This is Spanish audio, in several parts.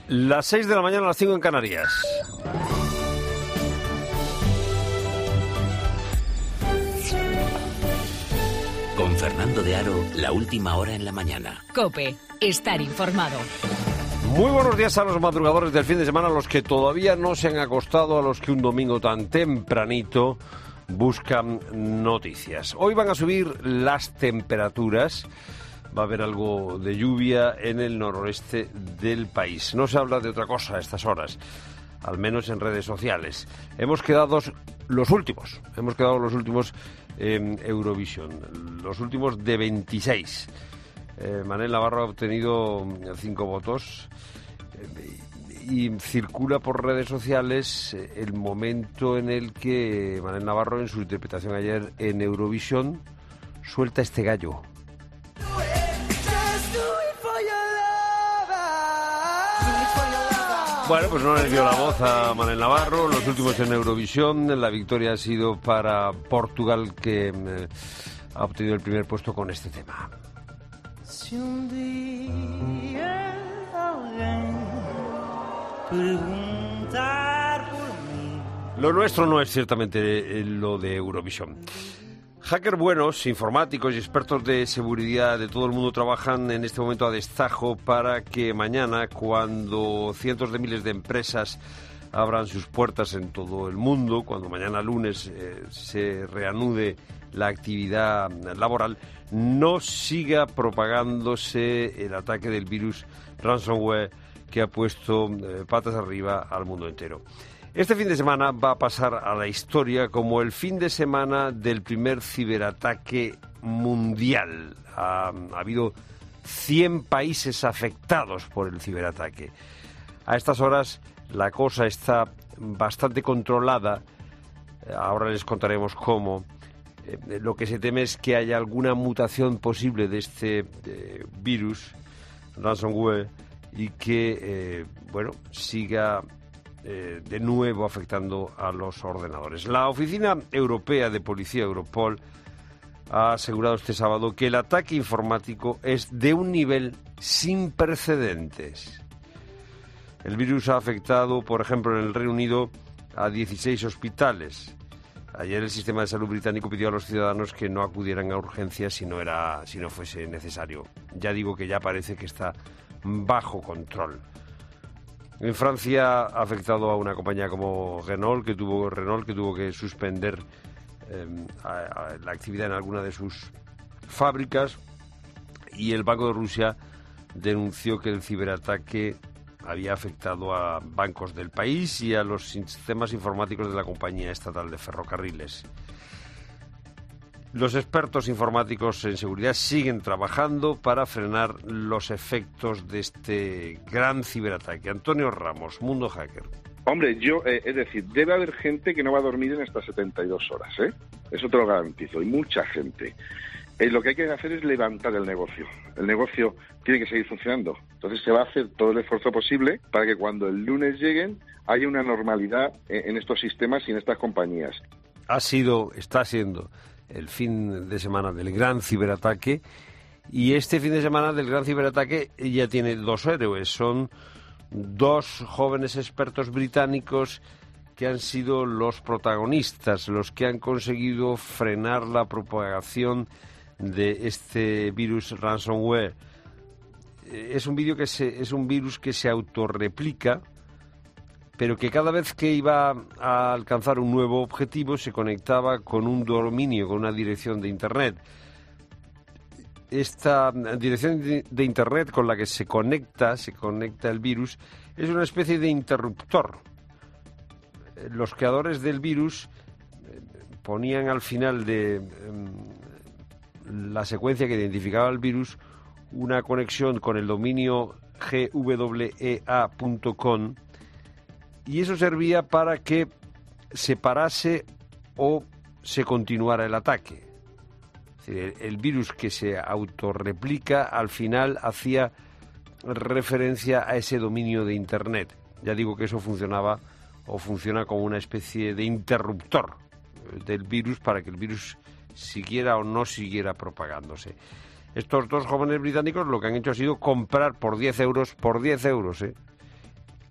Las 6 de la mañana, las 5 en Canarias. Con Fernando de Aro, la última hora en la mañana. COPE, estar informado. Muy buenos días a los madrugadores del fin de semana, a los que todavía no se han acostado, a los que un domingo tan tempranito buscan noticias. Hoy van a subir las temperaturas. Va a haber algo de lluvia en el noroeste del país. No se habla de otra cosa a estas horas, al menos en redes sociales. Hemos quedado los últimos en Eurovisión, los últimos de 26. Manel Navarro ha obtenido 5 votos y circula por redes sociales el momento en el que Manel Navarro, en su interpretación ayer en Eurovisión, suelta este gallo. Bueno, pues no le dio la voz a Manel Navarro. Los últimos en Eurovisión, la victoria ha sido para Portugal, que ha obtenido el primer puesto con este tema. Si un día alguien preguntar por mí. Lo nuestro no es ciertamente lo de Eurovisión. Hackers buenos, informáticos y expertos de seguridad de todo el mundo trabajan en este momento a destajo para que mañana, cuando cientos de miles de empresas abran sus puertas en todo el mundo, cuando mañana lunes se reanude la actividad laboral, no siga propagándose el ataque del virus ransomware que ha puesto patas arriba al mundo entero. Este fin de semana va a pasar a la historia como el fin de semana del primer ciberataque mundial. Ha habido 100 países afectados por el ciberataque. A estas horas la cosa está bastante controlada. Ahora les contaremos cómo. Lo que se teme es que haya alguna mutación posible de este virus, ransomware, y que, siga de nuevo afectando a los ordenadores. La Oficina Europea de Policía, Europol, ha asegurado este sábado que el ataque informático es de un nivel sin precedentes. El virus ha afectado, por ejemplo, en el Reino Unido, a 16 hospitales. Ayer el sistema de salud británico pidió a los ciudadanos que no acudieran a urgencias si no fuese necesario. Ya digo que ya parece que está bajo control. En Francia ha afectado a una compañía como Renault, que tuvo que suspender la actividad en alguna de sus fábricas, y el Banco de Rusia denunció que el ciberataque había afectado a bancos del país y a los sistemas informáticos de la compañía estatal de ferrocarriles. Los expertos informáticos en seguridad siguen trabajando para frenar los efectos de este gran ciberataque. Antonio Ramos, Mundo Hacker. Hombre, es decir, debe haber gente que no va a dormir en estas 72 horas, ¿eh? Eso te lo garantizo, y mucha gente. Lo que hay que hacer es levantar el negocio. El negocio tiene que seguir funcionando. Entonces se va a hacer todo el esfuerzo posible para que cuando el lunes lleguen haya una normalidad en estos sistemas y en estas compañías. Está siendo el fin de semana del gran ciberataque, y este fin de semana del gran ciberataque ya tiene 2 héroes. Son 2 jóvenes expertos británicos que han sido los protagonistas, los que han conseguido frenar la propagación de este virus ransomware. Es un virus que se autorreplica, pero que cada vez que iba a alcanzar un nuevo objetivo se conectaba con un dominio, con una dirección de Internet. Esta dirección de Internet con la que se conecta el virus es una especie de interruptor. Los creadores del virus ponían al final de la secuencia que identificaba el virus una conexión con el dominio gwea.com, y eso servía para que se parase o se continuara el ataque. Es decir, el virus que se autorreplica al final hacía referencia a ese dominio de Internet. Ya digo que eso funciona como una especie de interruptor del virus para que el virus siguiera o no siguiera propagándose. Estos 2 jóvenes británicos lo que han hecho ha sido comprar por 10 euros,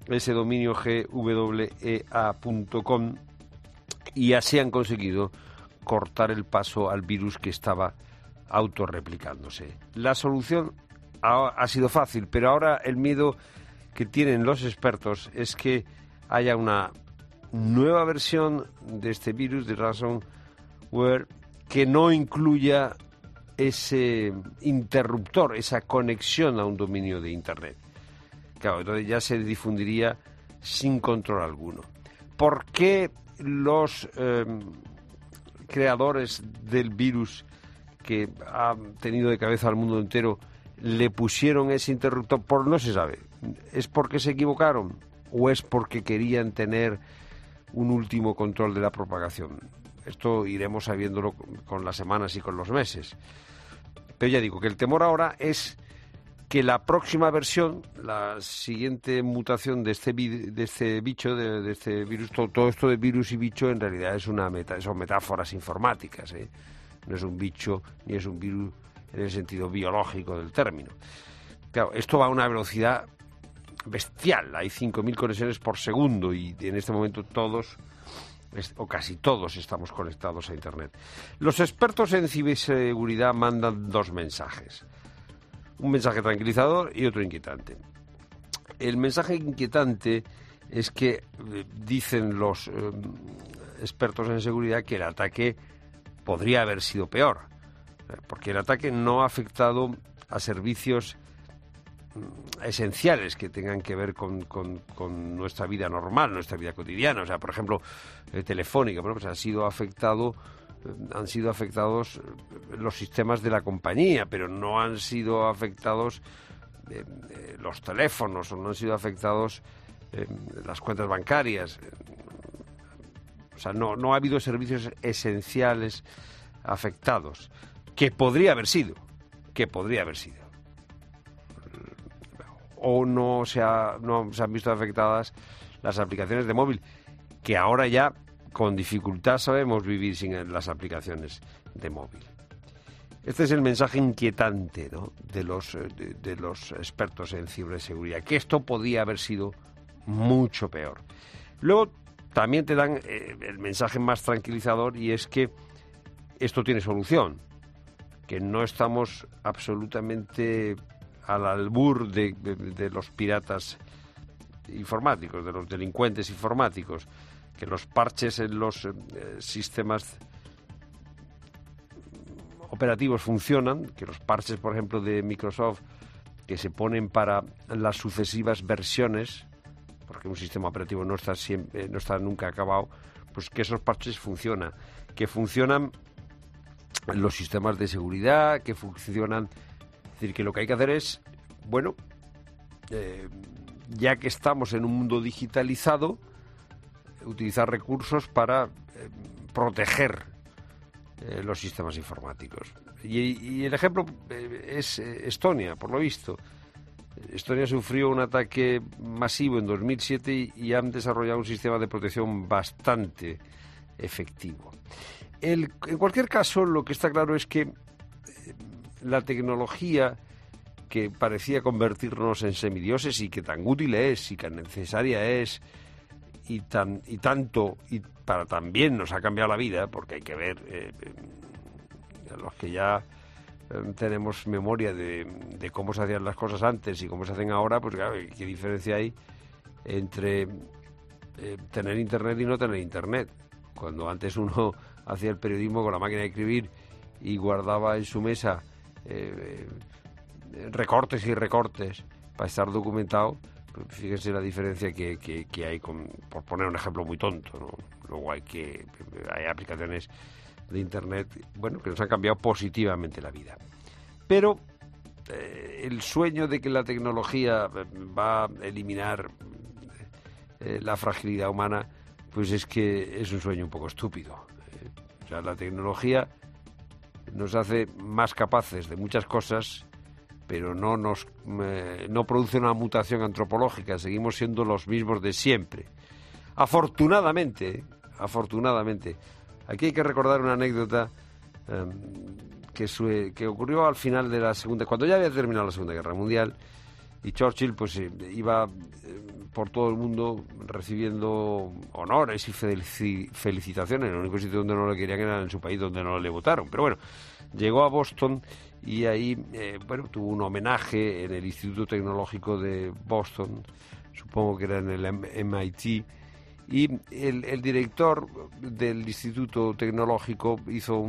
ese dominio gwea.com, y así han conseguido cortar el paso al virus que estaba autorreplicándose. La solución ha sido fácil, pero ahora el miedo que tienen los expertos es que haya una nueva versión de este virus, de ransomware, que no incluya ese interruptor, esa conexión a un dominio de Internet. Claro, entonces ya se difundiría sin control alguno. ¿Por qué los creadores del virus que ha tenido de cabeza al mundo entero le pusieron ese interruptor? No se sabe. ¿Es porque se equivocaron o es porque querían tener un último control de la propagación? Esto iremos sabiéndolo con las semanas y con los meses. Pero ya digo que el temor ahora es que la próxima versión, la siguiente mutación de este bicho, de este virus, todo esto de virus y bicho en realidad son metáforas informáticas, ¿eh? No es un bicho ni es un virus en el sentido biológico del término. Claro, esto va a una velocidad bestial, hay 5.000 conexiones por segundo y en este momento todos, o casi todos, estamos conectados a Internet. Los expertos en ciberseguridad mandan dos mensajes. Un mensaje tranquilizador y otro inquietante. El mensaje inquietante es que dicen los expertos en seguridad que el ataque podría haber sido peor, porque el ataque no ha afectado a servicios esenciales que tengan que ver con nuestra vida normal, nuestra vida cotidiana. O sea, por ejemplo, Telefónica, bueno, pues han sido afectados los sistemas de la compañía, pero no han sido afectados los teléfonos, o no han sido afectados las cuentas bancarias. O sea, no ha habido servicios esenciales afectados, que podría haber sido. O no se han visto afectadas las aplicaciones de móvil, que ahora ya con dificultad sabemos vivir sin las aplicaciones de móvil. Este es el mensaje inquietante, ¿no?, de los expertos en ciberseguridad, que esto podía haber sido mucho peor. Luego también te dan el mensaje más tranquilizador, y es que esto tiene solución, que no estamos absolutamente al albur de los piratas informáticos, de los delincuentes informáticos, que los parches en los sistemas operativos funcionan, que los parches, por ejemplo, de Microsoft, que se ponen para las sucesivas versiones, porque un sistema operativo no está nunca acabado, pues que esos parches funcionan, que funcionan los sistemas de seguridad, que funcionan. Es decir, que lo que hay que hacer es, bueno, ya que estamos en un mundo digitalizado, utilizar recursos para proteger los sistemas informáticos. Y el ejemplo es Estonia, por lo visto. Estonia sufrió un ataque masivo en 2007 y han desarrollado un sistema de protección bastante efectivo. En cualquier caso, lo que está claro es que la tecnología, que parecía convertirnos en semidioses y que tan útil es y tan necesaria es y para también nos ha cambiado la vida, porque hay que ver los que ya tenemos memoria de cómo se hacían las cosas antes y cómo se hacen ahora, pues claro, ¿qué diferencia hay entre tener Internet y no tener Internet? Cuando antes uno hacía el periodismo con la máquina de escribir y guardaba en su mesa recortes y recortes para estar documentado, pues fíjense la diferencia que hay, por poner un ejemplo muy tonto, ¿no? Luego hay aplicaciones de Internet, bueno, que nos han cambiado positivamente la vida. Pero el sueño de que la tecnología va a eliminar la fragilidad humana, pues es que es un sueño un poco estúpido. O sea, la tecnología nos hace más capaces de muchas cosas, pero no produce una mutación antropológica. Seguimos siendo los mismos de siempre. Afortunadamente, aquí hay que recordar una anécdota que ocurrió al final de cuando ya había terminado la Segunda Guerra Mundial, Y Churchill pues iba por todo el mundo recibiendo honores y felicitaciones. El único sitio donde no le querían era en su país, donde no le votaron. Pero bueno, llegó a Boston y ahí tuvo un homenaje en el Instituto Tecnológico de Boston, supongo que era en el MIT, y el director del Instituto Tecnológico hizo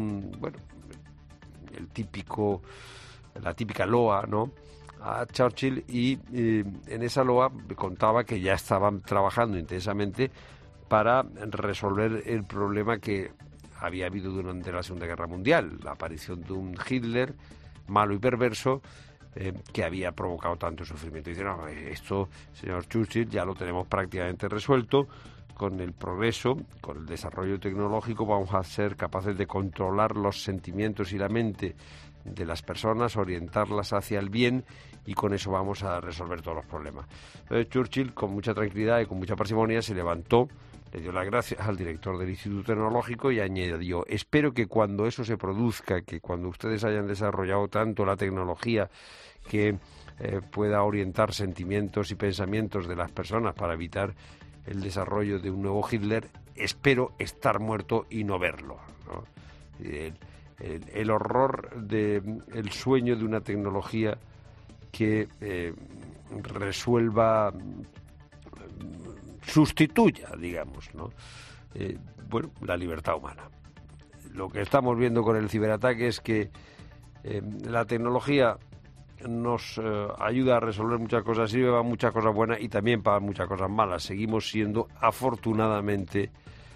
la típica loa, ¿no?, a Churchill, y en esa loa contaba que ya estaban trabajando intensamente para resolver el problema que había habido durante la Segunda Guerra Mundial, la aparición de un Hitler malo y perverso que había provocado tanto sufrimiento. Y dice, no, esto, señor Churchill, ya lo tenemos prácticamente resuelto. Con el progreso, con el desarrollo tecnológico, vamos a ser capaces de controlar los sentimientos y la mente de las personas, orientarlas hacia el bien, y con eso vamos a resolver todos los problemas. Entonces Churchill, con mucha tranquilidad y con mucha parsimonia, se levantó, le dio las gracias al director del Instituto Tecnológico y añadió: espero que cuando eso se produzca, que cuando ustedes hayan desarrollado tanto la tecnología que pueda orientar sentimientos y pensamientos de las personas para evitar el desarrollo de un nuevo Hitler, espero estar muerto y no verlo, ¿no? El horror del sueño de una tecnología que sustituya, digamos, ¿no?, la libertad humana. Lo que estamos viendo con el ciberataque es que la tecnología nos ayuda a resolver muchas cosas, sirve para muchas cosas buenas y también para muchas cosas malas. Seguimos siendo, afortunadamente,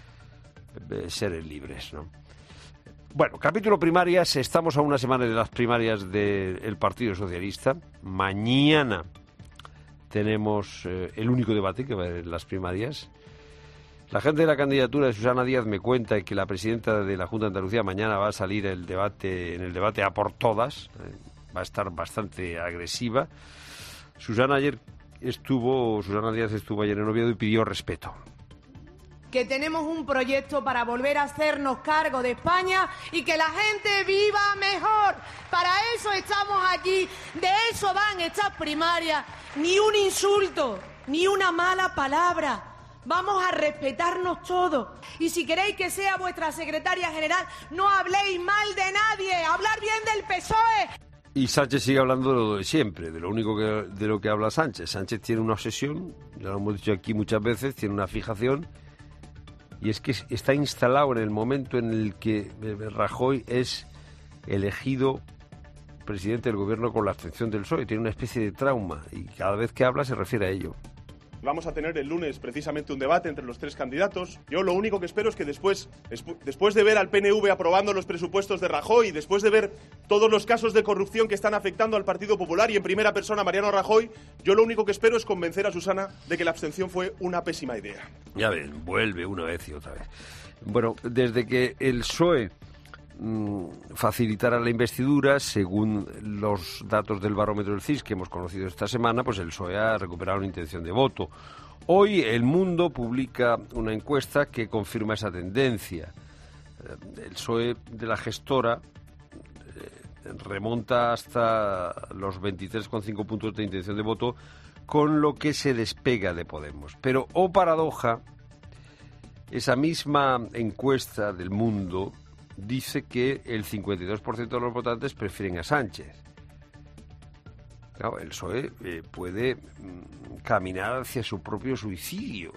seres libres, ¿no? Bueno, capítulo primarias. Estamos a una semana de las primarias del Partido Socialista. Mañana tenemos el único debate que va a haber en las primarias. La gente de la candidatura de Susana Díaz me cuenta que la presidenta de la Junta de Andalucía mañana va a salir en el debate a por todas. Va a estar bastante agresiva. Susana Díaz estuvo ayer en Oviedo y pidió respeto. Que tenemos un proyecto para volver a hacernos cargo de España y que la gente viva mejor. Para eso estamos aquí, de eso van estas primarias. Ni un insulto, ni una mala palabra. Vamos a respetarnos todos. Y si queréis que sea vuestra secretaria general, no habléis mal de nadie, hablar bien del PSOE. Y Sánchez sigue hablando de lo de siempre, de lo que habla Sánchez. Sánchez tiene una obsesión, ya lo hemos dicho aquí muchas veces, tiene una fijación, y es que está instalado en el momento en el que Rajoy es elegido presidente del gobierno con la abstención del PSOE. Tiene una especie de trauma y cada vez que habla se refiere a ello. Vamos a tener el lunes precisamente un debate entre los tres candidatos. Yo lo único que espero es que después de ver al PNV aprobando los presupuestos de Rajoy, después de ver todos los casos de corrupción que están afectando al Partido Popular y en primera persona a Mariano Rajoy, yo lo único que espero es convencer a Susana de que la abstención fue una pésima idea. Ya ven, vuelve una vez y otra vez. Bueno, desde que el PSOE facilitara la investidura, según los datos del barómetro del CIS que hemos conocido esta semana, pues el PSOE ha recuperado una intención de voto. Hoy El Mundo publica una encuesta que confirma esa tendencia. El PSOE de la gestora remonta hasta los 23,5 puntos de intención de voto, con lo que se despega de Podemos. Pero, oh paradoja, esa misma encuesta del Mundo dice que el 52% de los votantes prefieren a Sánchez. Claro, el PSOE puede caminar hacia su propio suicidio,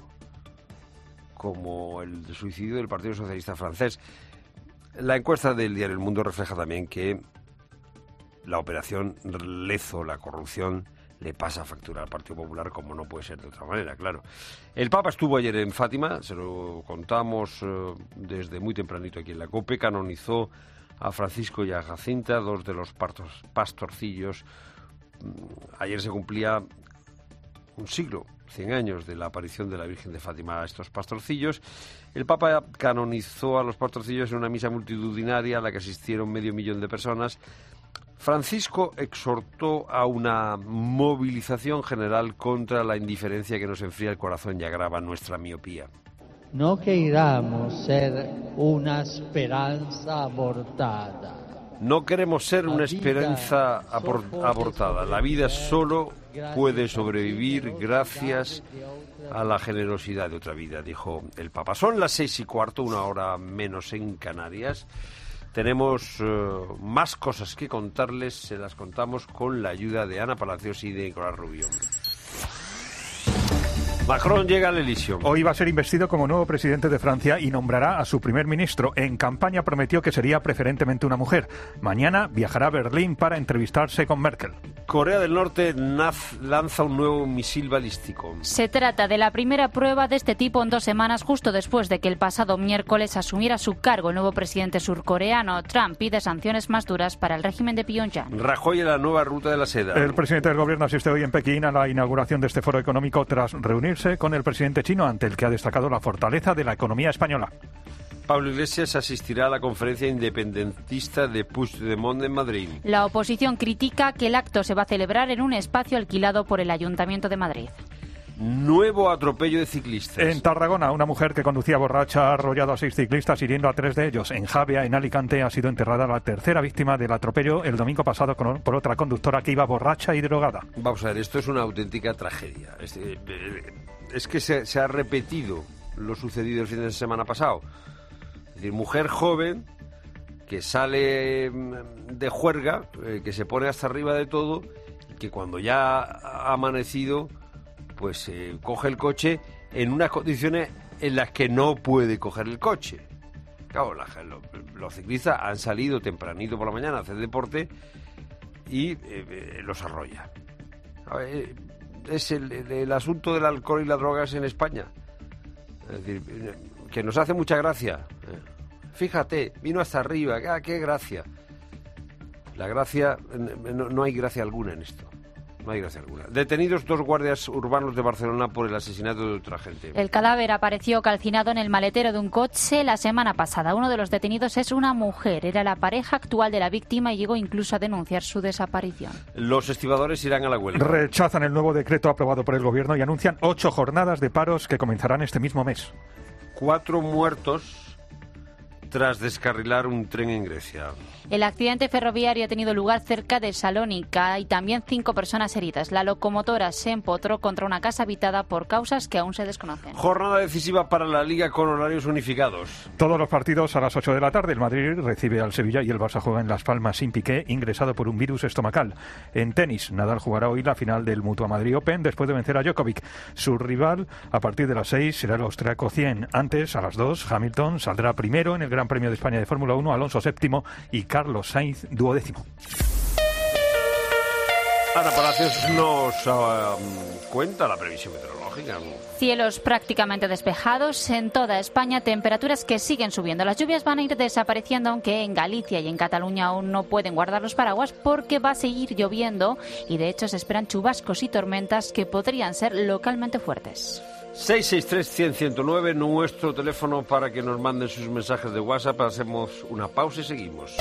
como el suicidio del Partido Socialista francés. La encuesta del diario El Mundo refleja también que la operación Lezo, la corrupción, le pasa factura al Partido Popular, como no puede ser de otra manera, claro. El Papa estuvo ayer en Fátima, se lo contamos desde muy tempranito aquí en la COPE, canonizó a Francisco y a Jacinta, dos de los pastorcillos. Ayer se cumplía un siglo, 100 años de la aparición de la Virgen de Fátima a estos pastorcillos. El Papa canonizó a los pastorcillos en una misa multitudinaria a la que asistieron 500.000 de personas. Francisco exhortó a una movilización general contra la indiferencia que nos enfría el corazón y agrava nuestra miopía. No queiramos ser una esperanza abortada. No queremos ser una esperanza abortada. La vida solo puede sobrevivir gracias a la generosidad de otra vida, dijo el Papa. Son las 6:15, 1 hora menos en Canarias. Tenemos más cosas que contarles, se las contamos con la ayuda de Ana Palacios y de Nicolás Rubio. Macron llega al Elíseo. Hoy va a ser investido como nuevo presidente de Francia y nombrará a su primer ministro. En campaña prometió que sería preferentemente una mujer. Mañana viajará a Berlín para entrevistarse con Merkel. Corea del Norte lanza un nuevo misil balístico. Se trata de la primera prueba de este tipo en 2 semanas, justo después de que el pasado miércoles asumiera su cargo el nuevo presidente surcoreano. Trump pide sanciones más duras para el régimen de Pyongyang. Rajoy en la nueva ruta de la seda. El presidente del gobierno asiste hoy en Pekín a la inauguración de este foro económico tras reunirse con el presidente chino, ante el que ha destacado la fortaleza de la economía española. Pablo Iglesias asistirá a la conferencia independentista de Puigdemont en Madrid. La oposición critica que el acto se va a celebrar en un espacio alquilado por el Ayuntamiento de Madrid. Nuevo atropello de ciclistas. En Tarragona, una mujer que conducía borracha ha arrollado a 6 ciclistas, hiriendo a 3 de ellos. En Javea, en Alicante, ha sido enterrada la tercera víctima del atropello el domingo pasado por otra conductora que iba borracha y drogada. Vamos a ver, esto es una auténtica tragedia. Es que se ha repetido lo sucedido el fin de semana pasado. Es decir, mujer joven que sale de juerga, que se pone hasta arriba de todo, y que cuando ya ha amanecido, pues coge el coche en unas condiciones en las que no puede coger el coche. Claro, los ciclistas han salido tempranito por la mañana a hacer deporte y los arrolla. Es el asunto del alcohol y las drogas en España. Es decir, que nos hace mucha gracia. Fíjate, vino hasta arriba, qué gracia. La gracia, no hay gracia alguna en esto. No hay gracia alguna. Detenidos 2 guardias urbanos de Barcelona por el asesinato de otra gente. El cadáver apareció calcinado en el maletero de un coche la semana pasada. Uno de los detenidos es una mujer. Era la pareja actual de la víctima y llegó incluso a denunciar su desaparición. Los estibadores irán a la huelga. Rechazan el nuevo decreto aprobado por el gobierno y anuncian 8 jornadas de paros que comenzarán este mismo mes. 4 muertos tras descarrilar un tren en Grecia. El accidente ferroviario ha tenido lugar cerca de Salónica y también 5 personas heridas. La locomotora se empotró contra una casa habitada por causas que aún se desconocen. Jornada decisiva para la Liga con horarios unificados. Todos los partidos a las 8 de la tarde. El Madrid recibe al Sevilla y el Barça juega en Las Palmas sin Piqué, ingresado por un virus estomacal. En tenis, Nadal jugará hoy la final del Mutua Madrid Open después de vencer a Djokovic. Su rival, a partir de las 6, será el austriaco 100. Antes, a las 2, Hamilton saldrá primero en el Gran Premio de España de Fórmula 1, Alonso séptimo y Carlos Sainz duodécimo. Ana Palacios nos cuenta la previsión meteorológica. Cielos prácticamente despejados en toda España, temperaturas que siguen subiendo. Las lluvias van a ir desapareciendo, aunque en Galicia y en Cataluña aún no pueden guardar los paraguas porque va a seguir lloviendo y de hecho se esperan chubascos y tormentas que podrían ser localmente fuertes. 663-100-109, nuestro teléfono para que nos manden sus mensajes de WhatsApp. Hacemos una pausa y seguimos.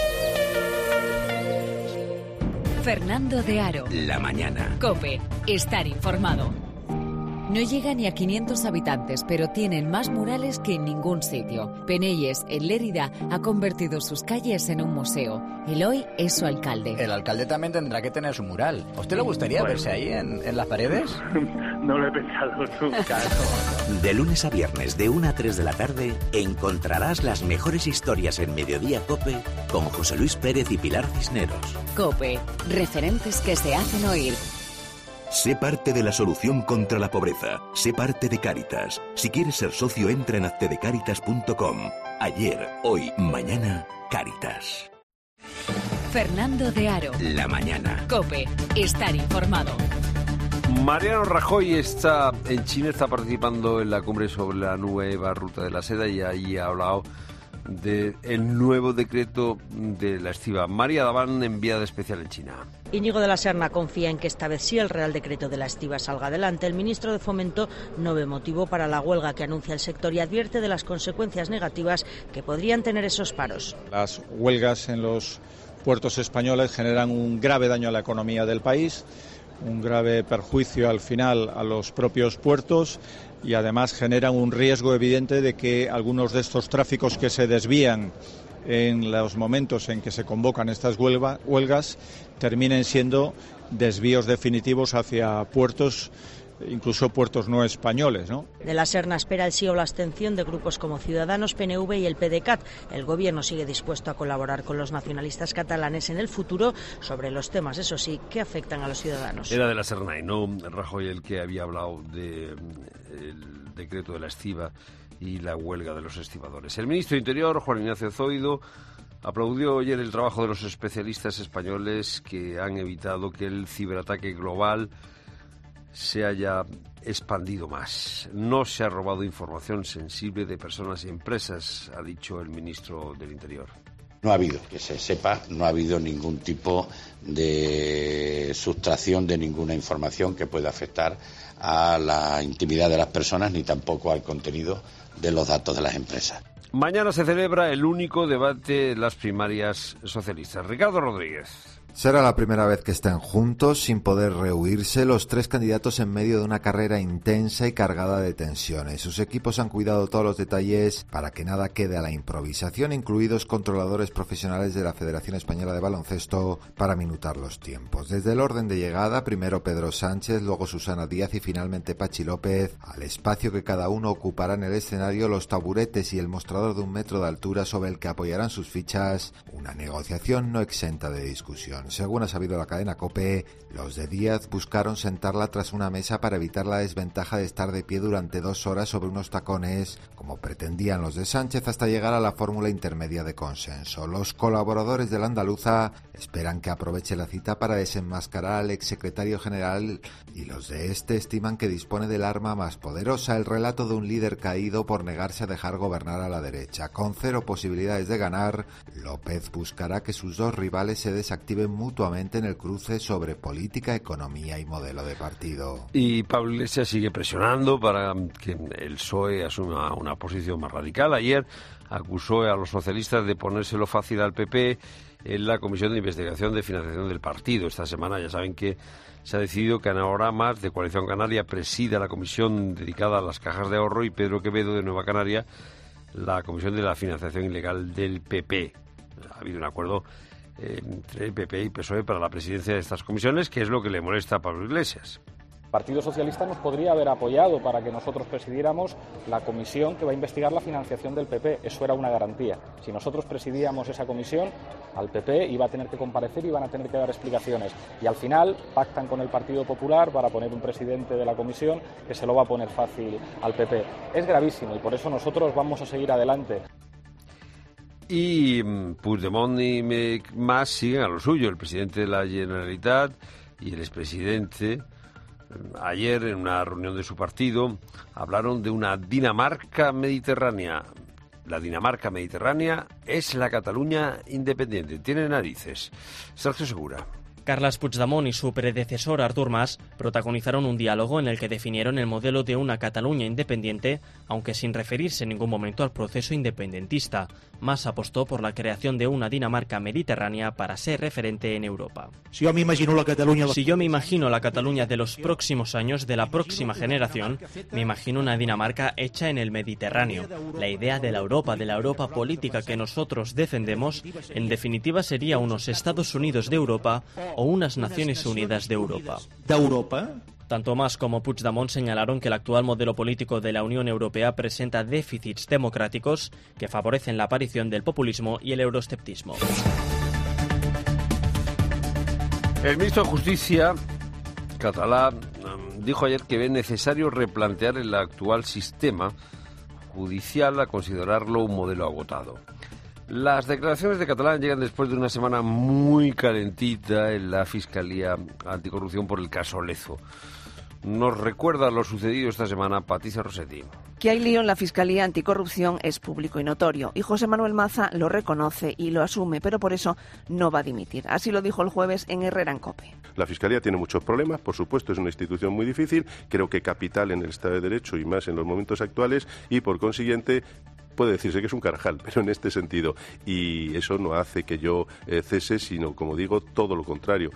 Fernando de Aro. La mañana. COPE. Estar informado. No llega ni a 500 habitantes, pero tienen más murales que en ningún sitio. Penelles, en Lérida, ha convertido sus calles en un museo. Eloy es su alcalde. El alcalde también tendrá que tener su mural. ¿A usted le gustaría verse ahí en las paredes? No lo he pensado nunca. De lunes a viernes, de 1 a 3 de la tarde, encontrarás las mejores historias en Mediodía COPE con José Luis Pérez y Pilar Cisneros. COPE. Referentes que se hacen oír. Sé parte de la solución contra la pobreza. Sé parte de Cáritas. Si quieres ser socio, entra en accedecaritas.com. Ayer, hoy, mañana, Cáritas. Fernando de Aro. La mañana. COPE. Estar informado. Mariano Rajoy está en China, está participando en la cumbre sobre la nueva ruta de la seda y ahí ha hablado del nuevo decreto de la estiba. María Daván, enviada especial en China. Íñigo de la Serna confía en que esta vez sí el Real Decreto de la estiba salga adelante. El ministro de Fomento no ve motivo para la huelga que anuncia el sector y advierte de las consecuencias negativas que podrían tener esos paros. Las huelgas en los puertos españoles generan un grave daño a la economía del país, un grave perjuicio al final a los propios puertos y además generan un riesgo evidente de que algunos de estos tráficos que se desvían en los momentos en que se convocan estas huelgas terminen siendo desvíos definitivos hacia puertos, incluso puertos no españoles, ¿no? De la Serna espera el sí o la abstención de grupos como Ciudadanos, PNV y el PDeCAT. El Gobierno sigue dispuesto a colaborar con los nacionalistas catalanes en el futuro sobre los temas, eso sí, que afectan a los ciudadanos. Era de la Serna y no Rajoy el que había hablado del decreto de la estiba y la huelga de los estibadores. El ministro de Interior, Juan Ignacio Zoido, aplaudió ayer el trabajo de los especialistas españoles que han evitado que el ciberataque global se haya expandido más. No se ha robado información sensible de personas y empresas, ha dicho el ministro del Interior. No ha habido, que se sepa, no ha habido ningún tipo de sustracción de ninguna información que pueda afectar a la intimidad de las personas ni tampoco al contenido de los datos de las empresas. Mañana se celebra el único debate en las primarias socialistas. Ricardo Rodríguez. Será la primera vez que estén juntos, sin poder rehuirse, los tres candidatos en medio de una carrera intensa y cargada de tensiones. Sus equipos han cuidado todos los detalles para que nada quede a la improvisación, incluidos controladores profesionales de la Federación Española de Baloncesto, para minutar los tiempos. Desde el orden de llegada, primero Pedro Sánchez, luego Susana Díaz y finalmente Pachi López, al espacio que cada uno ocupará en el escenario, los taburetes y el mostrador de 1 metro de altura sobre el que apoyarán sus fichas, una negociación no exenta de discusión. Según ha sabido la cadena COPE, los de Díaz buscaron sentarla tras una mesa para evitar la desventaja de estar de pie durante 2 horas sobre unos tacones, como pretendían los de Sánchez, hasta llegar a la fórmula intermedia de consenso. Los colaboradores de la andaluza esperan que aproveche la cita para desenmascarar al exsecretario general, y los de este estiman que dispone del arma más poderosa, el relato de un líder caído por negarse a dejar gobernar a la derecha. Con 0 posibilidades de ganar, López buscará que sus dos rivales se desactiven mutuamente en el cruce sobre política, economía y modelo de partido. Y Pablo Iglesias sigue presionando para que el PSOE asuma una posición más radical. Ayer acusó a los socialistas de ponérselo fácil al PP en la Comisión de Investigación de Financiación del partido. Esta semana ya saben que se ha decidido que Ana Oramas, de Coalición Canaria, presida la comisión dedicada a las cajas de ahorro, y Pedro Quevedo, de Nueva Canaria, la comisión de la financiación ilegal del PP. Ha habido un acuerdo entre PP y PSOE para la presidencia de estas comisiones, que es lo que le molesta a Pablo Iglesias. El Partido Socialista nos podría haber apoyado para que nosotros presidiéramos la comisión que va a investigar la financiación del PP. Eso era una garantía. Si nosotros presidíamos esa comisión, al PP iba a tener que comparecer y van a tener que dar explicaciones. Y al final pactan con el Partido Popular para poner un presidente de la comisión que se lo va a poner fácil al PP. Es gravísimo y por eso nosotros vamos a seguir adelante. Y Puigdemont y Mas siguen a lo suyo. El presidente de la Generalitat y el expresidente, ayer en una reunión de su partido, hablaron de una Dinamarca mediterránea. La Dinamarca mediterránea es la Cataluña independiente. Tiene narices. Sergio Segura. Carles Puigdemont y su predecesor Artur Mas protagonizaron un diálogo en el que definieron el modelo de una Cataluña independiente, aunque sin referirse en ningún momento al proceso independentista. Mas apostó por la creación de una Dinamarca mediterránea para ser referente en Europa. Si yo me imagino la Cataluña de los próximos años, de la próxima generación, me imagino una Dinamarca hecha en el Mediterráneo. La idea de la Europa política que nosotros defendemos, en definitiva sería unos Estados Unidos de Europa o unas Naciones Unidas de Europa. Tanto Mas como Puigdemont señalaron que el actual modelo político de la Unión Europea presenta déficits democráticos que favorecen la aparición del populismo y el euroescepticismo. El ministro de Justicia catalán dijo ayer que ve necesario replantear el actual sistema judicial a considerarlo un modelo agotado. Las declaraciones de Catalán llegan después de una semana muy calentita en la Fiscalía Anticorrupción por el caso Lezo. Nos recuerda lo sucedido esta semana Patricia Rossetti. Que hay lío en la Fiscalía Anticorrupción es público y notorio, y José Manuel Maza lo reconoce y lo asume, pero por eso no va a dimitir. Así lo dijo el jueves en Herrera en COPE. La Fiscalía tiene muchos problemas, por supuesto, es una institución muy difícil, creo que capital en el Estado de Derecho y más en los momentos actuales, y por consiguiente puede decirse que es un carajal, pero en este sentido. Y eso no hace que yo cese, sino, como digo, todo lo contrario.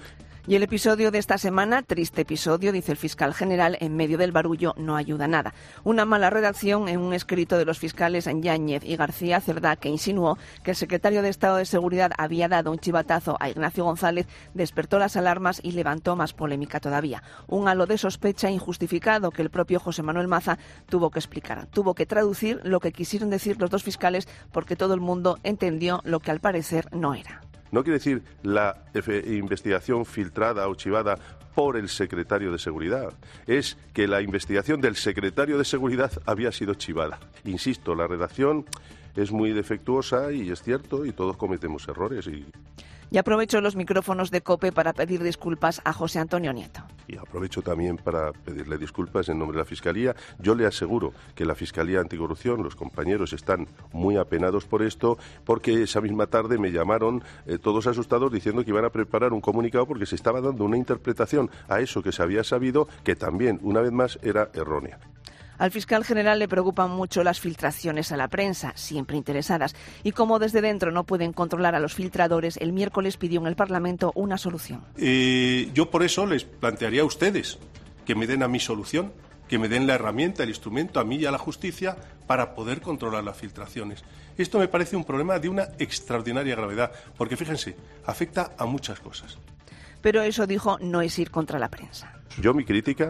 Y el episodio de esta semana, triste episodio, dice el fiscal general, en medio del barullo no ayuda nada. Una mala redacción en un escrito de los fiscales Yáñez y García Cerdá, que insinuó que el secretario de Estado de Seguridad había dado un chivatazo a Ignacio González, despertó las alarmas y levantó más polémica todavía. Un halo de sospecha injustificado que el propio José Manuel Maza tuvo que explicar. Tuvo que traducir lo que quisieron decir los dos fiscales porque todo el mundo entendió lo que al parecer no era. No quiere decir la investigación filtrada o chivada por el secretario de Seguridad. Es que la investigación del secretario de Seguridad había sido chivada. Insisto, la redacción es muy defectuosa y es cierto, y todos cometemos errores. Y aprovecho los micrófonos de COPE para pedir disculpas a José Antonio Nieto. Y aprovecho también para pedirle disculpas en nombre de la Fiscalía. Yo le aseguro que la Fiscalía Anticorrupción, los compañeros están muy apenados por esto, porque esa misma tarde me llamaron todos asustados diciendo que iban a preparar un comunicado porque se estaba dando una interpretación a eso que se había sabido, que también, una vez más, era errónea. Al fiscal general le preocupan mucho las filtraciones a la prensa, siempre interesadas, y como desde dentro no pueden controlar a los filtradores, el miércoles pidió en el Parlamento una solución. Yo por eso les plantearía a ustedes que me den a mi solución, que me den la herramienta, el instrumento, a mí y a la justicia, para poder controlar las filtraciones. Esto me parece un problema de una extraordinaria gravedad, porque fíjense, afecta a muchas cosas. Pero eso, dijo, no es ir contra la prensa. Yo mi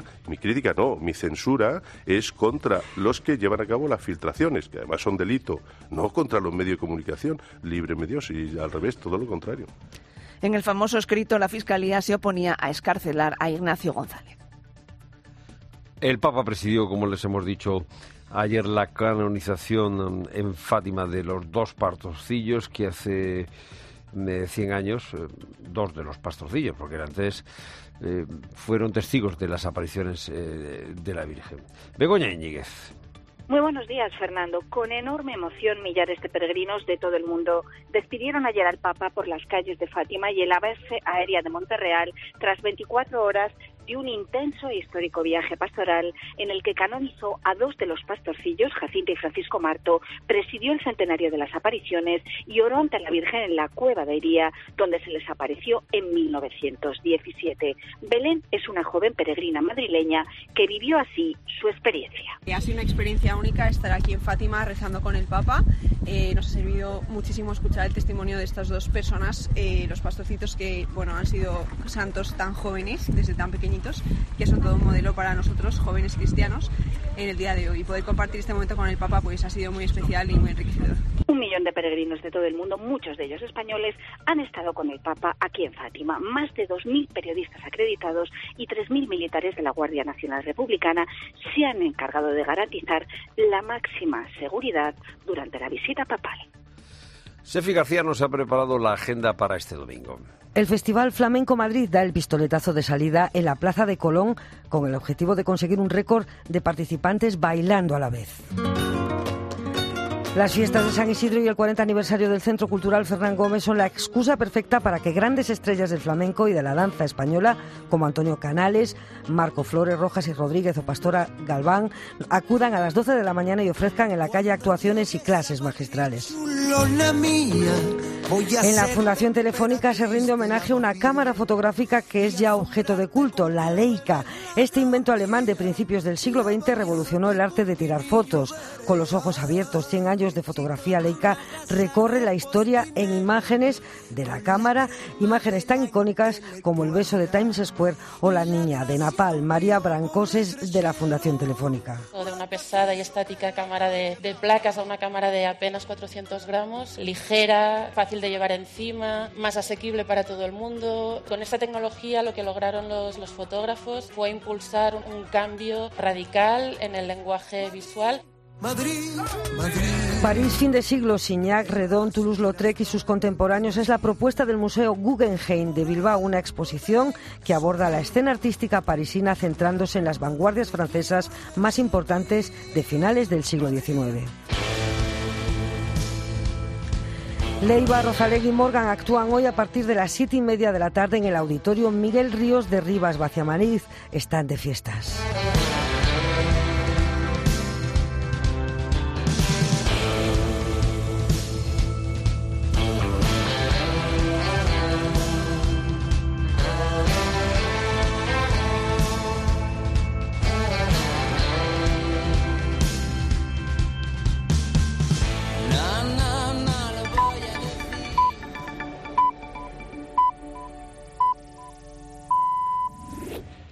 censura es contra los que llevan a cabo las filtraciones, que además son delito, no contra los medios de comunicación, libre medios, y al revés, todo lo contrario. En el famoso escrito, la Fiscalía se oponía a excarcelar a Ignacio González. El Papa presidió, como les hemos dicho ayer, la canonización en Fátima de los dos pastorcillos que hace 100 años, dos de los pastorcillos, porque antes fueron testigos de las apariciones de la Virgen. Begoña Íñiguez. Muy buenos días, Fernando. Con enorme emoción, millares de peregrinos de todo el mundo despidieron ayer al Papa por las calles de Fátima y en la base aérea de Monterreal tras 24 horas de un intenso e histórico viaje pastoral en el que canonizó a dos de los pastorcillos, Jacinta y Francisco Marto, presidió el centenario de las apariciones y oró ante la Virgen en la Cueva de Iría, donde se les apareció en 1917. Belén es una joven peregrina madrileña que vivió así su experiencia. Ha sido una experiencia única estar aquí en Fátima rezando con el Papa. Nos ha servido muchísimo escuchar el testimonio de estas dos personas, los pastorcitos que han sido santos tan jóvenes, desde tan pequeños, que son todo un modelo para nosotros, jóvenes cristianos, en el día de hoy. Y poder compartir este momento con el Papa pues ha sido muy especial y muy enriquecedor. 1 millón de peregrinos de todo el mundo, muchos de ellos españoles, han estado con el Papa aquí en Fátima. Más de 2.000 periodistas acreditados y 3.000 militares de la Guardia Nacional Republicana se han encargado de garantizar la máxima seguridad durante la visita papal. Sefi García nos ha preparado la agenda para este domingo. El Festival Flamenco Madrid da el pistoletazo de salida en la Plaza de Colón con el objetivo de conseguir un récord de participantes bailando a la vez. Las fiestas de San Isidro y el 40 aniversario del Centro Cultural Fernán Gómez son la excusa perfecta para que grandes estrellas del flamenco y de la danza española, como Antonio Canales, Marco Flores, Rojas y Rodríguez o Pastora Galván, acudan a las 12 de la mañana y ofrezcan en la calle actuaciones y clases magistrales. En la Fundación Telefónica se rinde homenaje a una cámara fotográfica que es ya objeto de culto, la Leica. Este invento alemán de principios del siglo XX revolucionó el arte de tirar fotos. Con los ojos abiertos, 100 años de fotografía Leica recorre la historia en imágenes de la cámara, imágenes tan icónicas como el beso de Times Square o la niña de Napal. María Brancoses, de la Fundación Telefónica. De una pesada y estática cámara de placas a una cámara de apenas 400 gramos, ligera, fácil de llevar encima, más asequible para todo el mundo. Con esta tecnología lo que lograron los fotógrafos fue impulsar un cambio radical en el lenguaje visual. París, fin de siglo, Signac, Redon, Toulouse-Lautrec y sus contemporáneos es la propuesta del Museo Guggenheim de Bilbao, una exposición que aborda la escena artística parisina centrándose en las vanguardias francesas más importantes de finales del siglo XIX. Leiva, Rozalegui y Morgan actúan hoy a partir de las 7:30 de la tarde en el Auditorio Miguel Ríos de Rivas, Vaciamaniz. Están de fiestas.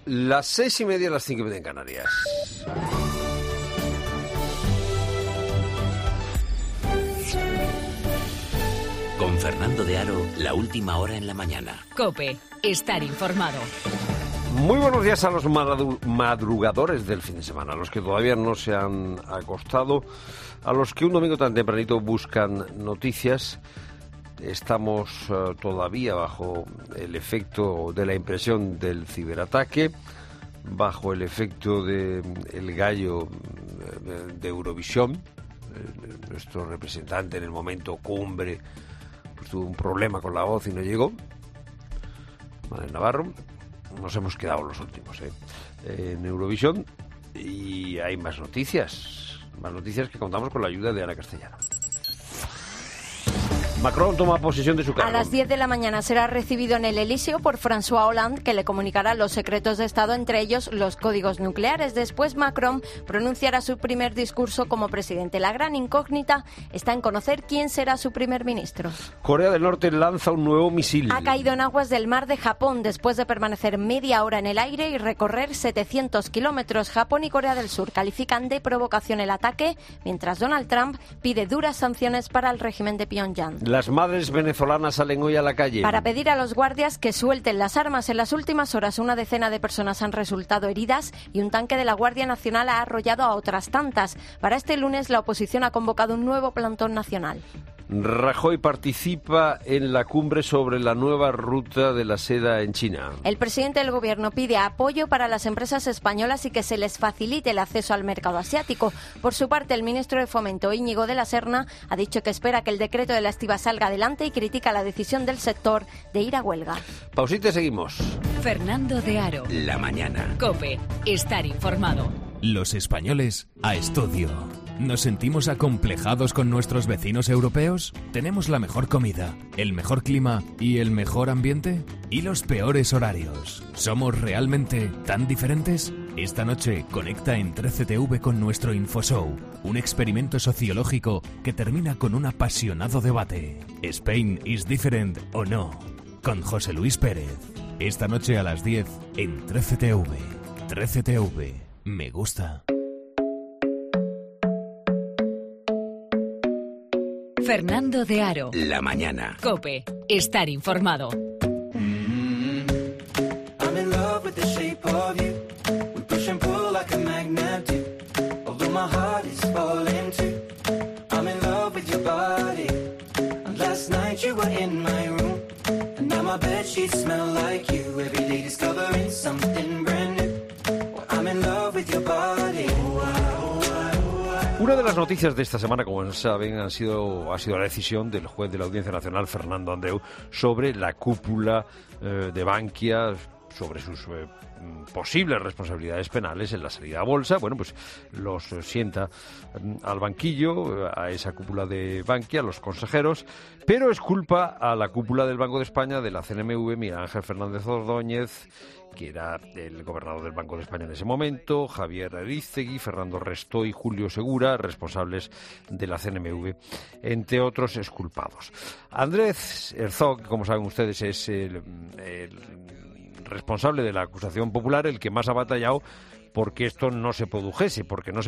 Las 6:30, las 5:30 en Canarias. Con Fernando de Aro, la última hora en la mañana. COPE, estar informado. Muy buenos días a los madrugadores del fin de semana, a los que todavía no se han acostado, a los que un domingo tan tempranito buscan noticias. Estamos todavía bajo el efecto de la impresión del ciberataque, bajo el efecto del gallo de Eurovisión. Nuestro representante en el momento cumbre pues tuvo un problema con la voz y no llegó. Manuel Navarro. Nos hemos quedado los últimos en Eurovisión, y hay más noticias que contamos con la ayuda de Ana Castellano. Macron toma posesión de su cargo. A las 10 de la mañana será recibido en el Elíseo por François Hollande, que le comunicará los secretos de Estado, entre ellos los códigos nucleares. Después Macron pronunciará su primer discurso como presidente. La gran incógnita está en conocer quién será su primer ministro. Corea del Norte lanza un nuevo misil. Ha caído en aguas del mar de Japón después de permanecer media hora en el aire y recorrer 700 kilómetros. Japón y Corea del Sur califican de provocación el ataque, mientras Donald Trump pide duras sanciones para el régimen de Pyongyang. Las madres venezolanas salen hoy a la calle para pedir a los guardias que suelten las armas. En las últimas horas, una decena de personas han resultado heridas y un tanque de la Guardia Nacional ha arrollado a otras tantas. Para este lunes, la oposición ha convocado un nuevo plantón nacional. Rajoy participa en la cumbre sobre la nueva ruta de la seda en China. El presidente del Gobierno pide apoyo para las empresas españolas y que se les facilite el acceso al mercado asiático. Por su parte, el ministro de Fomento, Íñigo de la Serna, ha dicho que espera que el decreto de la estiba salga adelante y critica la decisión del sector de ir a huelga. Pausita y seguimos. Fernando de Aro. La mañana. COPE, estar informado. Los españoles a estudio. ¿Nos sentimos acomplejados con nuestros vecinos europeos? ¿Tenemos la mejor comida, el mejor clima y el mejor ambiente? ¿Y los peores horarios? ¿Somos realmente tan diferentes? Esta noche conecta en 13TV con nuestro Infoshow, un experimento sociológico que termina con un apasionado debate. ¿Spain is different o no? Con José Luis Pérez. Esta noche a las 10 en 13TV. 13TV. Me gusta. Fernando de Aro. La mañana. COPE, estar informado. I'm in love with the shape of you. We push and pull like a magnet do. Although my heart is falling too. I'm in love with your body. And last night you were in my room. And now my bedsheets smell like you. Every day discovering something brand new. I'm in love with your body. Una de las noticias de esta semana, como saben, ha sido la decisión del juez de la Audiencia Nacional, Fernando Andreu, sobre la cúpula de Bankia, sobre sus posibles responsabilidades penales en la salida a bolsa. Bueno, pues los sienta al banquillo, a esa cúpula de Bankia, a los consejeros, pero es culpa a la cúpula del Banco de España, de la CNMV, Miguel Ángel Fernández Ordóñez, que era el gobernador del Banco de España en ese momento, Javier Ariztegui, Fernando Restó y Julio Segura, responsables de la CNMV, entre otros exculpados. Andrés Herzog, como saben ustedes, es el responsable de la acusación popular, el que más ha batallado porque esto no se produjese,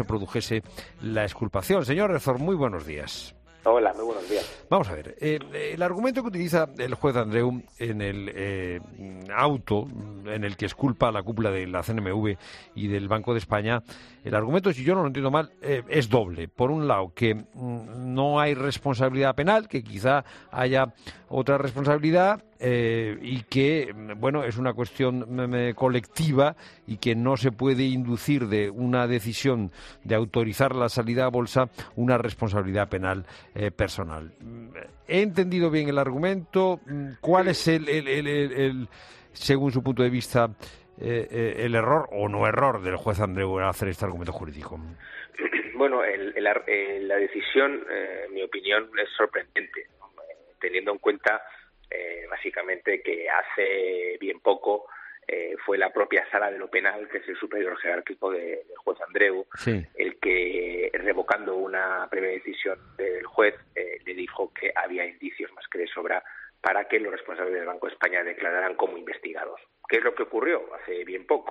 la exculpación. Señor Herzog, muy buenos días. Hola, muy buenos días. Vamos a ver, el argumento que utiliza el juez Andreu en el auto en el que exculpa a la cúpula de la CNMV y del Banco de España, el argumento, si yo no lo entiendo mal, es doble. Por un lado, que no hay responsabilidad penal, que quizá haya otra responsabilidad y que, bueno, es una cuestión colectiva y que no se puede inducir de una decisión de autorizar la salida a bolsa una responsabilidad penal personal. ¿He entendido bien el argumento? ¿Cuál es el según su punto de vista, el error o no error del juez Andreu en hacer este argumento jurídico? Bueno, la decisión, en mi opinión, es sorprendente, teniendo en cuenta básicamente que hace bien poco fue la propia Sala de lo Penal, que es el superior jerárquico del juez Andreu, sí, el que, revocando una previa decisión del juez, le dijo que había indicios más que de sobra para que los responsables del Banco de España declararan como investigados. ¿Qué es lo que ocurrió hace bien poco?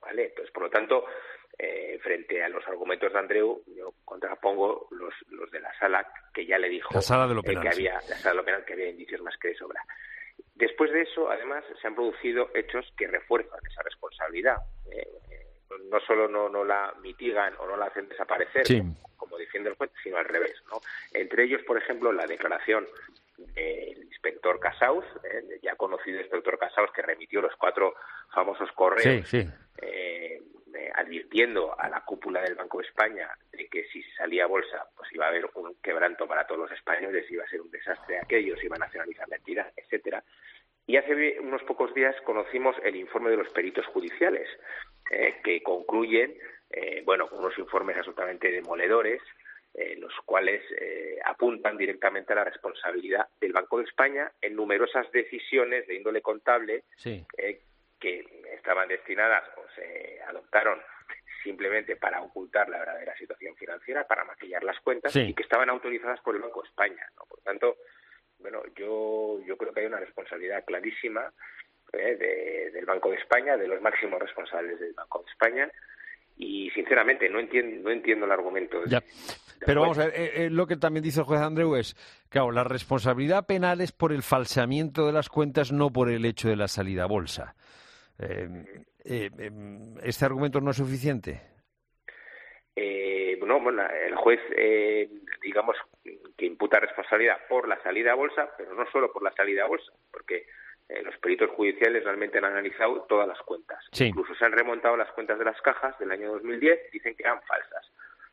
¿vale? Entonces, por lo tanto, frente a los argumentos de Andreu, yo contrapongo los de la sala, que ya le dijo la sala de lo penal, que había la sala de lo penal, que había indicios más que de sobra. Después de eso, además, se han producido hechos que refuerzan esa responsabilidad. No solo no la mitigan o no la hacen desaparecer, como defiende el juez, sino al revés, ¿no? Entre ellos, por ejemplo, la declaración del inspector Cassaus, ya conocido inspector Cassaus, que remitió los 4 famosos correos advirtiendo a la cúpula del Banco de España de que si salía a bolsa pues iba a haber un quebranto para todos los españoles, iba a ser un desastre aquellos, iba a nacionalizar la entidad, etcétera. Y hace unos pocos días conocimos el informe de los peritos judiciales, que concluyen, unos informes absolutamente demoledores, los cuales apuntan directamente a la responsabilidad del Banco de España en numerosas decisiones de índole contable que estaban destinadas o se adoptaron simplemente para ocultar la verdadera situación financiera, para maquillar las cuentas y que estaban autorizadas por el Banco de España, ¿no? Por tanto, yo creo que hay una responsabilidad clarísima del Banco de España, de los máximos responsables del Banco de España, y sinceramente no entiendo el argumento. Pero vamos a ver, lo que también dice el juez Andreu es, claro, la responsabilidad penal es por el falseamiento de las cuentas, no por el hecho de la salida a bolsa. ¿Este argumento no es suficiente? El juez, digamos, que imputa responsabilidad por la salida a bolsa, pero no solo por la salida a bolsa, porque los peritos judiciales realmente han analizado todas las cuentas. Incluso se han remontado las cuentas de las cajas del año 2010, dicen que eran falsas,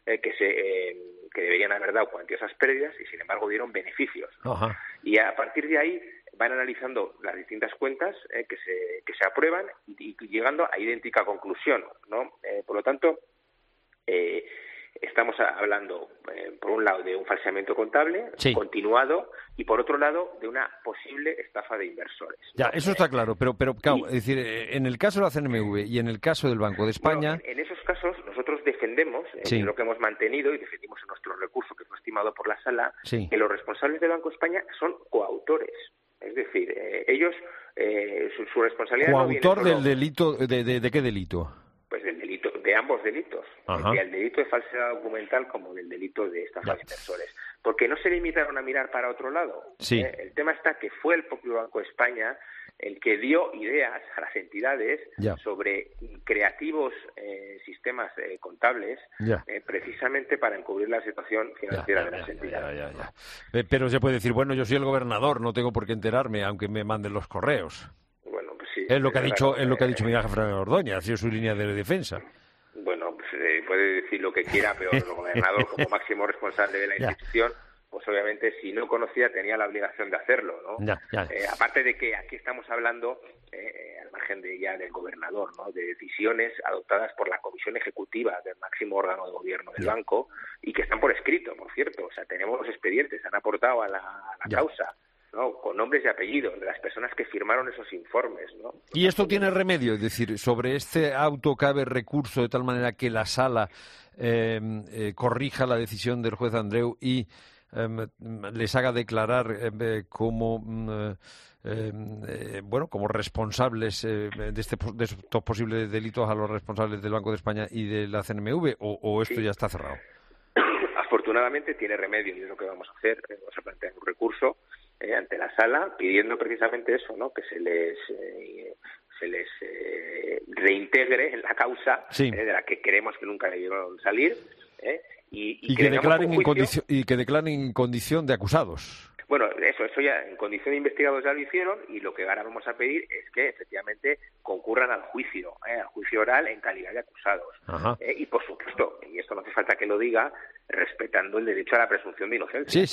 que deberían haber dado cuantiosas pérdidas y sin embargo dieron beneficios, ¿no? Y a partir de ahí van analizando las distintas cuentas que se aprueban y llegando a idéntica conclusión, ¿no? Por lo tanto, estamos hablando, por un lado, de un falseamiento contable continuado y, por otro lado, de una posible estafa de inversores. Ya, eso está claro, pero claro, es decir, en el caso de la CNMV y en el caso del Banco de España... En esos casos, nosotros defendemos, lo que hemos mantenido y defendimos en nuestro recurso, que fue estimado por la Sala, que los responsables del Banco de España son coautores. Es decir, ellos, su responsabilidad... ¿Coautor no viene del delito? ¿De qué delito? Pues del delito, de ambos delitos, el delito de falsedad documental como del delito de estafa de inversores, porque no se limitaron a mirar para otro lado. El tema está que fue el propio Banco de España el que dio ideas a las entidades sobre creativos sistemas contables, precisamente para encubrir la situación financiera de las entidades. Pero se puede decir, bueno, yo soy el gobernador, no tengo por qué enterarme, aunque me manden los correos. Es lo que ha dicho Miguel Ángel Fernández Ordóñez, ha sido su línea de defensa. Bueno, pues, puede decir lo que quiera, pero el gobernador, como máximo responsable de la institución, pues obviamente si no conocía tenía la obligación de hacerlo, ¿no? Aparte de que aquí estamos hablando, al margen del gobernador, ¿no?, de decisiones adoptadas por la Comisión Ejecutiva del máximo órgano de gobierno del banco y que están por escrito, por cierto. O sea, tenemos los expedientes, han aportado a la causa, ¿no?, con nombres y apellidos de las personas que firmaron esos informes, ¿no? ¿Y esto tiene remedio? Es decir, sobre este auto cabe recurso de tal manera que la Sala corrija la decisión del juez Andreu y les haga declarar como responsables de estos posibles delitos a los responsables del Banco de España y de la CNMV, o esto ya está cerrado? Afortunadamente tiene remedio y es lo que vamos a hacer. Vamos a plantear un recurso ante la Sala pidiendo precisamente eso, ¿no?, que se les reintegre en la causa de la que creemos que nunca debieron salir, y que declaren en condición de acusados. Bueno, eso ya en condición de investigados ya lo hicieron, y lo que ahora vamos a pedir es que efectivamente concurran al juicio oral en calidad de acusados. Y por supuesto, y esto no hace falta que lo diga, respetando el derecho a la presunción de inocencia.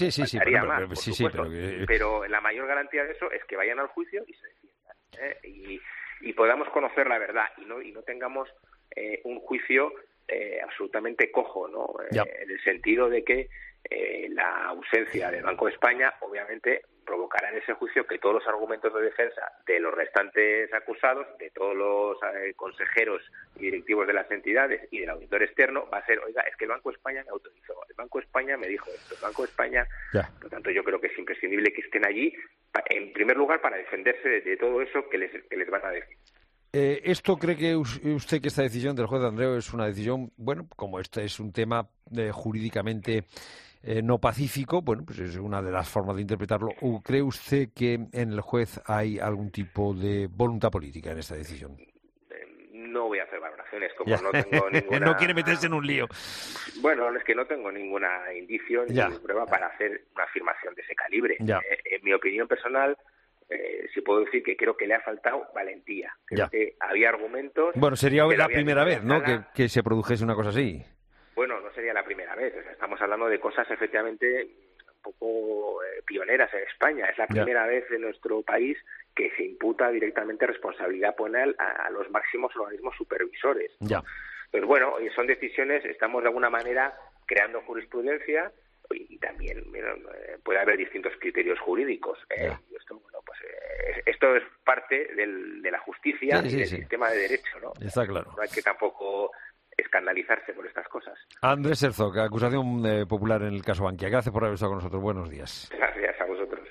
Pero la mayor garantía de eso es que vayan al juicio y se defiendan, y podamos conocer la verdad y no tengamos un juicio absolutamente cojo, ¿no? En el sentido de que la ausencia del Banco de España obviamente provocará en ese juicio que todos los argumentos de defensa de los restantes acusados, de todos los consejeros y directivos de las entidades y del auditor externo, va a ser, oiga, es que el Banco de España me autorizó, el Banco de España me dijo esto, el Banco de España... Por lo tanto, yo creo que es imprescindible que estén allí, en primer lugar, para defenderse de todo eso que les van a decir. ¿Esto cree que usted que esta decisión del juez Andreu es una decisión, bueno, como este es un tema jurídicamente no pacífico, bueno, pues es una de las formas de interpretarlo, o cree usted que en el juez hay algún tipo de voluntad política en esta decisión? No voy a hacer valoraciones, como no tengo ninguna... No quiere meterse en un lío. Bueno, es que no tengo ningún indicio ni prueba para hacer una afirmación de ese calibre. En mi opinión personal, sí puedo decir que creo que le ha faltado valentía. Creo que había argumentos... Bueno, sería la primera vez, ¿no?, que se produjese una cosa así. Bueno, no sería la primera vez. O sea, estamos hablando de cosas efectivamente un poco pioneras en España. Es la primera vez en nuestro país que se imputa directamente responsabilidad penal a los máximos organismos supervisores. Pues bueno, son decisiones, estamos de alguna manera creando jurisprudencia y también puede haber distintos criterios jurídicos. Esto, bueno, pues, esto es parte de la justicia y del sistema de derecho, ¿no? Está claro. No hay que tampoco escandalizarse por estas cosas. Andrés Herzog, acusación popular en el caso Bankia. Gracias por haber estado con nosotros. Buenos días. Gracias a vosotros.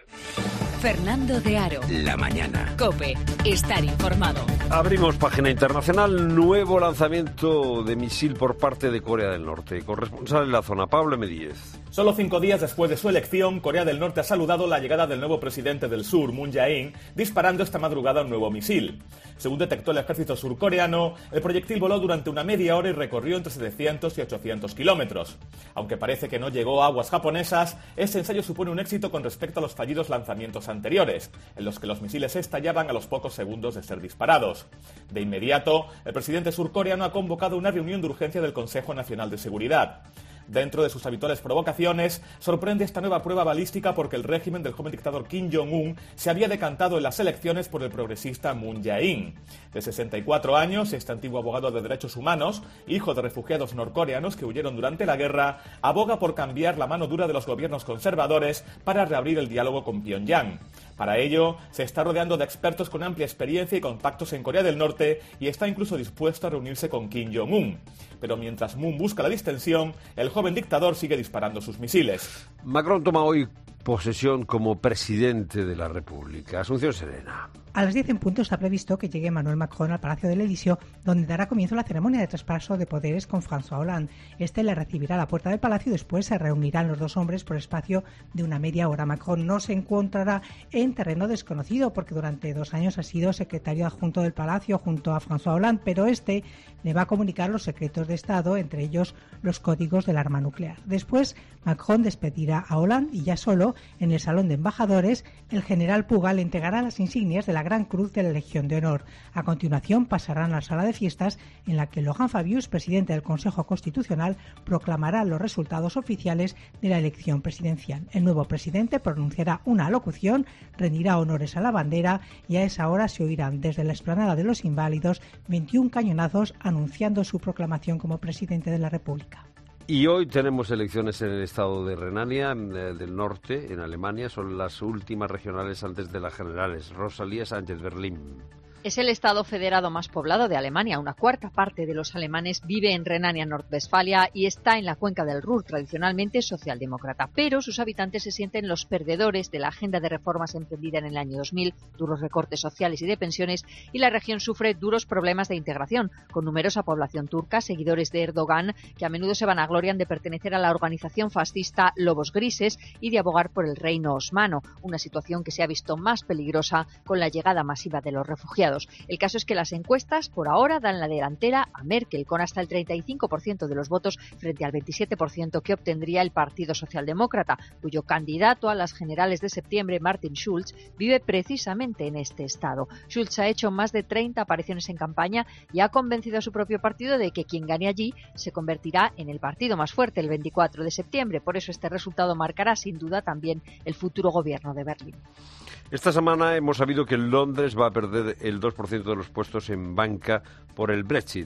Fernando de Aro. La mañana. COPE. Estar informado. Abrimos página internacional. Nuevo lanzamiento de misil por parte de Corea del Norte. Corresponsal en la zona, Pablo Medíez. Solo 5 días después de su elección, Corea del Norte ha saludado la llegada del nuevo presidente del sur, Moon Jae-in, disparando esta madrugada un nuevo misil. Según detectó el ejército surcoreano, el proyectil voló durante una media hora y recorrió entre 700 y 800 kilómetros. Aunque parece que no llegó a aguas japonesas, este ensayo supone un éxito con respecto a los fallidos lanzamientos anteriores, en los que los misiles estallaban a los pocos segundos de ser disparados. De inmediato, el presidente surcoreano ha convocado una reunión de urgencia del Consejo Nacional de Seguridad. Dentro de sus habituales provocaciones, sorprende esta nueva prueba balística porque el régimen del joven dictador Kim Jong-un se había decantado en las elecciones por el progresista Moon Jae-in. De 64 años, este antiguo abogado de derechos humanos, hijo de refugiados norcoreanos que huyeron durante la guerra, aboga por cambiar la mano dura de los gobiernos conservadores para reabrir el diálogo con Pyongyang. Para ello, se está rodeando de expertos con amplia experiencia y contactos en Corea del Norte y está incluso dispuesto a reunirse con Kim Jong-un. Pero mientras Moon busca la distensión, el joven dictador sigue disparando sus misiles. Macron toma hoy posesión como presidente de la República. Asunción Serena. A las 10 en punto está previsto que llegue Emmanuel Macron al Palacio del Elíseo, donde dará comienzo la ceremonia de traspaso de poderes con François Hollande. Este le recibirá a la puerta del palacio y después se reunirán los dos hombres por espacio de una media hora. Macron no se encontrará en terreno desconocido porque durante 2 años ha sido secretario adjunto del palacio junto a François Hollande, pero este le va a comunicar los secretos de Estado, entre ellos los códigos del arma nuclear. Después, Macron despedirá a Hollande y ya solo, en el salón de embajadores, el general Puga le entregará las insignias de la Gran Cruz de la Legión de Honor. A continuación pasarán a la sala de fiestas en la que Laurent Fabius, presidente del Consejo Constitucional, proclamará los resultados oficiales de la elección presidencial. El nuevo presidente pronunciará una alocución, rendirá honores a la bandera y a esa hora se oirán desde la explanada de los Inválidos 21 cañonazos anunciando su proclamación como presidente de la República. Y hoy tenemos elecciones en el estado de Renania del Norte, en Alemania. Son las últimas regionales antes de las generales. Rosalía Sánchez, Berlín. Es el estado federado más poblado de Alemania. Una cuarta parte de los alemanes vive en Renania-Nordwestfalia y está en la cuenca del Ruhr, tradicionalmente socialdemócrata. Pero sus habitantes se sienten los perdedores de la agenda de reformas emprendida en el año 2000, duros recortes sociales y de pensiones, y la región sufre duros problemas de integración, con numerosa población turca, seguidores de Erdogan, que a menudo se vanaglorian de pertenecer a la organización fascista Lobos Grises y de abogar por el reino osmano, una situación que se ha visto más peligrosa con la llegada masiva de los refugiados. El caso es que las encuestas por ahora dan la delantera a Merkel con hasta el 35% de los votos frente al 27% que obtendría el Partido Socialdemócrata, cuyo candidato a las generales de septiembre, Martin Schulz, vive precisamente en este estado. Schulz ha hecho más de 30 apariciones en campaña y ha convencido a su propio partido de que quien gane allí se convertirá en el partido más fuerte el 24 de septiembre. Por eso este resultado marcará sin duda también el futuro gobierno de Berlín. Esta semana hemos sabido que Londres va a perder el 2% de los puestos en banca por el Brexit.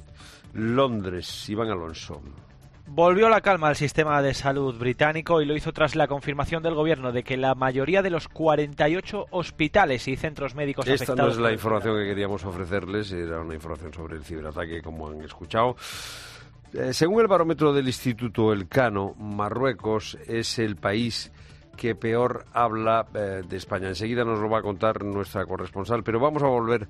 Londres, Iván Alonso. Volvió la calma al sistema de salud británico y lo hizo tras la confirmación del gobierno de que la mayoría de los 48 hospitales y centros médicos afectados... Esta no es la información que queríamos ofrecerles, era una información sobre el ciberataque, como han escuchado. Según el barómetro del Instituto Elcano, Marruecos es el país que peor habla de España. Enseguida nos lo va a contar nuestra corresponsal, pero vamos a volver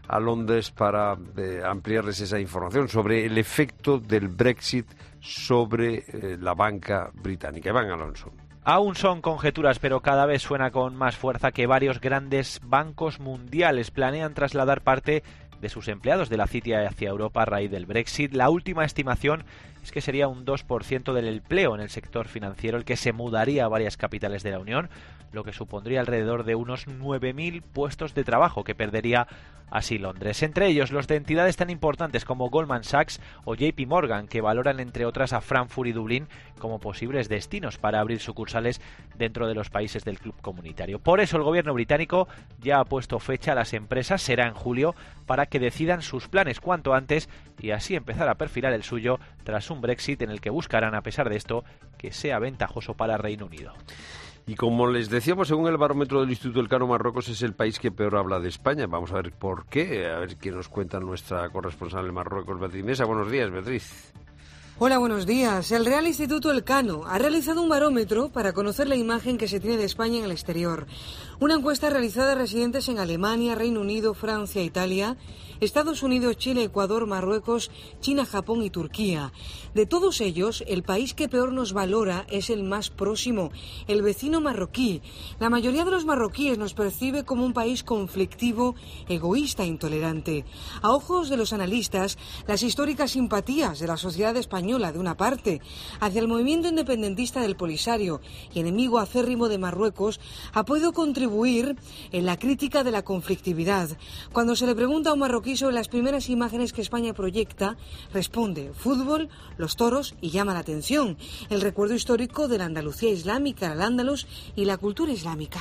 a Londres para ampliarles esa información sobre el efecto del Brexit sobre la banca británica. Iván Alonso. Aún son conjeturas, pero cada vez suena con más fuerza que varios grandes bancos mundiales planean trasladar parte de sus empleados de la City hacia Europa a raíz del Brexit. La última estimación es que sería un 2% del empleo en el sector financiero el que se mudaría a varias capitales de la Unión, lo que supondría alrededor de unos 9.000 puestos de trabajo que perdería así Londres. Entre ellos los de entidades tan importantes como Goldman Sachs o JP Morgan, que valoran entre otras a Frankfurt y Dublín como posibles destinos para abrir sucursales dentro de los países del club comunitario. Por eso el gobierno británico ya ha puesto fecha a las empresas, será en julio, para que decidan sus planes cuanto antes y así empezar a perfilar el suyo tras un Brexit en el que buscarán, a pesar de esto, que sea ventajoso para Reino Unido. Y como les decíamos, según el barómetro del Instituto Elcano, Marruecos es el país que peor habla de España. Vamos a ver por qué, a ver qué nos cuenta nuestra corresponsal en Marruecos, Beatriz Mesa. Buenos días, Beatriz. Hola, buenos días. El Real Instituto Elcano ha realizado un barómetro para conocer la imagen que se tiene de España en el exterior. Una encuesta realizada a residentes en Alemania, Reino Unido, Francia, Italia, Estados Unidos, Chile, Ecuador, Marruecos, China, Japón y Turquía. De todos ellos, el país que peor nos valora es el más próximo, el vecino marroquí. La mayoría de los marroquíes nos percibe como un país conflictivo, egoísta e intolerante. A ojos de los analistas, las históricas simpatías de la sociedad española, de una parte, hacia el movimiento independentista del Polisario y enemigo acérrimo de Marruecos, ha podido contribuir en la crítica de la conflictividad. Cuando se le pregunta a un marroquí sobre las primeras imágenes que España proyecta, responde fútbol, los toros y llama la atención el recuerdo histórico de la Andalucía islámica, el Andalus y la cultura islámica.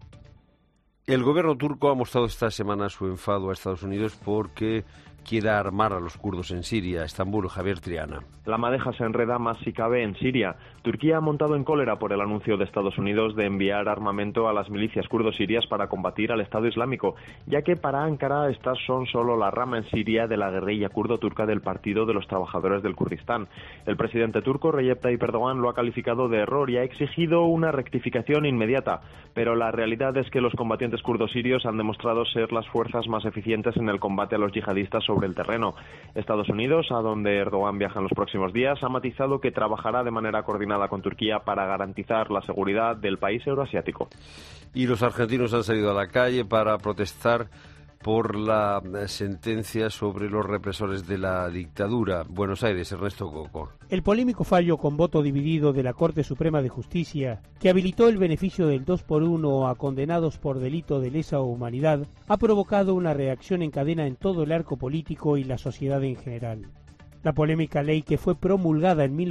El gobierno turco ha mostrado esta semana su enfado a Estados Unidos porque quiera armar a los kurdos en Siria. Estambul, Javier Triana. La madeja se enreda más si cabe en Siria. Turquía ha montado en cólera por el anuncio de Estados Unidos de enviar armamento a las milicias kurdos sirias para combatir al Estado Islámico, ya que para Ankara estas son solo la rama en Siria de la guerrilla kurdo turca del Partido de los Trabajadores del Kurdistán. El presidente turco, Recep Tayyip Erdogan, lo ha calificado de error y ha exigido una rectificación inmediata, pero la realidad es que los combatientes kurdos sirios han demostrado ser las fuerzas más eficientes en el combate a los yihadistas sobre el terreno. Estados Unidos, a donde Erdogan viaja en los próximos días, ha matizado que trabajará de manera coordinada con Turquía para garantizar la seguridad del país euroasiático. Y los argentinos han salido a la calle para protestar por la sentencia sobre los represores de la dictadura. Buenos Aires, Ernesto Coco. El polémico fallo con voto dividido de la Corte Suprema de Justicia, que habilitó el beneficio del 2x1 a condenados por delito de lesa humanidad, ha provocado una reacción en cadena en todo el arco político y la sociedad en general. La polémica ley, que fue promulgada en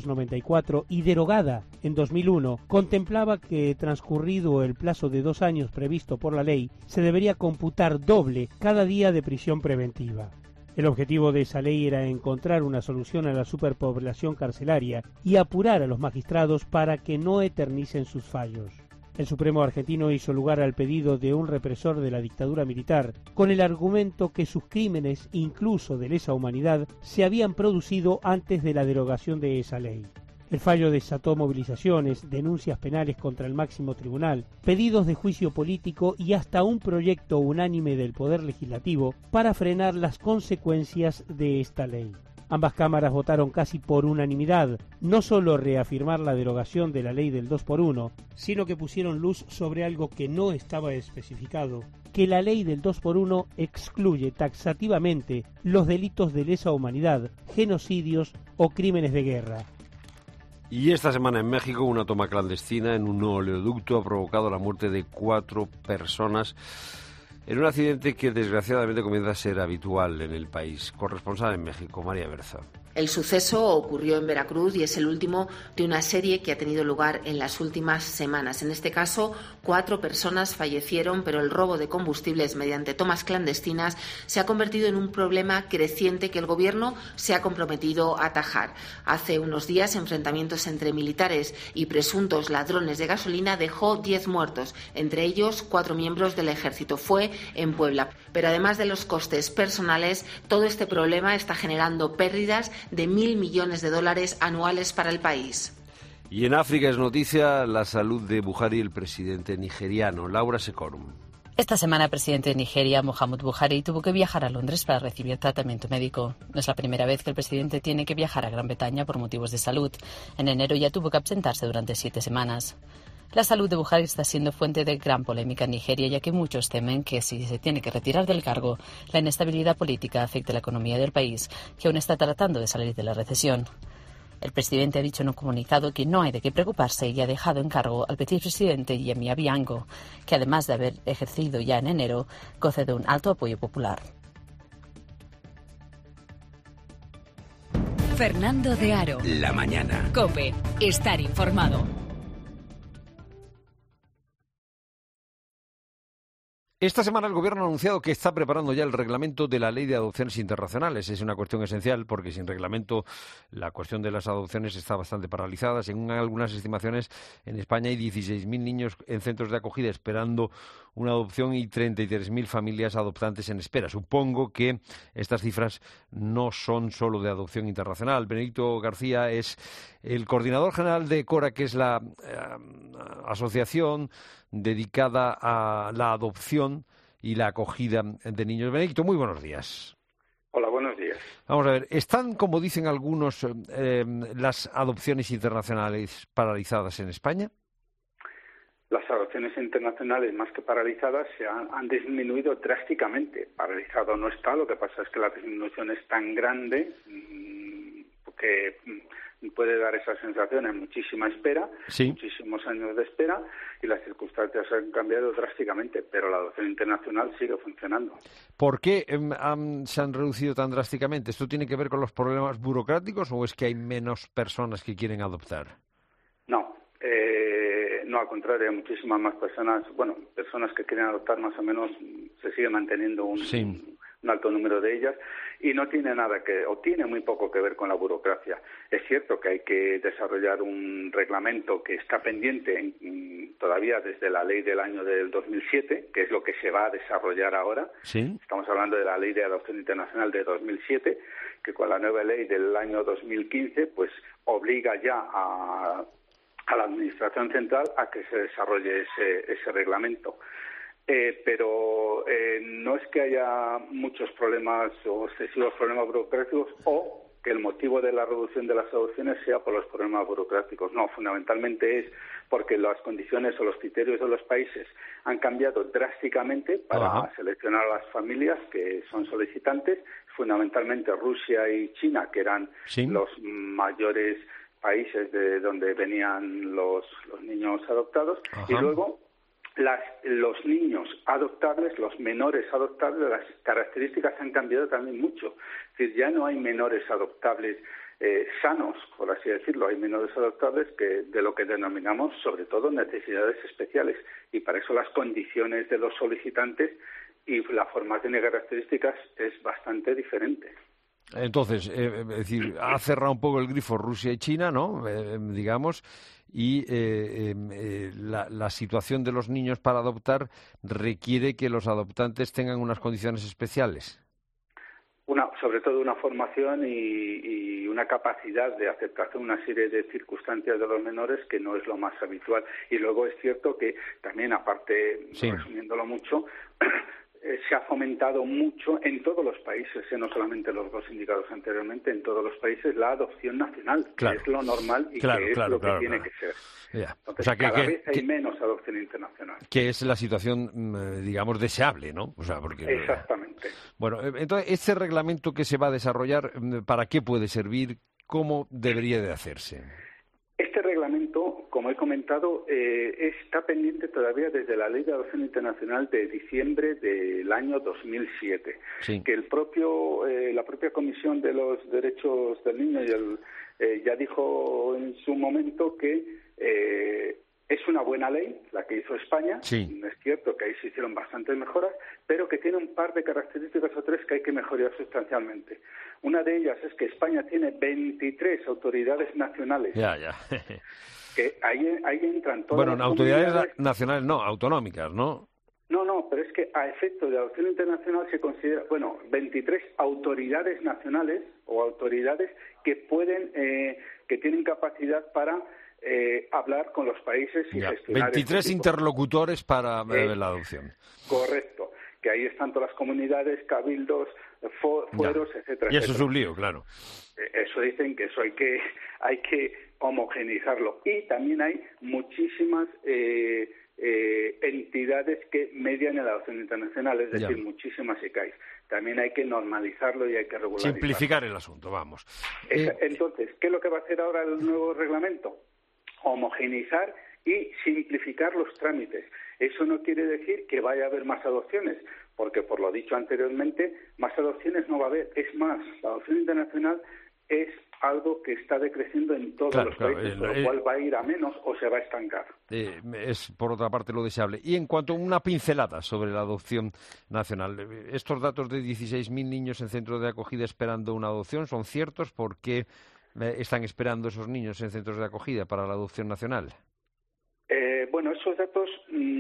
1994 y derogada en 2001, contemplaba que, transcurrido el plazo de 2 años previsto por la ley, se debería computar doble cada día de prisión preventiva. El objetivo de esa ley era encontrar una solución a la superpoblación carcelaria y apurar a los magistrados para que no eternicen sus fallos. El Supremo argentino hizo lugar al pedido de un represor de la dictadura militar, con el argumento que sus crímenes, incluso de lesa humanidad, se habían producido antes de la derogación de esa ley. El fallo desató movilizaciones, denuncias penales contra el máximo tribunal, pedidos de juicio político y hasta un proyecto unánime del Poder Legislativo para frenar las consecuencias de esta ley. Ambas cámaras votaron casi por unanimidad, no solo reafirmar la derogación de la ley del 2x1, sino que pusieron luz sobre algo que no estaba especificado, que la ley del 2x1 excluye taxativamente los delitos de lesa humanidad, genocidios o crímenes de guerra. Y esta semana en México una toma clandestina en un oleoducto ha provocado la muerte de 4 personas en un accidente que desgraciadamente comienza a ser habitual en el país. Corresponsal en México, María Berza. El suceso ocurrió en Veracruz y es el último de una serie que ha tenido lugar en las últimas semanas. En este caso, 4 personas fallecieron, pero el robo de combustibles mediante tomas clandestinas se ha convertido en un problema creciente que el gobierno se ha comprometido a atajar. Hace unos días, enfrentamientos entre militares y presuntos ladrones de gasolina dejó 10 muertos, entre ellos 4 miembros del ejército. Fue en Puebla. Pero además de los costes personales, todo este problema está generando pérdidas de $1.000 millones anuales para el país. Y en África es noticia la salud de Buhari, el presidente nigeriano. Laura Secorum. Esta semana el presidente de Nigeria, Muhammadu Buhari, tuvo que viajar a Londres para recibir tratamiento médico. No es la primera vez que el presidente tiene que viajar a Gran Bretaña por motivos de salud. En enero ya tuvo que ausentarse durante 7 semanas. La salud de Buhari está siendo fuente de gran polémica en Nigeria, ya que muchos temen que si se tiene que retirar del cargo, la inestabilidad política afecte a la economía del país, que aún está tratando de salir de la recesión. El presidente ha dicho en un comunicado que no hay de qué preocuparse y ha dejado en cargo al vicepresidente Yemi Obiango, que además de haber ejercido ya en enero, goza de un alto apoyo popular. Fernando de Aro. La mañana. COPE. Estar informado. Esta semana el Gobierno ha anunciado que está preparando ya el reglamento de la Ley de Adopciones Internacionales. Es una cuestión esencial porque sin reglamento la cuestión de las adopciones está bastante paralizada. Según algunas estimaciones, en España hay 16.000 niños en centros de acogida esperando una adopción y 33.000 familias adoptantes en espera. Supongo que estas cifras no son solo de adopción internacional. Benedicto García es el coordinador general de CORA, que es la asociación dedicada a la adopción y la acogida de niños. Benedicto, muy buenos días. Hola, buenos días. Vamos a ver, ¿están, como dicen algunos, las adopciones internacionales paralizadas en España? Las adopciones internacionales, más que paralizadas, han disminuido drásticamente. Paralizado no está, lo que pasa es que la disminución es tan grande que puede dar esa sensación en muchísima espera, muchísimos años de espera, y las circunstancias han cambiado drásticamente, pero la adopción internacional sigue funcionando. ¿Por qué se han reducido tan drásticamente? ¿Esto tiene que ver con los problemas burocráticos o es que hay menos personas que quieren adoptar? No, al contrario, hay muchísimas más personas, personas que quieren adoptar, más o menos se sigue manteniendo un alto número de ellas, y no tiene tiene muy poco que ver con la burocracia. Es cierto que hay que desarrollar un reglamento que está pendiente todavía desde la ley del año del 2007, que es lo que se va a desarrollar ahora. Estamos hablando de la ley de adopción internacional de 2007, que con la nueva ley del año 2015, pues obliga ya a la Administración Central a que se desarrolle ese reglamento. Pero no es que haya muchos problemas o excesivos problemas burocráticos o que el motivo de la reducción de las adopciones sea por los problemas burocráticos. No, fundamentalmente es porque las condiciones o los criterios de los países han cambiado drásticamente para seleccionar a las familias que son solicitantes, fundamentalmente Rusia y China, que eran los mayores países de donde venían los niños adoptados, y luego los niños adoptables, los menores adoptables, las características han cambiado también mucho. Es decir, ya no hay menores adoptables sanos, por así decirlo, hay menores adoptables que de lo que denominamos sobre todo necesidades especiales, y para eso las condiciones de los solicitantes y la formación y características es bastante diferente. Entonces, es decir, ha cerrado un poco el grifo Rusia y China, ¿no? Digamos, y la situación de los niños para adoptar requiere que los adoptantes tengan unas condiciones especiales. Sobre todo una formación y una capacidad de aceptación, una serie de circunstancias de los menores que no es lo más habitual. Y luego es cierto que también, aparte, resumiéndolo mucho, se ha fomentado mucho en todos los países, no solamente los dos indicados anteriormente, en todos los países la adopción nacional, que es lo normal y que es lo que tiene que ser. Entonces, cada vez hay menos adopción internacional. Que es la situación, digamos, deseable, ¿no? Exactamente. Bueno, entonces, este reglamento que se va a desarrollar, ¿para qué puede servir? ¿Cómo debería de hacerse? Este reglamento, como he comentado, está pendiente todavía desde la Ley de Adopción Internacional de diciembre del año 2007, que la propia Comisión de los Derechos del Niño ya dijo en su momento que es una buena ley, la que hizo España. Es cierto que ahí se hicieron bastantes mejoras, pero que tiene un par de características o tres que hay que mejorar sustancialmente. Una de ellas es que España tiene 23 autoridades nacionales. Que ahí entran todas las autoridades nacionales, no, autonómicas, ¿no? No, pero es que a efecto de adopción internacional se considera, 23 autoridades nacionales o autoridades que pueden, que tienen capacidad para hablar con los países y gestionar 23 interlocutores para la adopción. Correcto, que ahí están todas las comunidades, cabildos, fueros, etcétera. Y eso es un lío, claro. Eso dicen que eso hay que homogeneizarlo. Y también hay muchísimas entidades que median en la adopción internacional, es decir, muchísimas ICAIs. También hay que normalizarlo y hay que regularizarlo. Simplificar el asunto, vamos. Entonces, ¿qué es lo que va a hacer ahora el nuevo reglamento? Homogeneizar y simplificar los trámites. Eso no quiere decir que vaya a haber más adopciones, porque por lo dicho anteriormente, más adopciones no va a haber. Es más, la adopción internacional es algo que está decreciendo en todos los países, por lo cual va a ir a menos o se va a estancar. Es, por otra parte, lo deseable. Y en cuanto a una pincelada sobre la adopción nacional, estos datos de 16.000 niños en centros de acogida esperando una adopción, ¿son ciertos? ¿Por qué están esperando esos niños en centros de acogida para la adopción nacional? Bueno, esos datos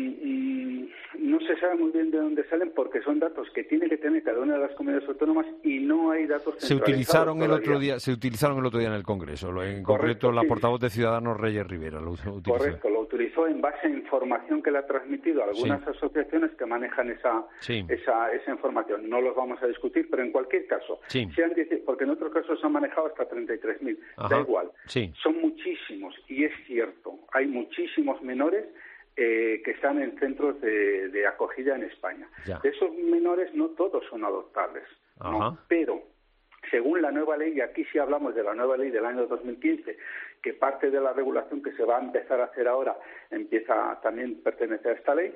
no se sabe muy bien de dónde salen porque son datos que tiene que tener cada una de las comunidades autónomas y no hay datos se utilizaron el otro día en el Congreso, en concreto la portavoz de Ciudadanos, Reyes Rivera, lo utilizó. Correcto, lo utilizó en base a información que le ha transmitido a algunas asociaciones que manejan esa información. No los vamos a discutir, pero en cualquier caso, porque en otros casos se han manejado hasta 33.000. Da igual, son muchísimos y es cierto, hay muchísimos menores que están en centros de acogida en España. De esos menores no todos son adoptables, ¿no? Pero según la nueva ley, y aquí sí hablamos de la nueva ley del año 2015, que parte de la regulación que se va a empezar a hacer ahora empieza también pertenecer a esta ley,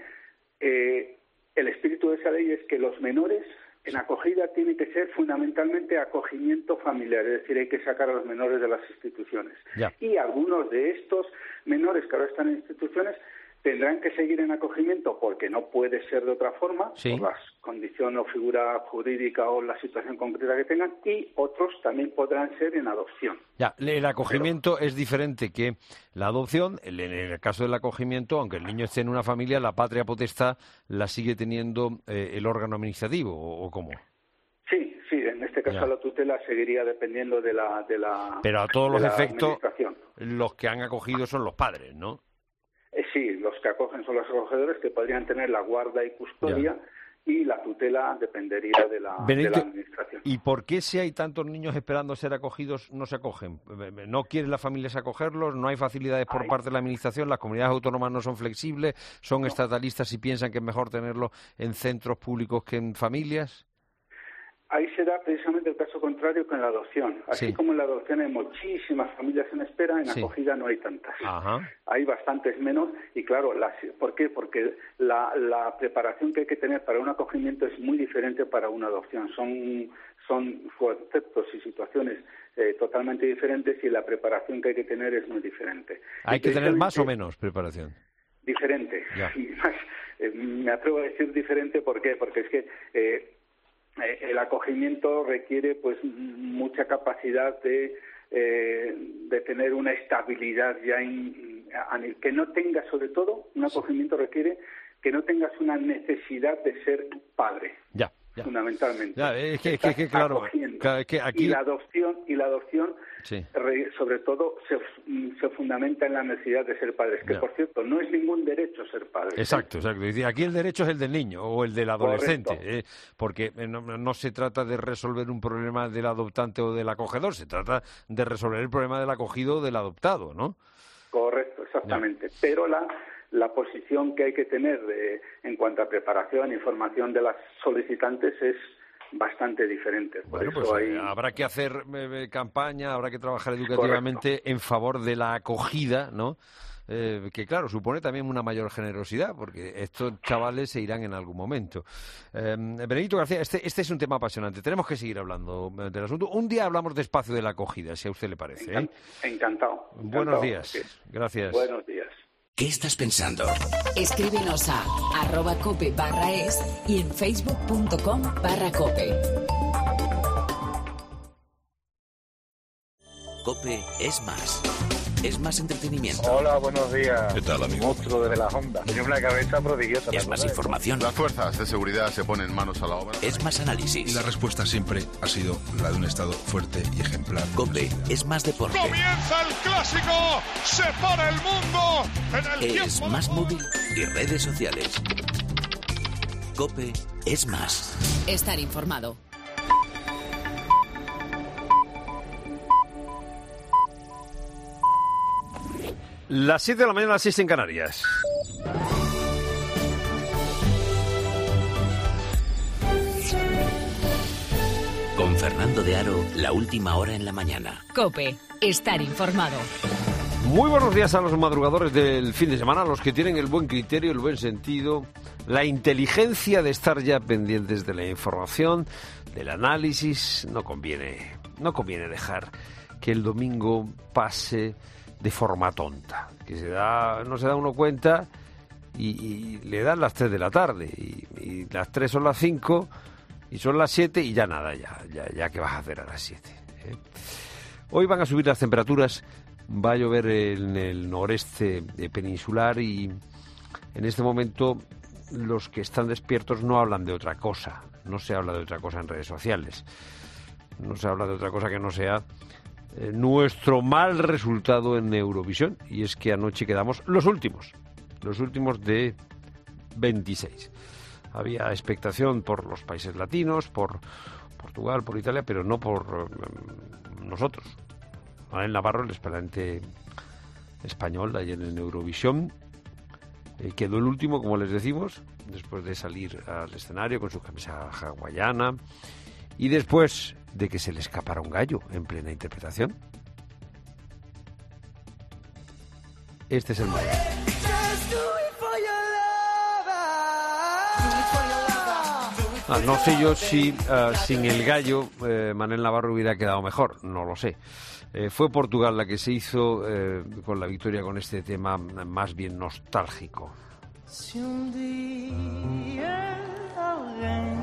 el espíritu de esa ley es que los menores en acogida tiene que ser fundamentalmente acogimiento familiar, es decir, hay que sacar a los menores de las instituciones. Y algunos de estos menores que ahora están en instituciones tendrán que seguir en acogimiento porque no puede ser de otra forma, por la condición o figura jurídica o la situación concreta que tengan, y otros también podrán ser en adopción. El acogimiento es diferente que la adopción. En el caso del acogimiento, aunque el niño esté en una familia, la patria potestad la sigue teniendo el órgano administrativo, ¿o cómo? Sí, en este caso la tutela seguiría dependiendo de la Pero a todos los efectos, los que han acogido son los padres, ¿no? Sí, los que acogen son los acogedores que podrían tener la guarda y custodia y la tutela dependería de la administración. ¿Y por qué si hay tantos niños esperando ser acogidos no se acogen? ¿No quieren las familias acogerlos? ¿No hay facilidades por parte de la administración? ¿Las comunidades autónomas no son flexibles? ¿Son estatalistas y piensan que es mejor tenerlo en centros públicos que en familias? Ahí se da precisamente el caso contrario con la adopción. Así como en la adopción hay muchísimas familias en espera, en acogida no hay tantas. Hay bastantes menos y claro, ¿por qué? Porque la preparación que hay que tener para un acogimiento es muy diferente para una adopción. Son conceptos y situaciones totalmente diferentes y la preparación que hay que tener es muy diferente. ¿Hay que tener más o menos preparación? Diferente. Me atrevo a decir diferente, ¿por qué? Porque es que el acogimiento requiere pues mucha capacidad de tener una estabilidad que no tengas, sobre todo un acogimiento requiere que no tengas una necesidad de ser padre. Fundamentalmente. Es que claro, que aquí... y la adopción sobre todo se fundamenta en la necesidad de ser padres, que por cierto no es ningún derecho ser padre. Exacto. Aquí el derecho es el del niño o el del adolescente, porque no se trata de resolver un problema del adoptante o del acogedor, se trata de resolver el problema del acogido o del adoptado, ¿no? Correcto, exactamente. Pero la posición que hay que tener en cuanto a preparación e información de las solicitantes es bastante diferente. Por eso habrá que hacer campaña, habrá que trabajar educativamente en favor de la acogida, ¿no? Que claro, supone también una mayor generosidad, porque estos chavales se irán en algún momento. Benedicto García, este es un tema apasionante. Tenemos que seguir hablando del asunto. Un día hablamos despacio de la acogida, si a usted le parece. Encantado. Buenos días. Gracias. Buenos días. ¿Qué estás pensando? Escríbenos a @cope/es y en facebook.com/cope. COPE es más. Es más entretenimiento. Hola, buenos días. ¿Qué tal, amigo? Monstruo desde la Honda. Tiene una cabeza prodigiosa. Es más información. Las fuerzas de seguridad se ponen manos a la obra. Es más análisis. Y la respuesta siempre ha sido la de un Estado fuerte y ejemplar. COPE es más deporte. ¡Comienza el clásico! ¡Se para el mundo! En el Es más móvil y redes sociales. COPE es más. Estar informado. Las 7 de la mañana, las 6 en Canarias. Con Fernando de Aro, la última hora en la mañana. COPE, estar informado. Muy buenos días a los madrugadores del fin de semana, a los que tienen el buen criterio, el buen sentido, la inteligencia de estar ya pendientes de la información, del análisis. No conviene dejar que el domingo pase de forma tonta, que no se da uno cuenta y le dan las 3 de la tarde y las 3 son las 5 y son las 7 y ya nada, ya que vas a hacer a las 7, ¿eh? Hoy van a subir las temperaturas, va a llover en el noreste peninsular y en este momento los que están despiertos no hablan de otra cosa, no se habla de otra cosa en redes sociales, no se habla de otra cosa que no sea nuestro mal resultado en Eurovisión, y es que anoche quedamos los últimos de 26. Había expectación por los países latinos, por Portugal, por Italia, pero no por nosotros. Manel Navarro, el esperante español ayer en Eurovisión, quedó el último, como les decimos, después de salir al escenario con su camisa hawaiana y después de que se le escapara un gallo en plena interpretación. Este es el momento. No sé yo si sin el gallo Manel Navarro hubiera quedado mejor, no lo sé. Fue Portugal la que se hizo con la victoria con este tema más bien nostálgico. Si un día alguien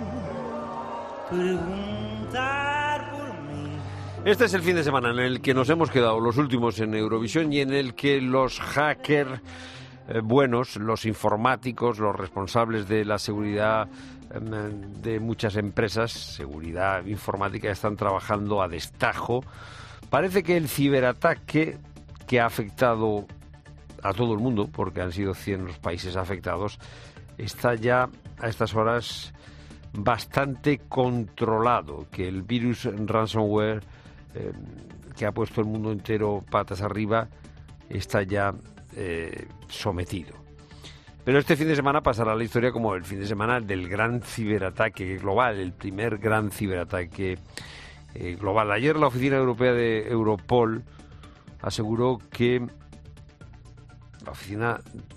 preguntar por mí. Este es el fin de semana en el que nos hemos quedado los últimos en Eurovisión y en el que los hackers buenos, los informáticos, los responsables de la seguridad de muchas empresas, seguridad informática, están trabajando a destajo. Parece que el ciberataque que ha afectado a todo el mundo, porque han sido 100 los países afectados, está ya a estas horas bastante controlado, que el virus ransomware que ha puesto el mundo entero patas arriba está ya sometido. Pero este fin de semana pasará a la historia como el fin de semana del gran ciberataque global, el primer gran ciberataque global. Ayer la Oficina Europea de Europol aseguró que la Oficina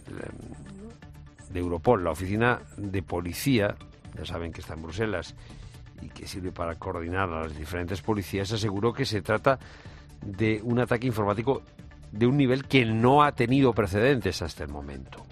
de Europol, la Oficina de Policía, ya saben que está en Bruselas y que sirve para coordinar a las diferentes policías, aseguró que se trata de un ataque informático de un nivel que no ha tenido precedentes hasta el momento.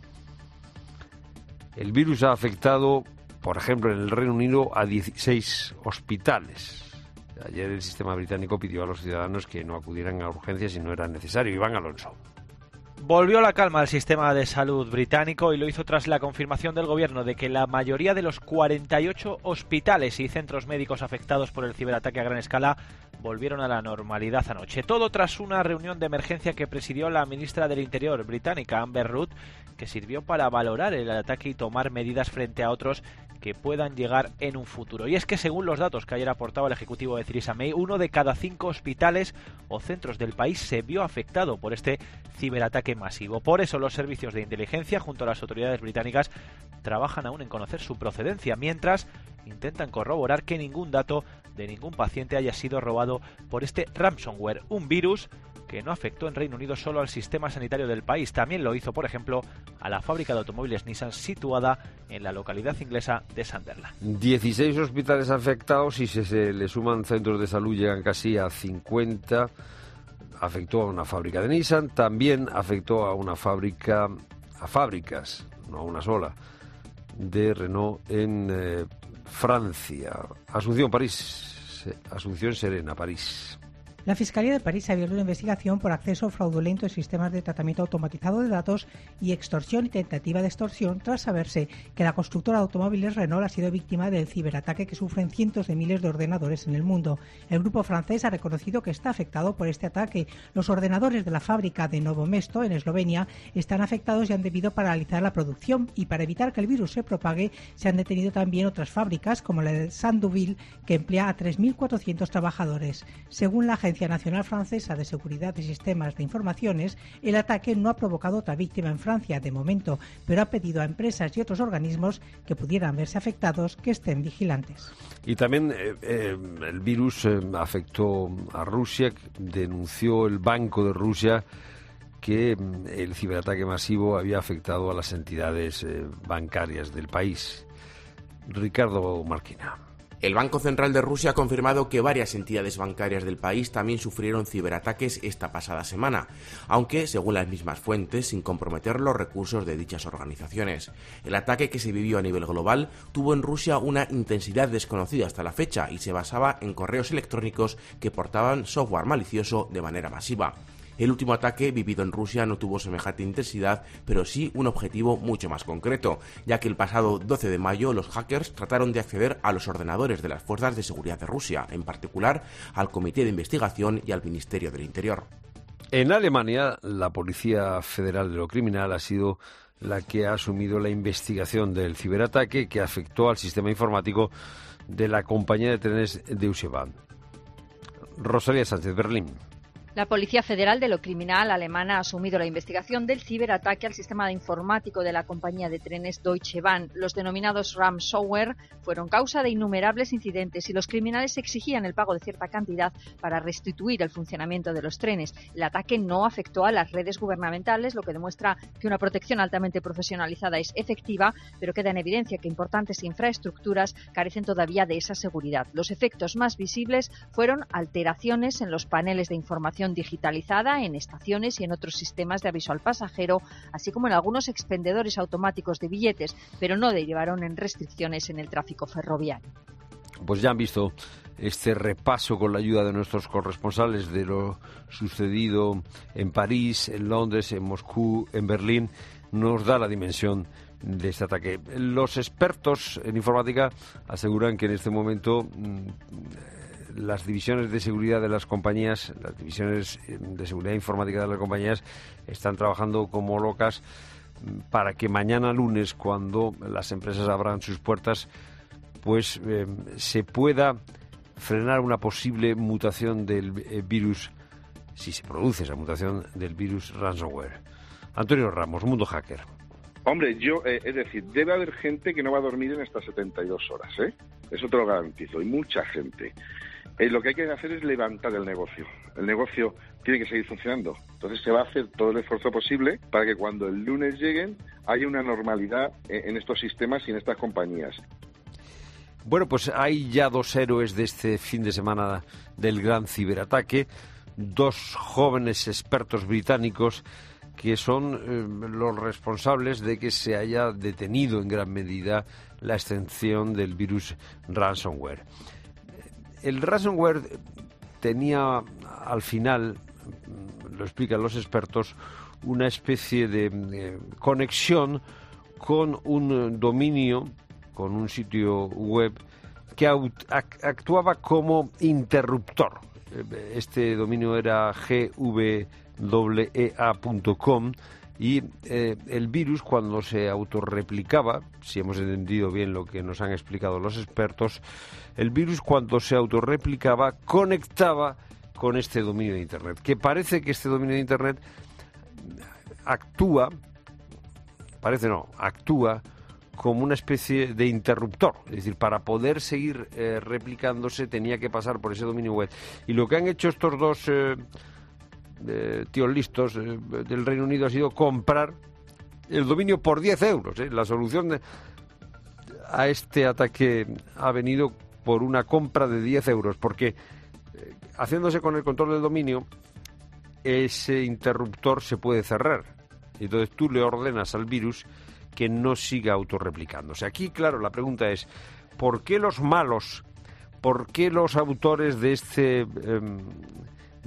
El virus ha afectado, por ejemplo, en el Reino Unido a 16 hospitales. Ayer el sistema británico pidió a los ciudadanos que no acudieran a urgencias si no era necesario. Iván Alonso. Volvió la calma al sistema de salud británico y lo hizo tras la confirmación del gobierno de que la mayoría de los 48 hospitales y centros médicos afectados por el ciberataque a gran escala volvieron a la normalidad anoche. Todo tras una reunión de emergencia que presidió la ministra del Interior británica, Amber Rudd, que sirvió para valorar el ataque y tomar medidas frente a otros que puedan llegar en un futuro. Y es que según los datos que ayer aportaba el ejecutivo de Theresa May, 1 de cada 5 hospitales o centros del país se vio afectado por este ciberataque masivo. Por eso los servicios de inteligencia junto a las autoridades británicas trabajan aún en conocer su procedencia, mientras intentan corroborar que ningún dato de ningún paciente haya sido robado por este ransomware, un virus que no afectó en Reino Unido solo al sistema sanitario del país, también lo hizo, por ejemplo, a la fábrica de automóviles Nissan situada en la localidad inglesa de Sunderland. 16 hospitales afectados y si se le suman centros de salud llegan casi a 50. Afectó a una fábrica de Nissan, también afectó a fábricas, no a una sola, de Renault en Francia. Asunción Serena, París. La Fiscalía de París ha abierto una investigación por acceso fraudulento en sistemas de tratamiento automatizado de datos y extorsión y tentativa de extorsión tras saberse que la constructora de automóviles Renault ha sido víctima del ciberataque que sufren cientos de miles de ordenadores en el mundo. El grupo francés ha reconocido que está afectado por este ataque. Los ordenadores de la fábrica de Novo Mesto, en Eslovenia, están afectados y han debido paralizar la producción. Y para evitar que el virus se propague, se han detenido también otras fábricas, como la de Sandouville, que emplea a 3.400 trabajadores. Según la Agencia Nacional Francesa de Seguridad de Sistemas de Informaciones, el ataque no ha provocado otra víctima en Francia de momento, pero ha pedido a empresas y otros organismos que pudieran verse afectados que estén vigilantes. Y también el virus afectó a Rusia, denunció el Banco de Rusia que el ciberataque masivo había afectado a las entidades bancarias del país. Ricardo Marquina. El Banco Central de Rusia ha confirmado que varias entidades bancarias del país también sufrieron ciberataques esta pasada semana, aunque, según las mismas fuentes, sin comprometer los recursos de dichas organizaciones. El ataque, que se vivió a nivel global, tuvo en Rusia una intensidad desconocida hasta la fecha y se basaba en correos electrónicos que portaban software malicioso de manera masiva. El último ataque vivido en Rusia no tuvo semejante intensidad, pero sí un objetivo mucho más concreto, ya que el pasado 12 de mayo los hackers trataron de acceder a los ordenadores de las fuerzas de seguridad de Rusia, en particular al Comité de Investigación y al Ministerio del Interior. En Alemania, la Policía Federal de lo Criminal ha sido la que ha asumido la investigación del ciberataque que afectó al sistema informático de la compañía de trenes Deutsche Bahn. Rosalía Sánchez, Berlín. La Policía Federal de lo Criminal alemana ha asumido la investigación del ciberataque al sistema informático de la compañía de trenes Deutsche Bahn. Los denominados ransomware fueron causa de innumerables incidentes y los criminales exigían el pago de cierta cantidad para restituir el funcionamiento de los trenes. El ataque no afectó a las redes gubernamentales, lo que demuestra que una protección altamente profesionalizada es efectiva, pero queda en evidencia que importantes infraestructuras carecen todavía de esa seguridad. Los efectos más visibles fueron alteraciones en los paneles de información digitalizada en estaciones y en otros sistemas de aviso al pasajero, así como en algunos expendedores automáticos de billetes, pero no derivaron en restricciones en el tráfico ferroviario. Pues ya han visto este repaso con la ayuda de nuestros corresponsales de lo sucedido en París, en Londres, en Moscú, en Berlín. Nos da la dimensión de este ataque. Los expertos en informática aseguran que en este momento las divisiones de seguridad de las compañías, las divisiones de seguridad informática de las compañías están trabajando como locas para que mañana lunes, cuando las empresas abran sus puertas, pues se pueda frenar una posible mutación del virus, si se produce esa mutación del virus ransomware. Antonio Ramos, Mundo Hacker. Hombre, es decir, debe haber gente que no va a dormir en estas 72 horas, ¿eh? Eso te lo garantizo, y mucha gente. Lo que hay que hacer es levantar el negocio. El negocio tiene que seguir funcionando. Entonces se va a hacer todo el esfuerzo posible para que cuando el lunes lleguen haya una normalidad en estos sistemas y en estas compañías. Bueno, pues hay ya dos héroes de este fin de semana del gran ciberataque, dos jóvenes expertos británicos que son los responsables de que se haya detenido en gran medida la extensión del virus ransomware. El ransomware tenía al final, lo explican los expertos, una especie de conexión con un dominio, con un sitio web que actuaba como interruptor. Este dominio era gweea.com y el virus, cuando se autorreplicaba, si hemos entendido bien lo que nos han explicado los expertos, el virus cuando se autorreplicaba conectaba con este dominio de Internet, que parece que este dominio de Internet actúa como una especie de interruptor, es decir, para poder seguir replicándose tenía que pasar por ese dominio web. Y lo que han hecho estos dos tíos listos del Reino Unido ha sido comprar el dominio por 10 euros. La solución a este ataque ha venido por una compra de 10 euros, porque haciéndose con el control del dominio, ese interruptor se puede cerrar. Entonces tú le ordenas al virus que no siga autorreplicándose. Aquí, claro, la pregunta es, ¿por qué los malos, por qué los autores de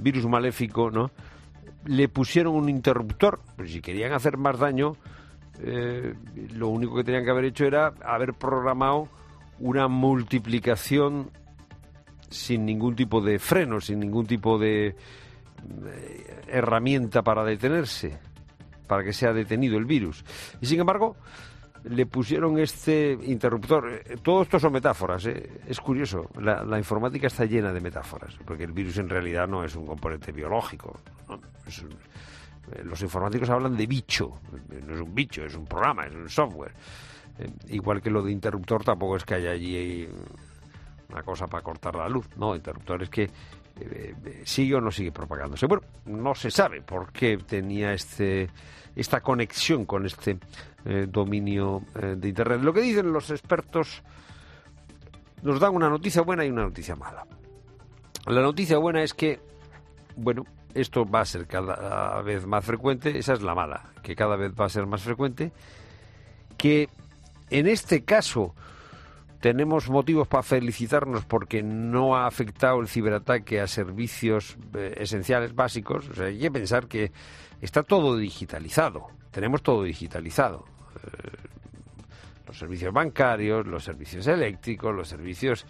virus maléfico, ¿no? Le pusieron un interruptor, pero si querían hacer más daño, lo único que tenían que haber hecho era haber programado una multiplicación sin ningún tipo de freno, sin ningún tipo de herramienta para detenerse, para que sea detenido el virus. Y sin embargo, le pusieron este interruptor. Todo esto son metáforas, ¿eh? Es curioso, la informática está llena de metáforas, porque el virus en realidad no es un componente biológico, ¿no? Los informáticos hablan de bicho, no es un bicho, es un programa, es un software. Igual que lo de interruptor, tampoco es que haya allí una cosa para cortar la luz, no, interruptor es que sigue o no sigue propagándose. Bueno, no se sabe por qué tenía esta conexión con este dominio de Internet. Lo que dicen los expertos nos dan una noticia buena y una noticia mala. La noticia buena es que, bueno, esto va a ser cada vez más frecuente. Esa es la mala, que cada vez va a ser más frecuente, que en este caso tenemos motivos para felicitarnos porque no ha afectado el ciberataque a servicios esenciales, básicos. O sea, hay que pensar que está todo digitalizado, tenemos todo digitalizado. Los servicios bancarios, los servicios eléctricos, los servicios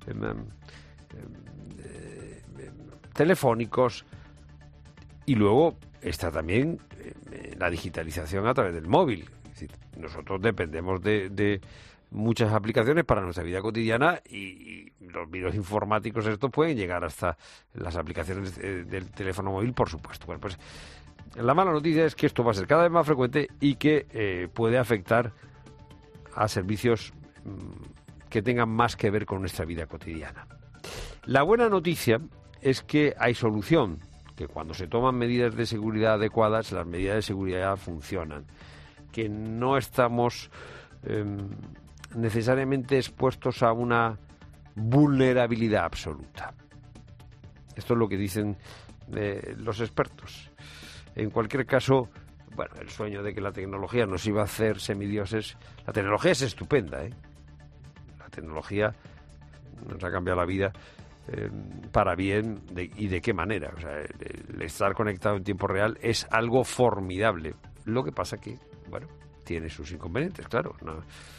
telefónicos, y luego está también la digitalización a través del móvil. Es decir, nosotros dependemos de muchas aplicaciones para nuestra vida cotidiana, y los virus informáticos estos pueden llegar hasta las aplicaciones del teléfono móvil, por supuesto. Bueno, pues la mala noticia es que esto va a ser cada vez más frecuente y que puede afectar a servicios que tengan más que ver con nuestra vida cotidiana. La buena noticia es que hay solución, que cuando se toman medidas de seguridad adecuadas, las medidas de seguridad funcionan, que no estamos necesariamente expuestos a una vulnerabilidad absoluta. Esto es lo que dicen los expertos. En cualquier caso, bueno, el sueño de que la tecnología nos iba a hacer semidioses, la tecnología es estupenda, ¿eh? La tecnología nos ha cambiado la vida para bien, y de qué manera. O sea, el estar conectado en tiempo real es algo formidable. Lo que pasa que, bueno, tiene sus inconvenientes, claro, ¿no?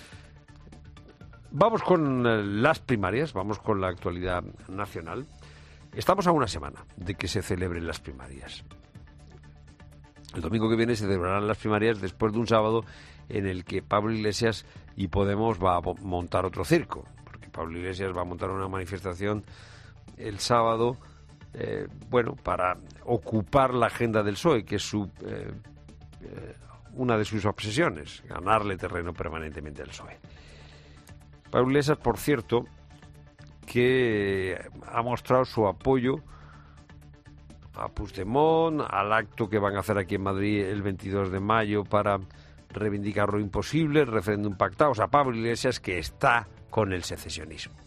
Vamos con las primarias, vamos con la actualidad nacional. Estamos a una semana de que se celebren las primarias. El domingo que viene se celebrarán las primarias después de un sábado en el que Pablo Iglesias y Podemos va a montar otro circo, porque Pablo Iglesias va a montar una manifestación el sábado, bueno, para ocupar la agenda del PSOE, que es una de sus obsesiones, ganarle terreno permanentemente al PSOE. Pablo Iglesias, por cierto, que ha mostrado su apoyo a Puigdemont, al acto que van a hacer aquí en Madrid el 22 de mayo para reivindicar lo imposible, el referéndum pactado. O sea, Pablo Iglesias, que está con el secesionismo.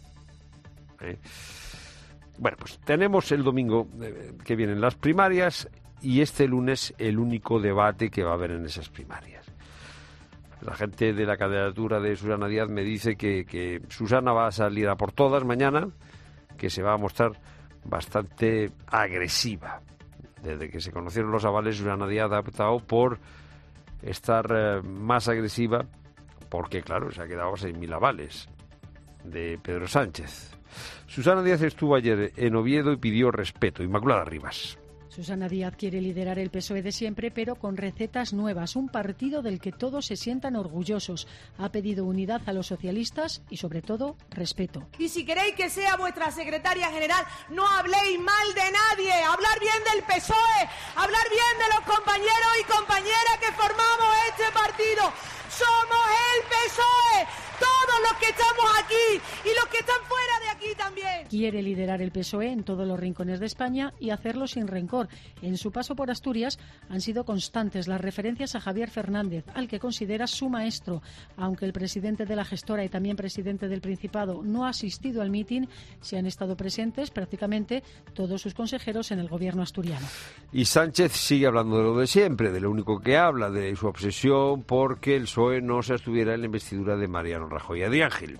Bueno, pues tenemos el domingo que vienen las primarias, y este lunes el único debate que va a haber en esas primarias. La gente de la candidatura de Susana Díaz me dice que Susana va a salir a por todas mañana, que se va a mostrar bastante agresiva. Desde que se conocieron los avales, Susana Díaz ha optado por estar más agresiva, porque claro, se ha quedado a 6.000 avales de Pedro Sánchez. Susana Díaz estuvo ayer en Oviedo y pidió respeto. Inmaculada Rivas. Susana Díaz quiere liderar el PSOE de siempre, pero con recetas nuevas, un partido del que todos se sientan orgullosos. Ha pedido unidad a los socialistas y, sobre todo, respeto. Y si queréis que sea vuestra secretaria general, no habléis mal de nadie, hablar bien del PSOE, hablar bien de los compañeros y compañeras que formamos este partido. Somos el PSOE, todos los que estamos aquí y los que están fuera de aquí también. Quiere liderar el PSOE en todos los rincones de España y hacerlo sin rencor. En su paso por Asturias han sido constantes las referencias a Javier Fernández, al que considera su maestro. Aunque el presidente de la gestora y también presidente del Principado no ha asistido al mitin, se han estado presentes prácticamente todos sus consejeros en el gobierno asturiano. Y Sánchez sigue hablando de lo de siempre, de lo único que habla, de su obsesión porque el PSOE no se abstuviera en la investidura de Mariano Rajoy y Adrián Gil.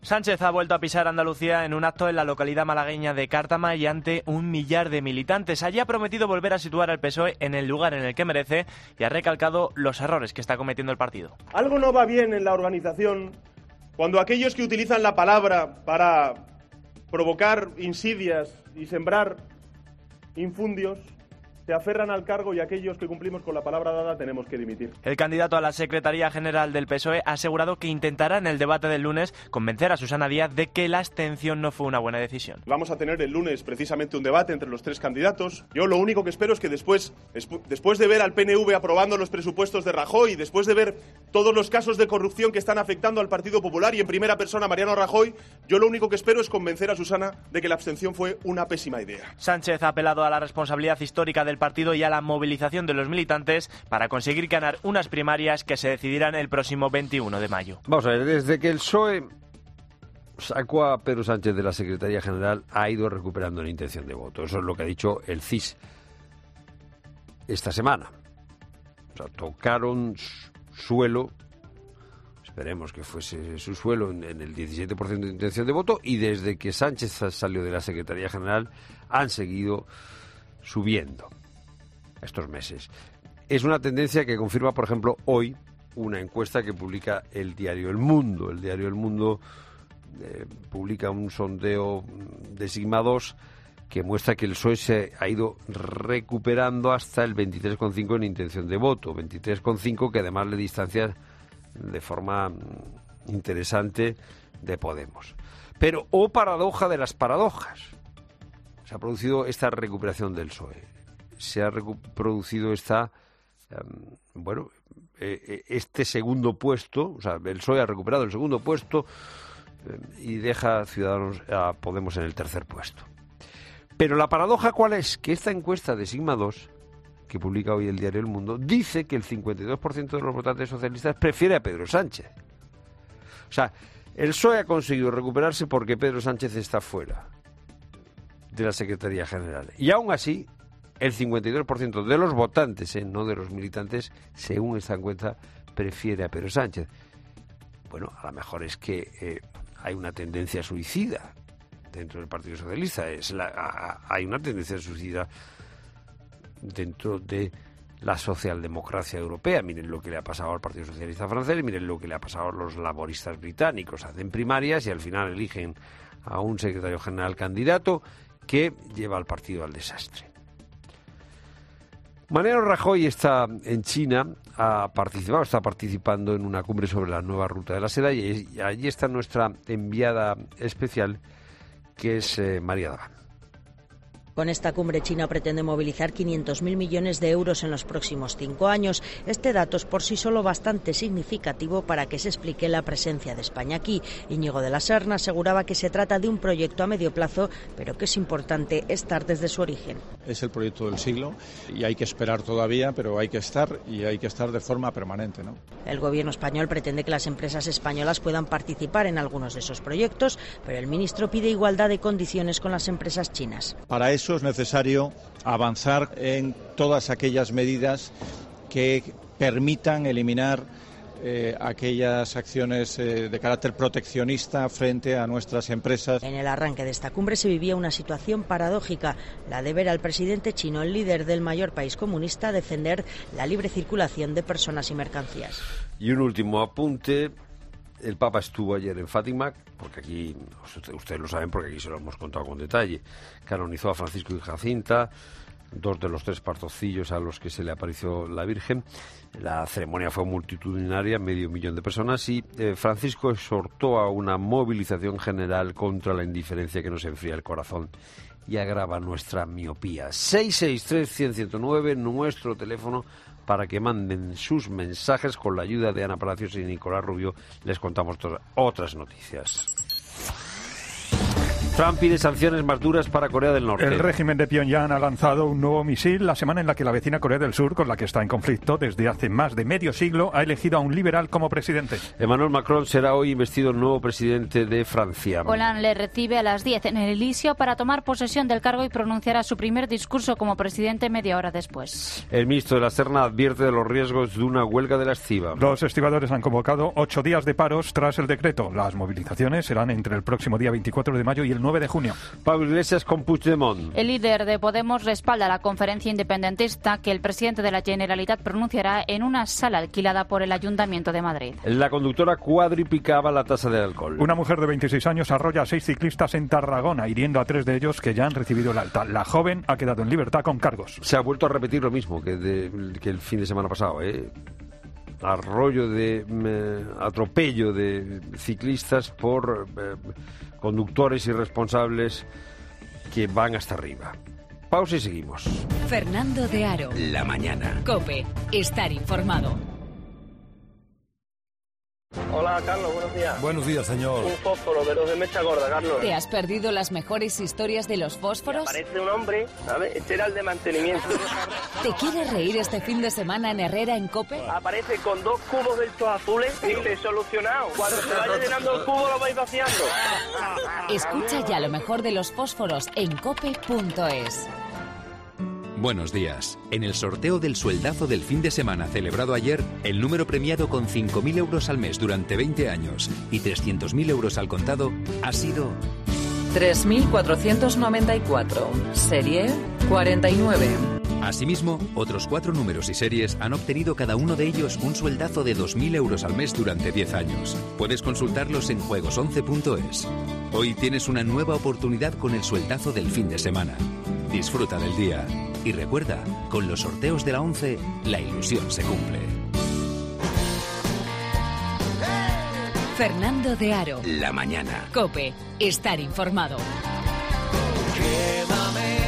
Sánchez ha vuelto a pisar Andalucía en un acto en la localidad malagueña de Cártama y ante 1 millar de militantes. Allí ha prometido volver a situar al PSOE en el lugar en el que merece y ha recalcado los errores que está cometiendo el partido. Algo no va bien en la organización cuando aquellos que utilizan la palabra para provocar insidias y sembrar infundios se aferran al cargo y aquellos que cumplimos con la palabra dada tenemos que dimitir. El candidato a la Secretaría General del PSOE ha asegurado que intentará en el debate del lunes convencer a Susana Díaz de que la abstención no fue una buena decisión. Vamos a tener el lunes precisamente un debate entre los 3 candidatos. Yo lo único que espero es que después de ver al PNV aprobando los presupuestos de Rajoy, después de ver todos los casos de corrupción que están afectando al Partido Popular y en primera persona a Mariano Rajoy, yo lo único que espero es convencer a Susana de que la abstención fue una pésima idea. Sánchez ha apelado a la responsabilidad histórica del partido y a la movilización de los militantes para conseguir ganar unas primarias que se decidirán el próximo 21 de mayo. Vamos a ver, desde que el PSOE sacó a Pedro Sánchez de la Secretaría General ha ido recuperando la intención de voto. Eso es lo que ha dicho el CIS esta semana. O sea, tocaron suelo, esperemos que fuese su suelo, en el 17% de intención de voto, y desde que Sánchez salió de la Secretaría General han seguido subiendo estos meses. Es una tendencia que confirma, por ejemplo, hoy una encuesta que publica el diario El Mundo. El diario El Mundo publica un sondeo de Sigma 2 que muestra que el PSOE se ha ido recuperando hasta el 23,5 en intención de voto. 23,5 que además le distancia de forma interesante de Podemos. Pero, oh paradoja de las paradojas, se ha producido esta recuperación del PSOE. Se ha producido este segundo puesto, o sea, el PSOE ha recuperado el segundo puesto y deja a Ciudadanos, a Podemos en el tercer puesto. Pero la paradoja, ¿cuál es? Que esta encuesta de Sigma 2, que publica hoy el diario El Mundo, dice que el 52% de los votantes socialistas prefiere a Pedro Sánchez. O sea, el PSOE ha conseguido recuperarse porque Pedro Sánchez está fuera de la Secretaría General. Y aún así, el 52% de los votantes, no de los militantes, según esta encuesta, prefiere a Pedro Sánchez. Bueno, a lo mejor es que hay una tendencia suicida dentro del Partido Socialista. Hay una tendencia suicida dentro de la socialdemocracia europea. Miren lo que le ha pasado al Partido Socialista francés, miren lo que le ha pasado a los laboristas británicos. Hacen primarias y al final eligen a un secretario general candidato que lleva al partido al desastre. Mariano Rajoy está en China, está participando en una cumbre sobre la nueva ruta de la seda y allí está nuestra enviada especial, que es María Daván. Con esta cumbre, China pretende movilizar 500.000 millones de euros en los próximos 5 años. Este dato es por sí solo bastante significativo para que se explique la presencia de España aquí. Íñigo de la Serna aseguraba que se trata de un proyecto a medio plazo, pero que es importante estar desde su origen. Es el proyecto del siglo y hay que esperar todavía, pero hay que estar y hay que estar de forma permanente, ¿no? El gobierno español pretende que las empresas españolas puedan participar en algunos de esos proyectos, pero el ministro pide igualdad de condiciones con las empresas chinas. Para eso es necesario avanzar en todas aquellas medidas que permitan eliminar aquellas acciones de carácter proteccionista frente a nuestras empresas. En el arranque de esta cumbre se vivía una situación paradójica, la de ver al presidente chino, el líder del mayor país comunista, defender la libre circulación de personas y mercancías. Y un último apunte. El Papa estuvo ayer en Fátima, porque aquí, ustedes lo saben porque aquí se lo hemos contado con detalle. Canonizó a Francisco y Jacinta, 2 de los 3 pastorcillos a los que se le apareció la Virgen. La ceremonia fue multitudinaria, 500.000 de personas, y Francisco exhortó a una movilización general contra la indiferencia que nos enfría el corazón y agrava nuestra miopía. 663-100-109, nuestro teléfono, para que manden sus mensajes. Con la ayuda de Ana Palacios y Nicolás Rubio les contamos otras noticias. Trump pide sanciones más duras para Corea del Norte. El régimen de Pyongyang ha lanzado un nuevo misil la semana en la que la vecina Corea del Sur, con la que está en conflicto desde hace más de medio siglo, ha elegido a un liberal como presidente. Emmanuel Macron será hoy investido el nuevo presidente de Francia. Hollande le recibe a las 10 en el Elíseo para tomar posesión del cargo y pronunciará su primer discurso como presidente media hora después. El ministro de la Serna advierte de los riesgos de una huelga de la estiba. Los estibadores han convocado 8 días de paros tras el decreto. Las movilizaciones serán entre el próximo día 24 de mayo y el 9 de junio. Pablo Iglesias con Puigdemont. El líder de Podemos respalda la conferencia independentista que el presidente de la Generalitat pronunciará en una sala alquilada por el Ayuntamiento de Madrid. La conductora cuadriplicaba la tasa de alcohol. Una mujer de 26 años arrolla a 6 ciclistas en Tarragona, hiriendo a 3 de ellos que ya han recibido el alta. La joven ha quedado en libertad con cargos. Se ha vuelto a repetir lo mismo que el fin de semana pasado, atropello de ciclistas por conductores irresponsables que van hasta arriba. Pausa y seguimos. Fernando de Aro. La mañana. COPE. Estar informado. Hola, Carlos, buenos días. Buenos días, señor. Un fósforo de los de mecha gorda, Carlos. ¿Te has perdido las mejores historias de los fósforos? Aparece un hombre, ¿sabes? Este era el de mantenimiento. ¿Te quieres reír este fin de semana en Herrera, en COPE? Aparece con 2 cubos de estos azules y dice, solucionado. Cuando se vaya llenando el cubo lo vais vaciando. Escucha ya lo mejor de los fósforos en cope.es. Buenos días. En el sorteo del sueldazo del fin de semana celebrado ayer, el número premiado con 5.000 euros al mes durante 20 años y 300.000 euros al contado ha sido 3.494, serie 49. Asimismo, otros 4 números y series han obtenido cada uno de ellos un sueldazo de 2.000 euros al mes durante 10 años. Puedes consultarlos en juegos11.es. Hoy tienes una nueva oportunidad con el sueldazo del fin de semana. Disfruta del día. Y recuerda, con los sorteos de la 11, la ilusión se cumple. Fernando de Aro. La mañana. COPE. Estar informado. Quémame,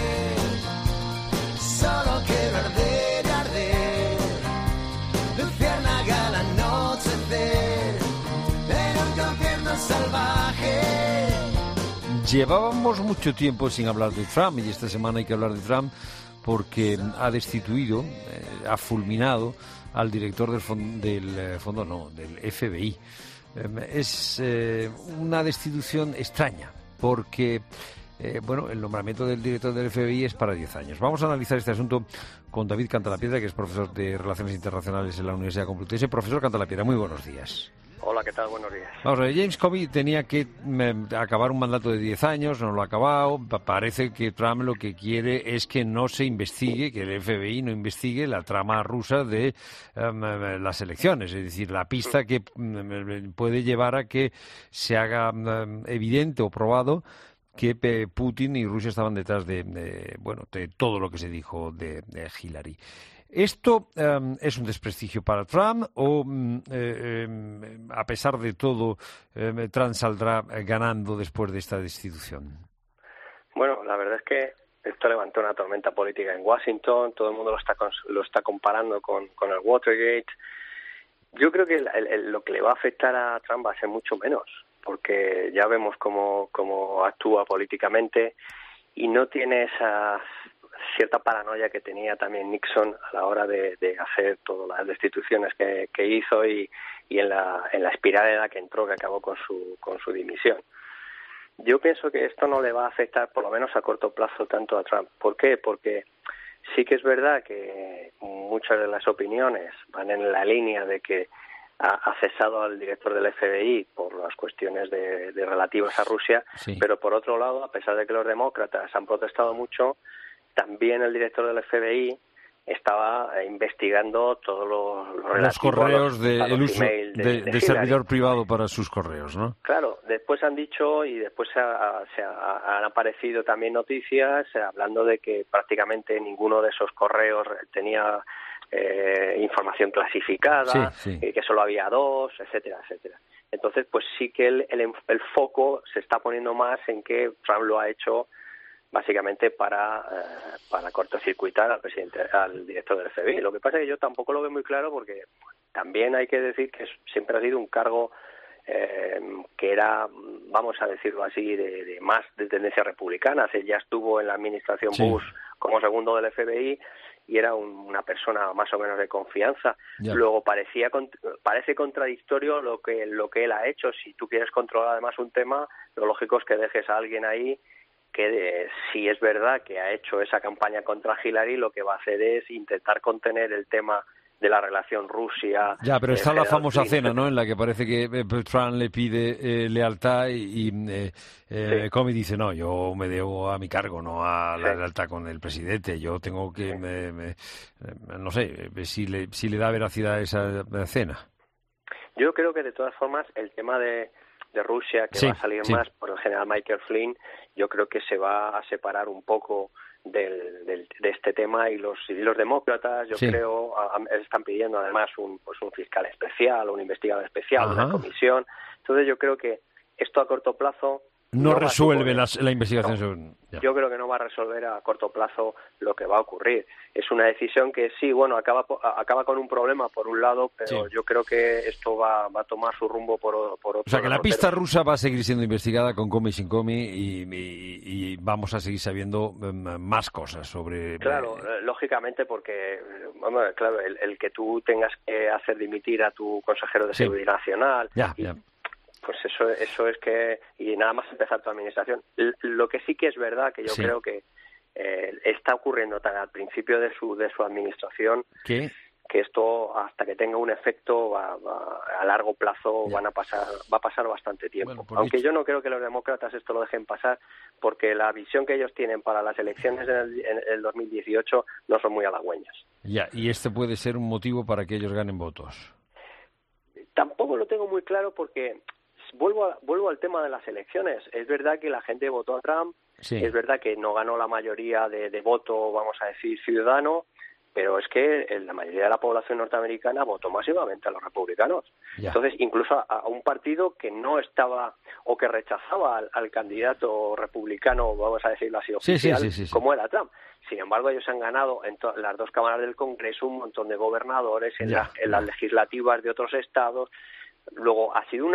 solo quiero arder y arder. Luciérnaga al anochecer, en un concierto salvaje. Llevábamos mucho tiempo sin hablar de Trump y esta semana hay que hablar de Trump porque ha destituido, ha fulminado al director del FBI. Es una destitución extraña porque el nombramiento del director del FBI es para 10 años. Vamos a analizar este asunto con David Cantalapiedra, que es profesor de Relaciones Internacionales en la Universidad Complutense. Profesor Cantalapiedra, muy buenos días. Hola, ¿qué tal? Buenos días. Vamos a ver, James Comey tenía que acabar un mandato de 10 años, no lo ha acabado. Parece que Trump lo que quiere es que no se investigue, que el FBI no investigue la trama rusa de las elecciones. Es decir, la pista que puede llevar a que se haga evidente o probado que Putin y Rusia estaban detrás de todo lo que se dijo de Hillary. ¿Esto es un desprestigio para Trump o, a pesar de todo, Trump saldrá ganando después de esta destitución? Bueno, la verdad es que esto levantó una tormenta política en Washington, todo el mundo lo está comparando con el Watergate. Yo creo que lo que le va a afectar a Trump va a ser mucho menos, porque ya vemos cómo actúa políticamente y no tiene esa cierta paranoia que tenía también Nixon a la hora de hacer todas las destituciones que hizo y en la espiral en la que entró, que acabó con su dimisión. Yo pienso que esto no le va a afectar, por lo menos a corto plazo, tanto a Trump. ¿Por qué? Porque sí que es verdad que muchas de las opiniones van en la línea de que ha cesado al director del FBI por las cuestiones de relativas a Rusia, sí. Pero por otro lado, a pesar de que los demócratas han protestado mucho, también el director del FBI estaba investigando todos los correos el uso de servidor privado para sus correos, ¿no? Claro, después han dicho y después han aparecido también noticias hablando de que prácticamente ninguno de esos correos tenía información clasificada, sí. Que solo había 2, etcétera, etcétera. Entonces, pues sí que el foco se está poniendo más en que Trump lo ha hecho básicamente para cortocircuitar al director del FBI. Lo que pasa es que yo tampoco lo veo muy claro porque también hay que decir que siempre ha sido un cargo que era, vamos a decirlo así, de más de tendencia republicana. Ya estuvo en la administración Bush como segundo del FBI y era una persona más o menos de confianza. Luego parece contradictorio lo que él ha hecho. Si tú quieres controlar además un tema, lo lógico es que dejes a alguien ahí que si es verdad que ha hecho esa campaña contra Hillary, lo que va a hacer es intentar contener el tema de la relación Rusia. Ya, pero está la famosa cena, ¿no?, en la que parece que Trump le pide lealtad y Comey dice, no, yo me debo a mi cargo, no a la lealtad con el presidente. Yo tengo que, no sé, si le da veracidad a esa cena. Yo creo que de todas formas el tema de Rusia, que va a salir más por el general Michael Flynn, yo creo que se va a separar un poco de este tema, y los demócratas, yo creo, están pidiendo además un fiscal especial, un investigador especial, una comisión. Entonces yo creo que esto a corto plazo no resuelve la investigación. No. Yo creo que no va a resolver a corto plazo lo que va a ocurrir. Es una decisión que sí, bueno, acaba con un problema por un lado, pero yo creo que esto va a tomar su rumbo por otro. O sea, que la pista rusa va a seguir siendo investigada con Comey y sin Comey, y vamos a seguir sabiendo más cosas sobre... Claro, lógicamente, porque claro, el que tú tengas que hacer dimitir a tu consejero de Seguridad Nacional... Pues eso es que... Y nada más empezar tu administración. Lo que sí que es verdad, que yo creo que está ocurriendo tan al principio de su administración, que esto, hasta que tenga un efecto a largo plazo, va a pasar bastante tiempo. Aunque yo no creo que los demócratas esto lo dejen pasar, porque la visión que ellos tienen para las elecciones en el 2018 no son muy halagüeñas. Y este puede ser un motivo para que ellos ganen votos. Tampoco lo tengo muy claro, porque... Vuelvo al tema de las elecciones. Es verdad que la gente votó a Trump, es verdad que no ganó la mayoría de voto, vamos a decir, ciudadano, pero es que la mayoría de la población norteamericana votó masivamente a los republicanos. Entonces, incluso a un partido que no estaba o que rechazaba al candidato republicano, vamos a decirlo así, oficial, como era Trump. Sin embargo, ellos han ganado en las dos cámaras del Congreso un montón de gobernadores, en las legislativas de otros estados. Luego ha sido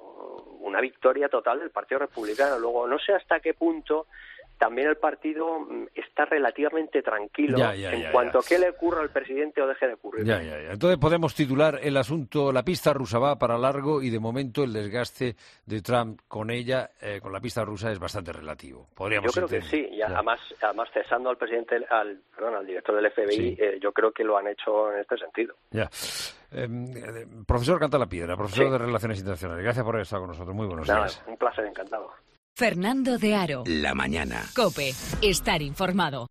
una victoria total del Partido Republicano. Luego no sé hasta qué punto también el partido está relativamente tranquilo en cuanto a qué le ocurra al presidente o deje de ocurrir. Entonces podemos titular el asunto: la pista rusa va para largo, y de momento el desgaste de Trump con ella, con la pista rusa, es bastante relativo. Yo creo que sí, y además cesando al presidente, al director del FBI, yo creo que lo han hecho en este sentido. Profesor Cantalapiedra, profesor de Relaciones Internacionales, gracias por haber estado con nosotros. Muy buenos días. Un placer, encantado. Fernando de Aro. La mañana. COPE. Estar informado.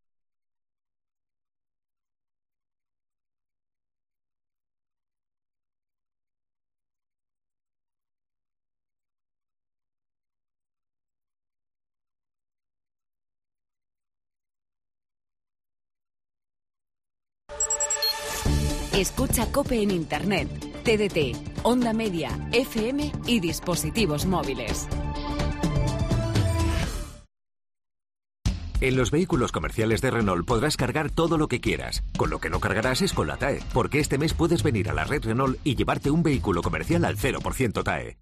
Escucha COPE en Internet, TDT, Onda Media, FM y dispositivos móviles. En los vehículos comerciales de Renault podrás cargar todo lo que quieras. Con lo que no cargarás es con la TAE, porque este mes puedes venir a la red Renault y llevarte un vehículo comercial al 0% TAE.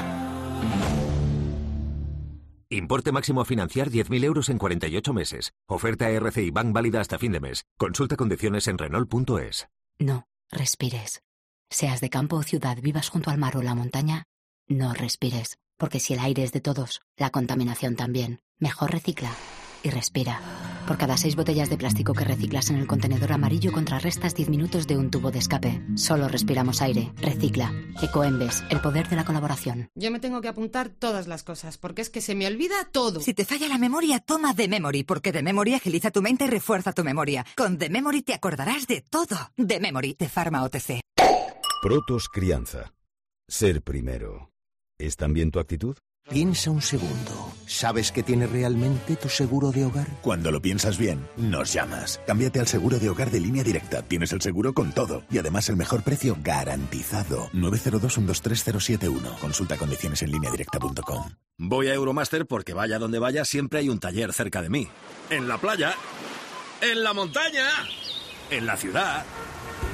Importe máximo a financiar 10.000 euros en 48 meses. Oferta RCI Bank válida hasta fin de mes. Consulta condiciones en Renault.es. No respires. Seas de campo o ciudad, vivas junto al mar o la montaña, no respires. Porque si el aire es de todos, la contaminación también. Mejor recicla y respira. Por cada 6 botellas de plástico que reciclas en el contenedor amarillo, contrarrestas 10 minutos de un tubo de escape. Solo respiramos aire. Recicla. Ecoembes, el poder de la colaboración. Yo me tengo que apuntar todas las cosas, porque es que se me olvida todo. Si te falla la memoria, toma The Memory, porque The Memory agiliza tu mente y refuerza tu memoria. Con The Memory te acordarás de todo. The Memory, de Pharma OTC. Protos Crianza. Ser primero. ¿Es también tu actitud? Piensa un segundo. ¿Sabes qué tiene realmente tu seguro de hogar? Cuando lo piensas bien, nos llamas. Cámbiate al seguro de hogar de Línea Directa. Tienes el seguro con todo. Y además el mejor precio garantizado. 902-123-071. Consulta condiciones en lineadirecta.com. Voy a Euromaster porque vaya donde vaya siempre hay un taller cerca de mí. En la playa. En la montaña. En la ciudad.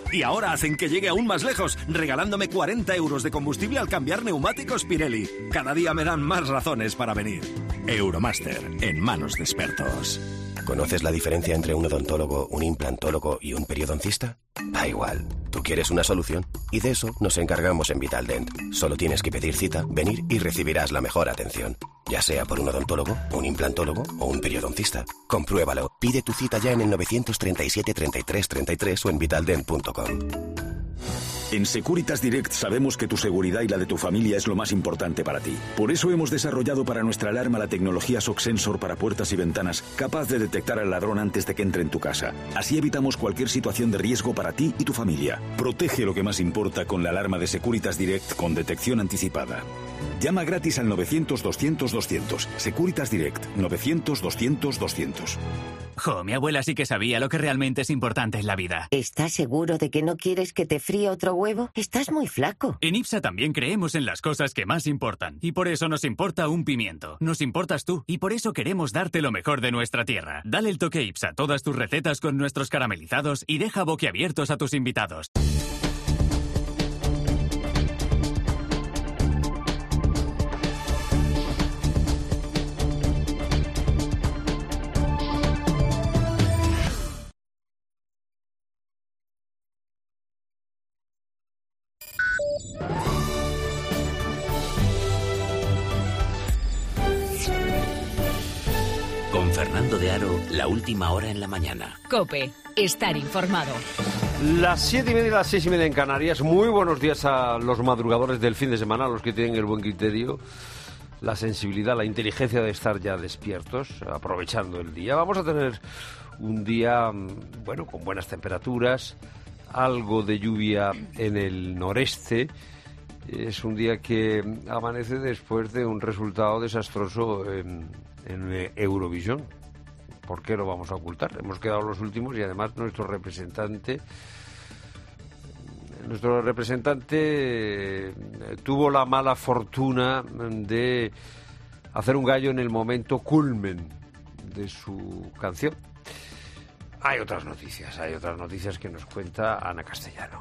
Y ahora hacen que llegue aún más lejos, regalándome 40 euros de combustible al cambiar neumáticos Pirelli. Cada día me dan más razones para venir. Euromaster, en manos de expertos. ¿Conoces la diferencia entre un odontólogo, un implantólogo y un periodoncista? Da igual, tú quieres una solución y de eso nos encargamos en Vitaldent. Solo tienes que pedir cita, venir y recibirás la mejor atención. Ya sea por un odontólogo, un implantólogo o un periodoncista. Compruébalo. Pide tu cita ya en el 937 33 33 o en vitaldent.com. En Securitas Direct sabemos que tu seguridad y la de tu familia es lo más importante para ti. Por eso hemos desarrollado para nuestra alarma la tecnología SOC Sensor para puertas y ventanas, capaz de detectar al ladrón antes de que entre en tu casa. Así evitamos cualquier situación de riesgo para ti y tu familia. Protege lo que más importa con la alarma de Securitas Direct con detección anticipada. Llama gratis al 900-200-200. Securitas Direct, 900-200-200. Jo, mi abuela sí que sabía lo que realmente es importante en la vida. ¿Estás seguro de que no quieres que te fríe otro huevo? Estás muy flaco. En IPSA también creemos en las cosas que más importan. Y por eso nos importa un pimiento. Nos importas tú. Y por eso queremos darte lo mejor de nuestra tierra. Dale el toque IPSA a todas tus recetas con nuestros caramelizados y deja boquiabiertos a tus invitados. Con Fernando de Aro, la última hora en la mañana. COPE, estar informado. Las 7:30, las 6:30 en Canarias. Muy buenos días a los madrugadores del fin de semana, a los que tienen el buen criterio, la sensibilidad, la inteligencia de estar ya despiertos, aprovechando el día. Vamos a tener un día, bueno, con buenas temperaturas, algo de lluvia en el noreste. Es un día que amanece después de un resultado desastroso en Eurovisión. ¿Por qué lo vamos a ocultar? Hemos quedado los últimos y además nuestro representante tuvo la mala fortuna de hacer un gallo en el momento culmen de su canción. Hay otras noticias que nos cuenta Ana Castellano.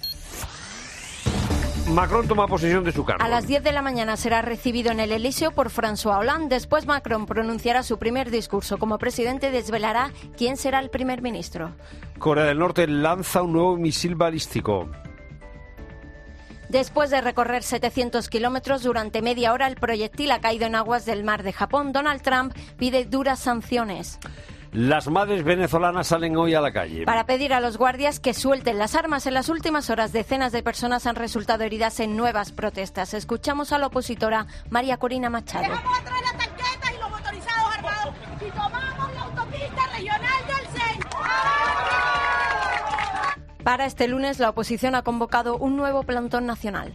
Macron toma posesión de su cargo. A las 10 de la mañana será recibido en el Elíseo por François Hollande. Después Macron pronunciará su primer discurso como presidente y desvelará quién será el primer ministro. Corea del Norte lanza un nuevo misil balístico. Después de recorrer 700 kilómetros durante media hora, el proyectil ha caído en aguas del mar de Japón. Donald Trump pide duras sanciones. Las madres venezolanas salen hoy a la calle para pedir a los guardias que suelten las armas. En las últimas horas, decenas de personas han resultado heridas en nuevas protestas. Escuchamos a la opositora María Corina Machado. Dejamos atrás las tanquetas y los motorizados armados y tomamos la autopista regional del centro. Para este lunes, la oposición ha convocado un nuevo plantón nacional.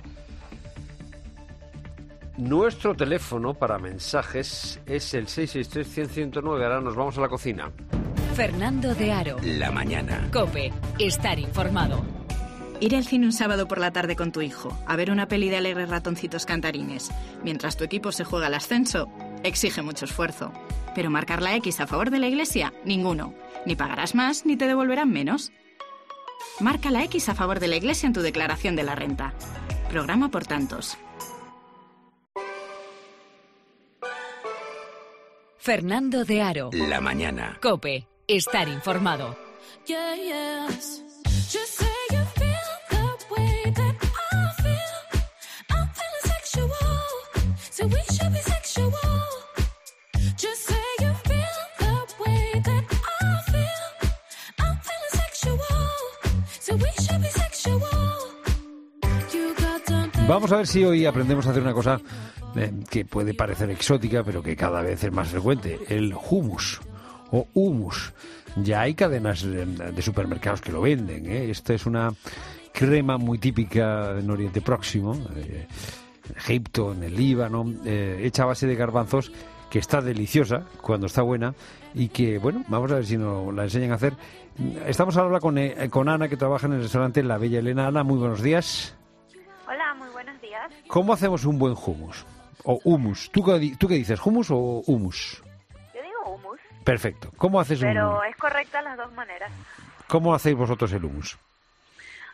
Nuestro teléfono para mensajes es el 663-100-109. Ahora nos vamos a la cocina. Fernando de Aro. La mañana. COPE, estar informado. Ir al cine un sábado por la tarde con tu hijo, a ver una peli de alegres ratoncitos cantarines, mientras tu equipo se juega el ascenso, exige mucho esfuerzo. Pero marcar la X a favor de la Iglesia, ninguno. Ni pagarás más, ni te devolverán menos. Marca la X a favor de la Iglesia en tu declaración de la renta. Programa por tantos. Fernando de Aro. La mañana. COPE, estar informado. Vamos a ver si hoy aprendemos a hacer una cosa que puede parecer exótica, pero que cada vez es más frecuente: el hummus o hummus. Ya hay cadenas de supermercados que lo venden, ¿eh? Esta es una crema muy típica en Oriente Próximo, en Egipto, en el Líbano, hecha a base de garbanzos, que está deliciosa cuando está buena y que, bueno, vamos a ver si nos la enseñan a hacer. Estamos ahora con Ana, que trabaja en el restaurante La Bella Elena. Ana, muy buenos días. Hola, muy buenos días. ¿Cómo hacemos un buen hummus? O hummus. ¿Tú qué dices, hummus o hummus? Yo digo hummus. Perfecto. ¿Cómo haces Pero es correcta las dos maneras. ¿Cómo hacéis vosotros el hummus?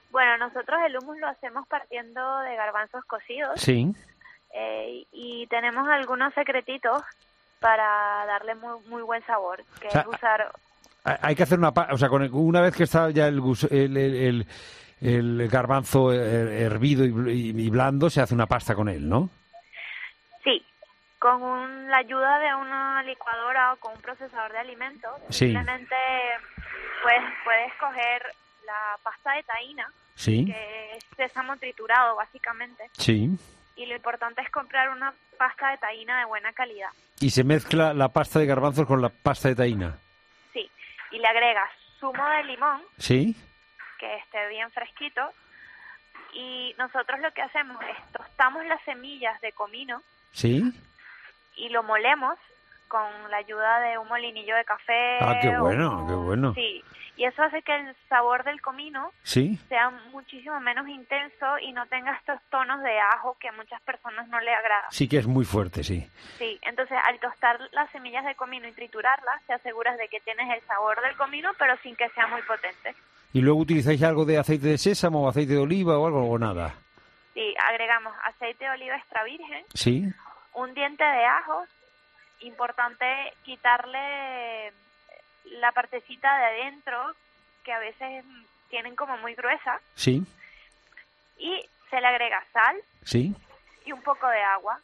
Bueno, nosotros el hummus lo hacemos partiendo de garbanzos cocidos. Sí. Y tenemos algunos secretitos para darle muy buen sabor, que O sea, es usar... Hay que hacer una vez que está ya el garbanzo hervido y blando, se hace una pasta con él, ¿no? Sí, con la ayuda de una licuadora o con un procesador de alimentos, Sí. simplemente puedes coger la pasta de tahina, Sí. que es sésamo triturado básicamente, Sí. y lo importante es comprar una pasta de tahina de buena calidad. Y se mezcla la pasta de garbanzos con la pasta de tahina. Sí, y le agregas zumo de limón, Sí. que esté bien fresquito, y nosotros lo que hacemos es tostamos las semillas de comino Sí. y lo molemos con la ayuda de un molinillo de café. Ah, qué bueno, qué bueno. Sí, y eso hace que el sabor del comino Sí. sea muchísimo menos intenso y no tenga estos tonos de ajo que a muchas personas no le agradan. Sí que es muy fuerte, sí. Sí, entonces al tostar las semillas de comino y triturarlas, te aseguras de que tienes el sabor del comino, pero sin que sea muy potente. ¿Y luego utilizáis algo de aceite de sésamo o aceite de oliva o algo o nada? Sí, agregamos aceite de oliva extra virgen, Sí. un diente de ajo, importante quitarle la partecita de adentro, que a veces tienen como muy gruesa, Sí. y se le agrega sal Sí. y un poco de agua.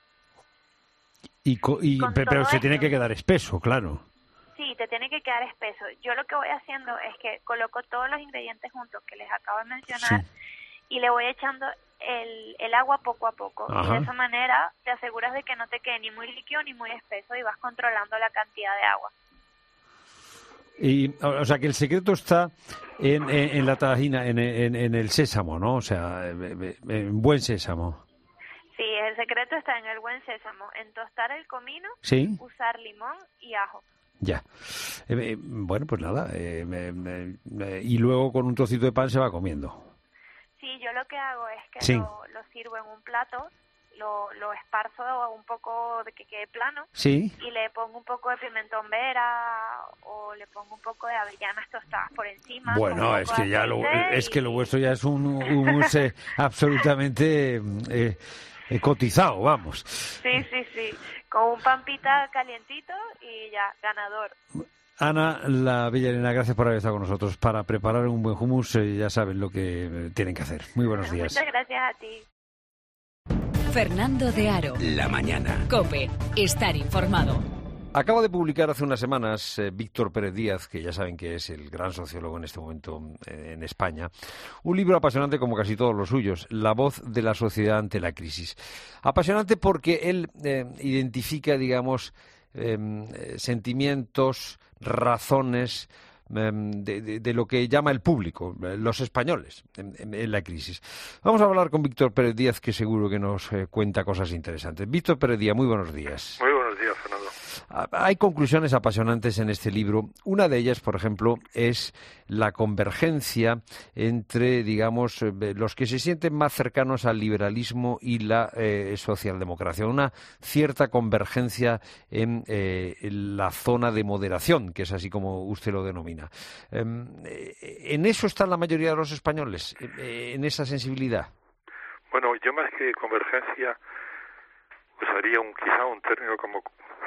Pero todo se tiene esto. que quedar espeso, claro. Sí, te tiene que quedar espeso. Yo lo que voy haciendo es que coloco todos los ingredientes juntos que les acabo de mencionar y le voy echando el agua poco a poco. Ajá. Y de esa manera te aseguras de que no te quede ni muy líquido ni muy espeso y vas controlando la cantidad de agua. Y, o sea, que el secreto está en la tajina, en el sésamo, ¿no? O sea, en buen sésamo. Sí, el secreto está en el buen sésamo, en tostar el comino, Sí. usar limón y ajo. Ya. Bueno, pues nada. Y luego con un trocito de pan se va comiendo. Sí, yo lo que hago es que Sí. lo sirvo en un plato, lo esparzo un poco de que quede plano Sí. y le pongo un poco de pimentón vera o le pongo un poco de avellanas tostadas por encima. con un Bueno, poco es de que ya aceite es que lo vuestro ya es un hummus absolutamente cotizado, vamos. Sí, con un pan pita calientito y ya, ganador. Ana La Villarena, gracias por haber estado con nosotros. Para preparar un buen hummus ya saben lo que tienen que hacer. Muy buenos días. Muchas gracias a ti. Fernando de Aro. La mañana. COPE. Estar informado. Acaba de publicar hace unas semanas Víctor Pérez Díaz, que ya saben que es el gran sociólogo en este momento en España, un libro apasionante como casi todos los suyos, La voz de la sociedad ante la crisis. Apasionante porque él identifica, digamos, sentimientos, razones de lo que llama el público, los españoles, en la crisis. Vamos a hablar con Víctor Pérez Díaz, que seguro que nos cuenta cosas interesantes. Víctor Pérez Díaz, muy buenos días. Muy buenos días, Fernando. Hay conclusiones apasionantes en este libro. Una de ellas, por ejemplo, es la convergencia entre, digamos, los que se sienten más cercanos al liberalismo y la socialdemocracia. Una cierta convergencia en la zona de moderación, que es así como usted lo denomina. ¿En eso está la mayoría de los españoles? ¿En esa sensibilidad? Bueno, yo más que convergencia usaría quizá un término como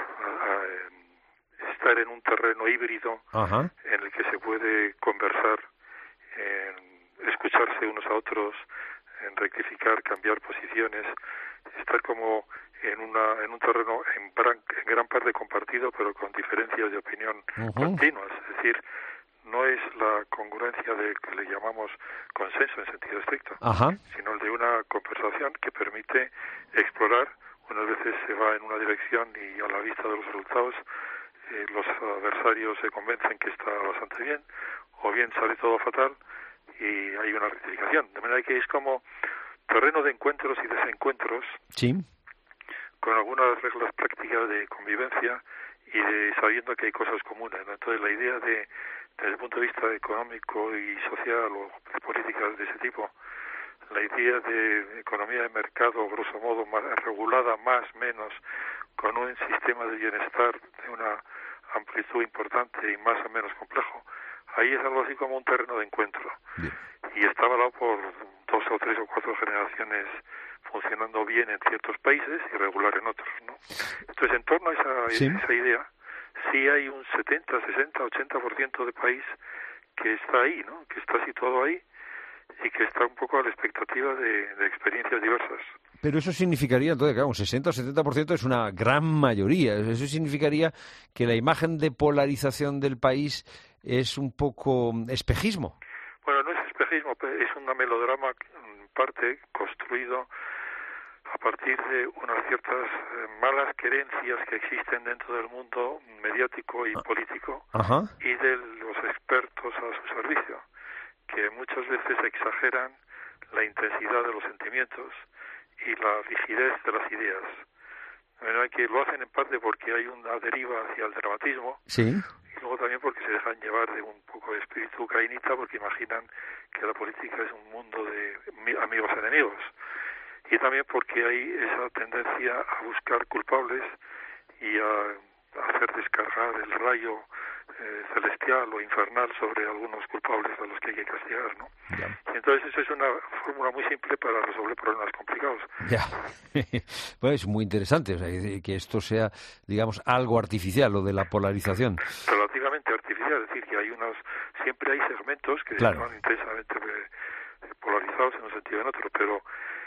estar en un terreno híbrido. Ajá. En el que se puede conversar, escucharse unos a otros, rectificar, cambiar posiciones, estar como en un terreno en gran parte compartido, pero con diferencias de opinión continuas. Es decir, no es la congruencia de que le llamamos consenso en sentido estricto, sino el de una conversación que permite explorar. Unas veces se va en una dirección y a la vista de los resultados los adversarios se convencen que está bastante bien, o bien sale todo fatal y hay una rectificación. De manera que es como terreno de encuentros y desencuentros, con algunas reglas prácticas de convivencia y de sabiendo que hay cosas comunes, ¿no? Entonces la idea desde el punto de vista económico y social o de políticas de ese tipo, la idea de economía de mercado, grosso modo, más regulada, más menos, con un sistema de bienestar de una amplitud importante y más o menos complejo, ahí es algo así como un terreno de encuentro. y está avalado por 2 o 3 o 4 generaciones funcionando bien en ciertos países y regular en otros, ¿no? Entonces, en torno a esa idea, sí hay un 70, 60, 80% de país que está ahí, ¿no? Que está situado ahí y que está un poco a la expectativa de experiencias diversas. Pero eso significaría, entonces, claro, un 60 o 70% es una gran mayoría. Eso significaría que la imagen de polarización del país es un poco espejismo. Bueno, no es espejismo, es un melodrama, en parte, construido a partir de unas ciertas malas querencias que existen dentro del mundo mediático y político y de los expertos a su servicio, que muchas veces exageran la intensidad de los sentimientos y la rigidez de las ideas. De manera que lo hacen en parte porque hay una deriva hacia el dramatismo, y luego también porque se dejan llevar de un poco de espíritu cainita, porque imaginan que la política es un mundo de amigos-enemigos, y también porque hay esa tendencia a buscar culpables y a hacer descargar el rayo celestial o infernal sobre algunos culpables a los que hay que castigar, ¿no? Y entonces eso es una fórmula muy simple para resolver problemas complicados. Bueno, es muy interesante, o sea, que esto sea, digamos, algo artificial, lo de la polarización. Relativamente artificial, es decir, que siempre hay segmentos que están intensamente polarizados en un sentido o en otro, pero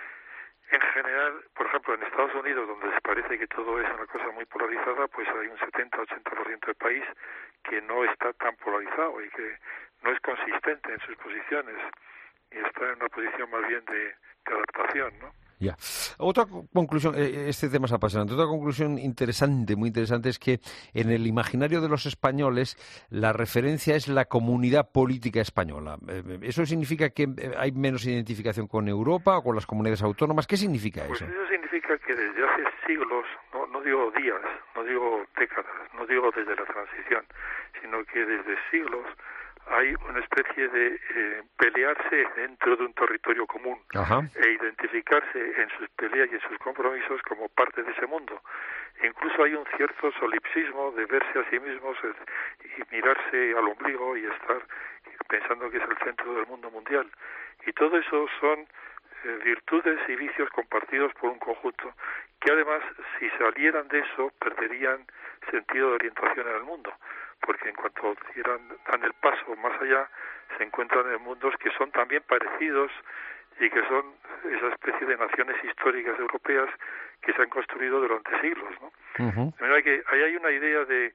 en general, por ejemplo, en Estados Unidos, donde se parece que todo es una cosa muy polarizada, pues hay un 70-80% del país que no está tan polarizado y que no es consistente en sus posiciones y está en una posición más bien de adaptación, ¿no? Ya. Otra conclusión, este tema es apasionante, otra conclusión interesante, muy interesante, es que en el imaginario de los españoles la referencia es la comunidad política española. ¿Eso significa que hay menos identificación con Europa o con las comunidades autónomas? ¿Qué significa eso? Pues eso significa que desde hace siglos, no digo días, no digo décadas, no digo desde la transición, sino que desde siglos hay una especie de pelearse dentro de un territorio común e identificarse en sus peleas y en sus compromisos como parte de ese mundo. E incluso hay un cierto solipsismo de verse a sí mismos y mirarse al ombligo y estar pensando que es el centro del mundo mundial. Y todo eso son virtudes y vicios compartidos por un conjunto que además, si salieran de eso, perderían sentido de orientación en el mundo, porque en cuanto dan el paso más allá, se encuentran en mundos que son también parecidos y que son esa especie de naciones históricas europeas que se han construido durante siglos, ¿no? De manera que ahí hay una idea de,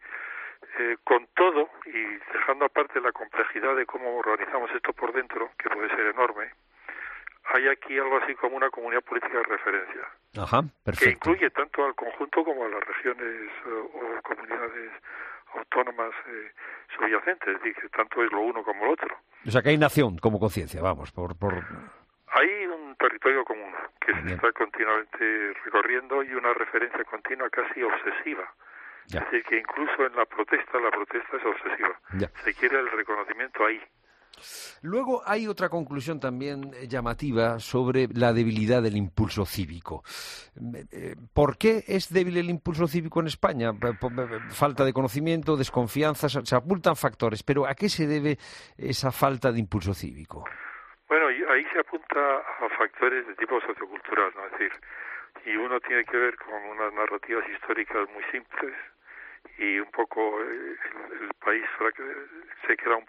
con todo, y dejando aparte la complejidad de cómo organizamos esto por dentro, que puede ser enorme, hay aquí algo así como una comunidad política de referencia, que incluye tanto al conjunto como a las regiones o comunidades autónomas subyacentes, es decir, que tanto es lo uno como lo otro. O sea, que hay nación como conciencia, vamos, Hay un territorio común que se está continuamente recorriendo y una referencia continua casi obsesiva. Es decir, que incluso en la protesta es obsesiva. Se quiere el reconocimiento ahí. Luego hay otra conclusión también llamativa sobre la debilidad del impulso cívico. ¿Por qué es débil el impulso cívico en España? Falta de conocimiento, desconfianza, se apuntan factores, pero ¿a qué se debe esa falta de impulso cívico? Bueno, ahí se apunta a factores de tipo sociocultural, ¿no? Es decir, y uno tiene que ver con unas narrativas históricas muy simples y un poco el país se ha quedado un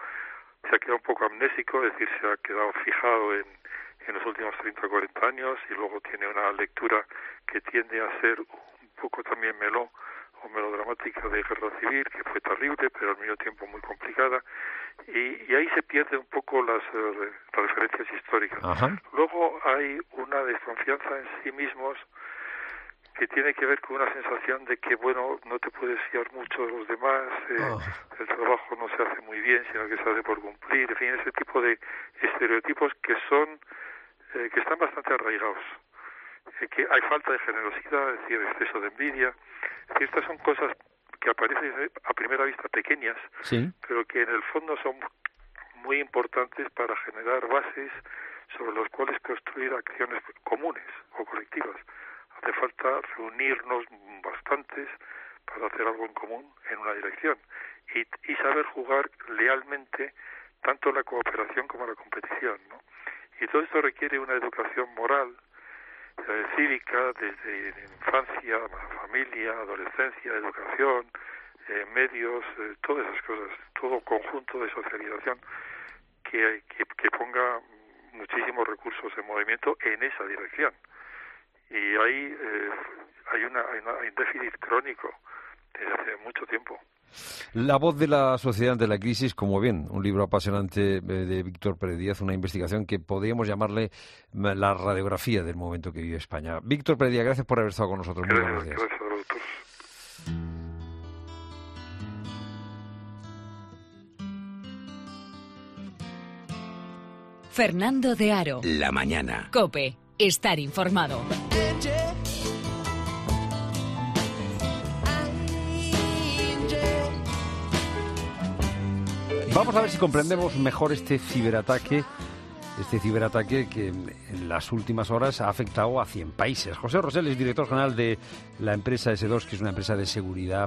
poco amnésico, es decir, se ha quedado fijado en los últimos 30 o 40 años y luego tiene una lectura que tiende a ser un poco también melodramática de guerra civil, que fue terrible, pero al mismo tiempo muy complicada, y ahí se pierde un poco las referencias históricas. Luego hay una desconfianza en sí mismos que tiene que ver con una sensación de que, bueno, no te puedes fiar mucho de los demás, el trabajo no se hace muy bien, sino que se hace por cumplir, en fin, ese tipo de estereotipos que están bastante arraigados. Que hay falta de generosidad, es decir, exceso de envidia. Es decir, estas son cosas que aparecen a primera vista pequeñas, pero que en el fondo son muy importantes para generar bases sobre las cuales construir acciones comunes o colectivas. Hace falta reunirnos bastantes para hacer algo en común en una dirección y saber jugar lealmente tanto la cooperación como la competición, ¿no? Y todo esto requiere una educación moral, cívica, desde infancia, familia, adolescencia, educación, medios, todas esas cosas, todo conjunto de socialización que ponga muchísimos recursos en movimiento en esa dirección. Y ahí hay un déficit crónico desde hace mucho tiempo. La voz de la sociedad ante la crisis, como bien, un libro apasionante de Víctor Pérez Díaz, una investigación que podríamos llamarle la radiografía del momento que vive España. Víctor Pérez Díaz, gracias por haber estado con nosotros. Muy buenos días. Gracias a vosotros. Fernando de Aro. La mañana. COPE. Estar informado. Vamos a ver si comprendemos mejor este ciberataque que en las últimas horas ha afectado a 100 países. José Rosell es director general de la empresa S2, que es una empresa de seguridad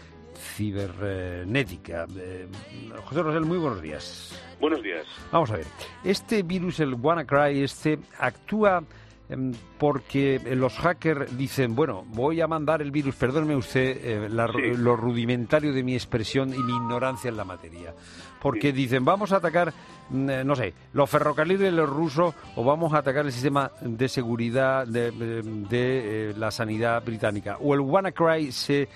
cibernética. José Rosell, muy buenos días. Buenos días. Vamos a ver. Este virus, el WannaCry, actúa porque los hackers dicen, bueno, voy a mandar el virus, perdóneme usted lo rudimentario de mi expresión y mi ignorancia en la materia, porque dicen, vamos a atacar, no sé, los ferrocarriles rusos o vamos a atacar el sistema de seguridad de la sanidad británica, o el WannaCry se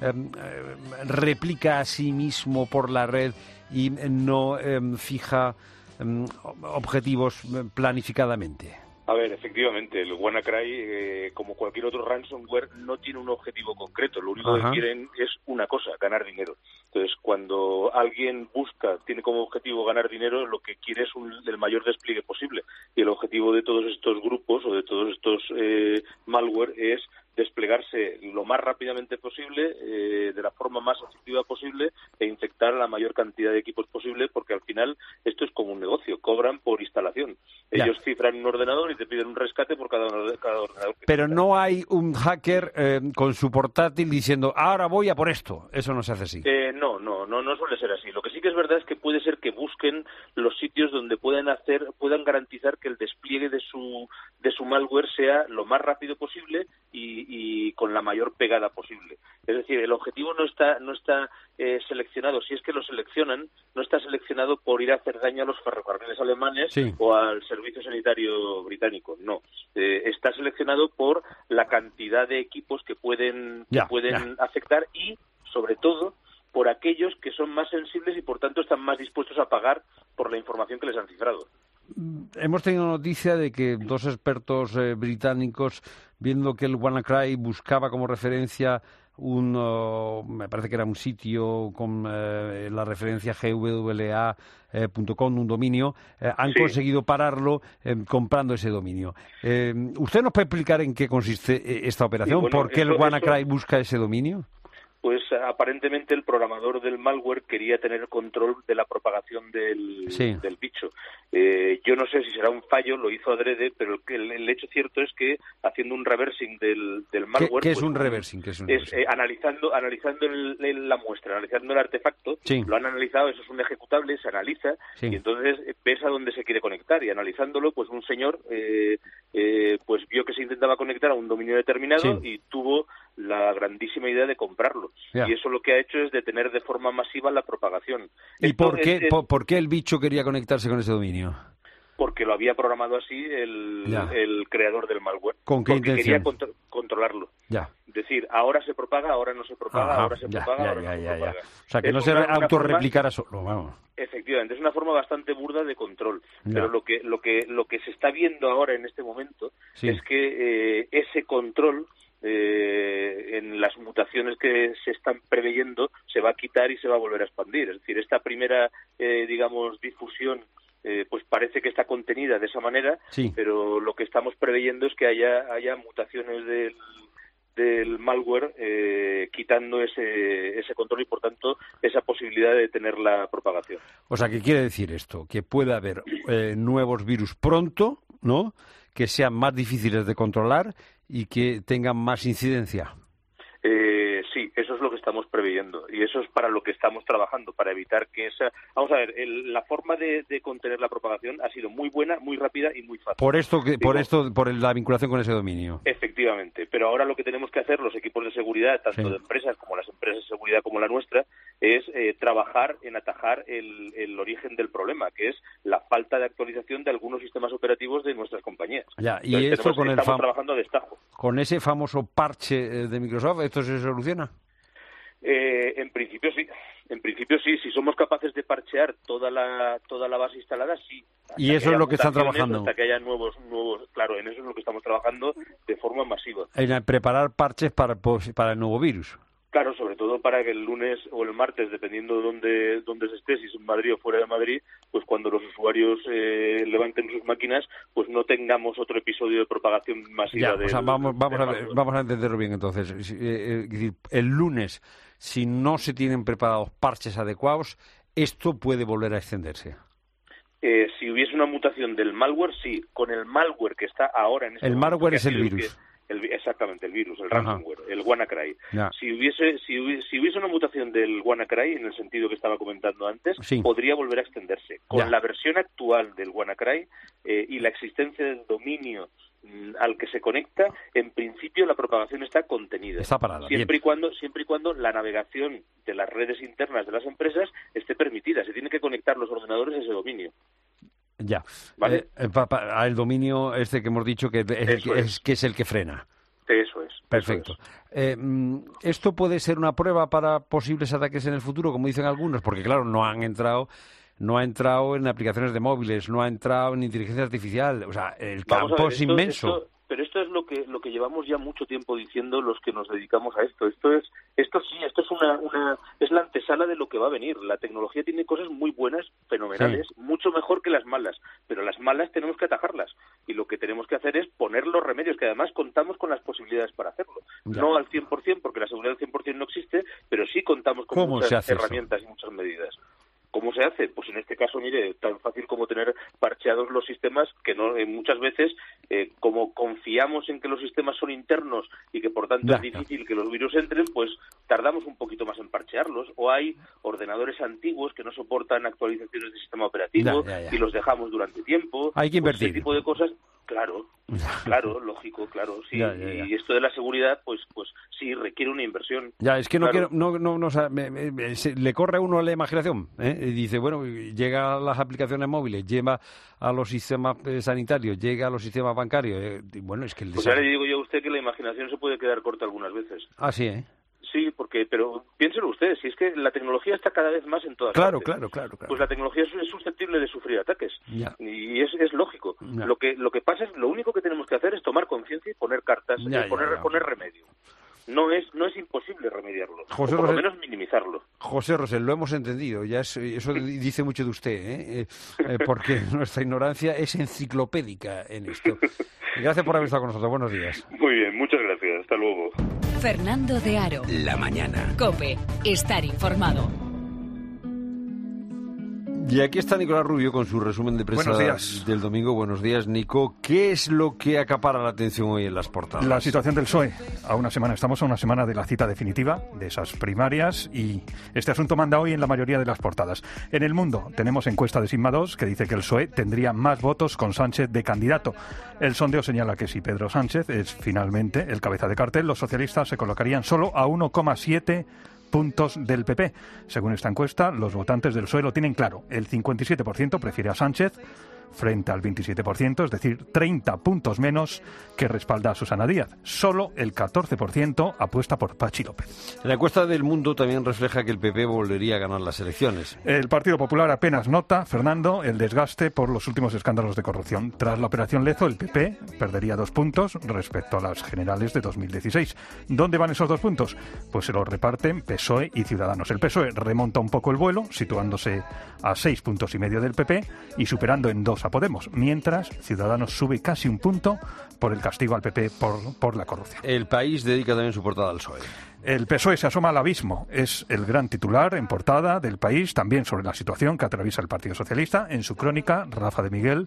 replica a sí mismo por la red y no fija objetivos planificadamente. A ver, efectivamente, el WannaCry, como cualquier otro ransomware, no tiene un objetivo concreto. Lo único que quieren es una cosa, ganar dinero. Entonces, cuando alguien tiene como objetivo ganar dinero, lo que quiere es el mayor despliegue posible. Y el objetivo de todos estos grupos o de todos estos malware es desplegarse lo más rápidamente posible, de la forma más efectiva posible, e infectar a la mayor cantidad de equipos posible, porque al final esto es como un negocio, cobran por instalación. Ellos cifran un ordenador y te piden un rescate por cada ordenador. Pero no hay un hacker con su portátil diciendo, ahora voy a por esto. Eso no se hace así. No suele ser así. Lo que sí que es verdad es que puede ser que busquen los sitios donde puedan garantizar que el despliegue de su malware sea lo más rápido posible y con la mayor pegada posible. Es decir, el objetivo no está seleccionado. Si es que lo seleccionan, no está seleccionado por ir a hacer daño a los ferrocarriles alemanes o al servicio sanitario británico. No, está seleccionado por la cantidad de equipos que pueden afectar y, sobre todo, por aquellos que son más sensibles y, por tanto, están más dispuestos a pagar por la información que les han cifrado. Hemos tenido noticia de que dos expertos británicos, viendo que el WannaCry buscaba como referencia me parece que era un sitio con la referencia gwa.com, un dominio, han conseguido pararlo comprando ese dominio. ¿Usted nos puede explicar en qué consiste esta operación? ¿Por qué el WannaCry busca ese dominio? Pues aparentemente el programador del malware quería tener control de la propagación del bicho. Yo no sé si será un fallo, lo hizo adrede, pero el hecho cierto es que haciendo un reversing del malware... ¿Qué es un reversing? Analizando la muestra, analizando el artefacto, lo han analizado, eso es un ejecutable, se analiza y entonces ves a dónde se quiere conectar, y analizándolo, pues un señor pues vio que se intentaba conectar a un dominio determinado y tuvo la grandísima idea de comprarlo. Y eso lo que ha hecho es detener de forma masiva la propagación. ¿Y por qué el bicho quería conectarse con ese dominio? Porque lo había programado así el creador del malware. ¿Con qué intención? Quería controlarlo. Es decir, ahora se propaga, ahora no se propaga, ahora se propaga, ahora no se propaga. O sea, que no se autorreplicara solo, vamos. Efectivamente, es una forma bastante burda de control. Pero lo que se está viendo ahora en este momento es que ese control en las mutaciones que se están preveyendo se va a quitar y se va a volver a expandir. Es decir, esta primera, difusión pues parece que está contenida de esa manera, pero lo que estamos preveyendo es que haya mutaciones del malware quitando ese control y, por tanto, esa posibilidad de tener la propagación. O sea, ¿qué quiere decir esto? Que puede haber nuevos virus pronto, ¿no?, que sean más difíciles de controlar y que tengan más incidencia. Sí, Sí, eso es lo que estamos preveyendo y eso es para lo que estamos trabajando, para evitar que esa... Vamos a ver, la forma de contener la propagación ha sido muy buena, muy rápida y muy fácil. Por la vinculación con ese dominio. Efectivamente, pero ahora lo que tenemos que hacer los equipos de seguridad, tanto de empresas como las empresas de seguridad como la nuestra, es trabajar en atajar el origen del problema, que es la falta de actualización de algunos sistemas operativos de nuestras compañías. Ya, y esto estamos trabajando a destajo. Con ese famoso parche de Microsoft, ¿esto se soluciona? En principio sí, si somos capaces de parchear toda la base instalada, sí. Y eso es lo que están trabajando. Hasta que haya nuevos, claro, en eso es lo que estamos trabajando de forma masiva. En preparar parches para el nuevo virus. Claro, sobre todo para que el lunes o el martes, dependiendo de dónde se esté, si es en Madrid o fuera de Madrid, pues cuando los usuarios levanten sus máquinas, pues no tengamos otro episodio de propagación masiva. Vamos a entenderlo bien entonces. Es decir, el lunes, si no se tienen preparados parches adecuados, esto puede volver a extenderse. Si hubiese una mutación del malware, sí. Con el malware que está ahora en este momento... El malware es el virus. Exactamente, el virus, el ransomware, el WannaCry. Si hubiese una mutación del WannaCry, en el sentido que estaba comentando antes, podría volver a extenderse. Con la versión actual del WannaCry y la existencia del dominio al que se conecta, en principio la propagación está contenida. Está parada. Siempre y cuando la navegación de las redes internas de las empresas esté permitida. Se tienen que conectar los ordenadores a ese dominio. Ya, ¿vale? El dominio este que hemos dicho que es el que frena. Eso es. Perfecto. ¿Esto puede ser una prueba para posibles ataques en el futuro, como dicen algunos? Porque claro, no ha entrado en aplicaciones de móviles, no ha entrado en inteligencia artificial. O sea, el campo es inmenso. Pero esto es lo que llevamos ya mucho tiempo diciendo los que nos dedicamos a esto. Esto es la antesala de lo que va a venir. La tecnología tiene cosas muy buenas, fenomenales, mucho mejor que las malas, pero las malas tenemos que atajarlas y lo que tenemos que hacer es poner los remedios, que además contamos con las posibilidades para hacerlo. Ya. No al 100%, porque la seguridad al 100% no existe, pero sí contamos con muchas herramientas y muchas medidas. ¿Cómo se hace? Pues en este caso, mire, tan fácil como tener parcheados los sistemas, que no muchas veces, como confiamos en que los sistemas son internos y que por tanto es difícil que los virus entren, pues tardamos un poquito más en parchearlos. O hay ordenadores antiguos que no soportan actualizaciones del sistema operativo y los dejamos durante tiempo. Hay que invertir. Ese tipo de cosas, claro, lógico, claro, sí. Y esto de la seguridad, pues sí requiere una inversión. Ya, es que le corre a uno la imaginación, Y dice, bueno, llega a las aplicaciones móviles, llega a los sistemas sanitarios, llega a los sistemas bancarios. Bueno, es que pues ya le digo yo a usted que la imaginación se puede quedar corta algunas veces. Ah, sí, Sí, pero piénselo usted, si es que la tecnología está cada vez más en todas partes. Claro. Pues la tecnología es susceptible de sufrir ataques. Y es lógico. Lo que pasa es, lo único que tenemos que hacer es tomar conciencia y poner cartas, poner remedio. No es imposible remediarlo, o por lo menos minimizarlo. José Rosell, lo hemos entendido, eso dice mucho de usted, porque nuestra ignorancia es enciclopédica en esto. Gracias por haber estado con nosotros, buenos días. Muy bien, muchas gracias, hasta luego. Fernando de Aro. La mañana. COPE, estar informado. Y aquí está Nicolás Rubio con su resumen de prensa del domingo. Buenos días, Nico. ¿Qué es lo que acapara la atención hoy en las portadas? La situación del PSOE. Estamos a una semana de la cita definitiva de esas primarias y este asunto manda hoy en la mayoría de las portadas. En El Mundo tenemos encuesta de Sigma 2 que dice que el PSOE tendría más votos con Sánchez de candidato. El sondeo señala que si Pedro Sánchez es finalmente el cabeza de cartel, los socialistas se colocarían solo a 1,7 puntos del PP. Según esta encuesta, los votantes del PSOE lo tienen claro. El 57% prefiere a Sánchez frente al 27%, es decir, 30 puntos menos que respalda a Susana Díaz. Solo el 14% apuesta por Pachi López. La encuesta del Mundo también refleja que el PP volvería a ganar las elecciones. El Partido Popular apenas nota, Fernando, el desgaste por los últimos escándalos de corrupción. Tras la operación Lezo, el PP perdería 2 puntos respecto a las generales de 2016. ¿Dónde van esos 2 puntos? Pues se los reparten PSOE y Ciudadanos. El PSOE remonta un poco el vuelo, situándose a 6,5 puntos del PP y superando en 2 a Podemos, mientras Ciudadanos sube casi 1 punto por el castigo al PP por la corrupción. El País dedica también su portada al PSOE. El PSOE se asoma al abismo. Es el gran titular en portada del País, también sobre la situación que atraviesa el Partido Socialista. En su crónica, Rafa de Miguel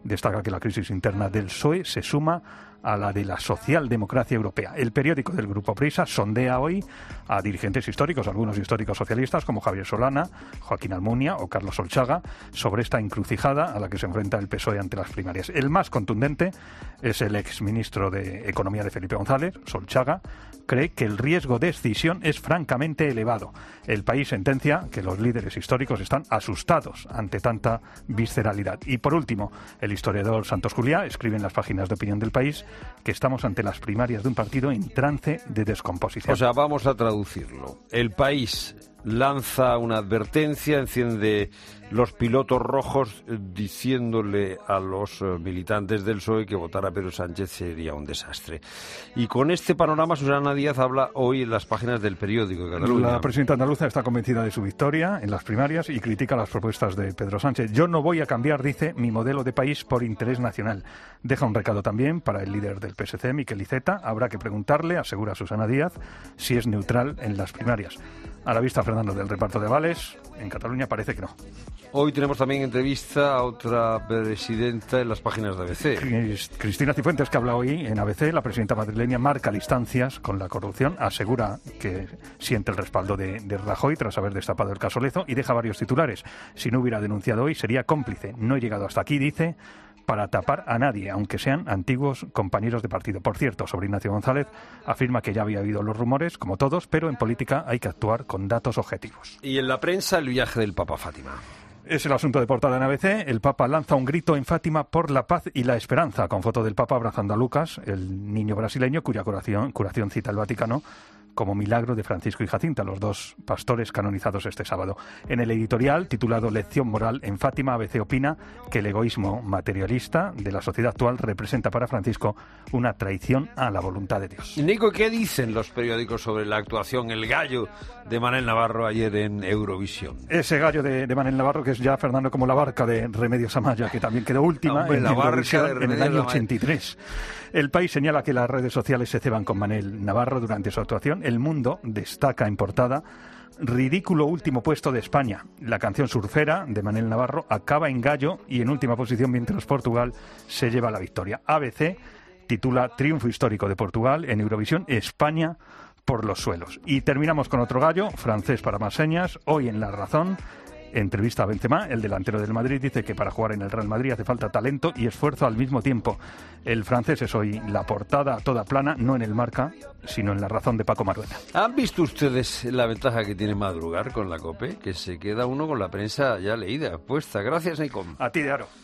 destaca que la crisis interna del PSOE se suma a la de la socialdemocracia europea. El periódico del Grupo Prisa sondea hoy a dirigentes históricos, algunos históricos socialistas como Javier Solana, Joaquín Almunia o Carlos Solchaga, sobre esta encrucijada a la que se enfrenta el PSOE ante las primarias. El más contundente es el exministro de Economía de Felipe González, Solchaga, cree que el riesgo de escisión es francamente elevado. El País sentencia que los líderes históricos están asustados ante tanta visceralidad. Y por último, el historiador Santos Juliá escribe en las páginas de opinión del País que estamos ante las primarias de un partido en trance de descomposición. O sea, vamos a traducirlo. El País lanza una advertencia, enciende los pilotos rojos diciéndole a los militantes del PSOE que votar a Pedro Sánchez sería un desastre. Y con este panorama, Susana Díaz habla hoy en las páginas del periódico de Cataluña. La presidenta andaluza está convencida de su victoria en las primarias y critica las propuestas de Pedro Sánchez. Yo no voy a cambiar, dice, mi modelo de país por interés nacional. Deja un recado también para el líder del PSC, Miquel Iceta. Habrá que preguntarle, asegura Susana Díaz, si es neutral en las primarias. A la vista, Fernando, del reparto de avales, en Cataluña parece que no. Hoy tenemos también entrevista a otra presidenta en las páginas de ABC. Cristina Cifuentes, que habla hoy en ABC, la presidenta madrileña marca distancias con la corrupción, asegura que siente el respaldo de Rajoy tras haber destapado el caso Lezo y deja varios titulares. Si no hubiera denunciado hoy, sería cómplice. No he llegado hasta aquí, dice, para tapar a nadie, aunque sean antiguos compañeros de partido. Por cierto, sobre Ignacio González, afirma que ya había oído los rumores, como todos, pero en política hay que actuar con datos objetivos. Y en la prensa, el viaje del Papa a Fátima. Es el asunto de portada en ABC. El Papa lanza un grito en Fátima por la paz y la esperanza, con foto del Papa abrazando a Lucas, el niño brasileño cuya curación cita el Vaticano como milagro de Francisco y Jacinta, los dos pastores canonizados este sábado. En el editorial, titulado Lección moral en Fátima, ABC opina que el egoísmo materialista de la sociedad actual representa para Francisco una traición a la voluntad de Dios. Nico, ¿qué dicen los periódicos sobre la actuación, el gallo de Manel Navarro ayer en Eurovisión? Ese gallo de Manel Navarro, que es ya, Fernando, como la barca de Remedios Amaya, que también quedó última en Eurovisión en el año 83. El País señala que las redes sociales se ceban con Manel Navarro durante su actuación. El Mundo destaca en portada: ridículo último puesto de España. La canción surfera de Manel Navarro acaba en gallo y en última posición, mientras Portugal se lleva la victoria. ABC titula triunfo histórico de Portugal en Eurovisión, España por los suelos. Y terminamos con otro gallo, francés para más señas. Hoy en La Razón, entrevista a Benzema, el delantero del Madrid, dice que para jugar en el Real Madrid hace falta talento y esfuerzo al mismo tiempo. El francés es hoy la portada toda plana, no en el Marca, sino en La Razón de Paco Maruenda. ¿Han visto ustedes la ventaja que tiene madrugar con la COPE? Que se queda uno con la prensa ya leída, puesta. Gracias, Nicom. A ti, de Aro.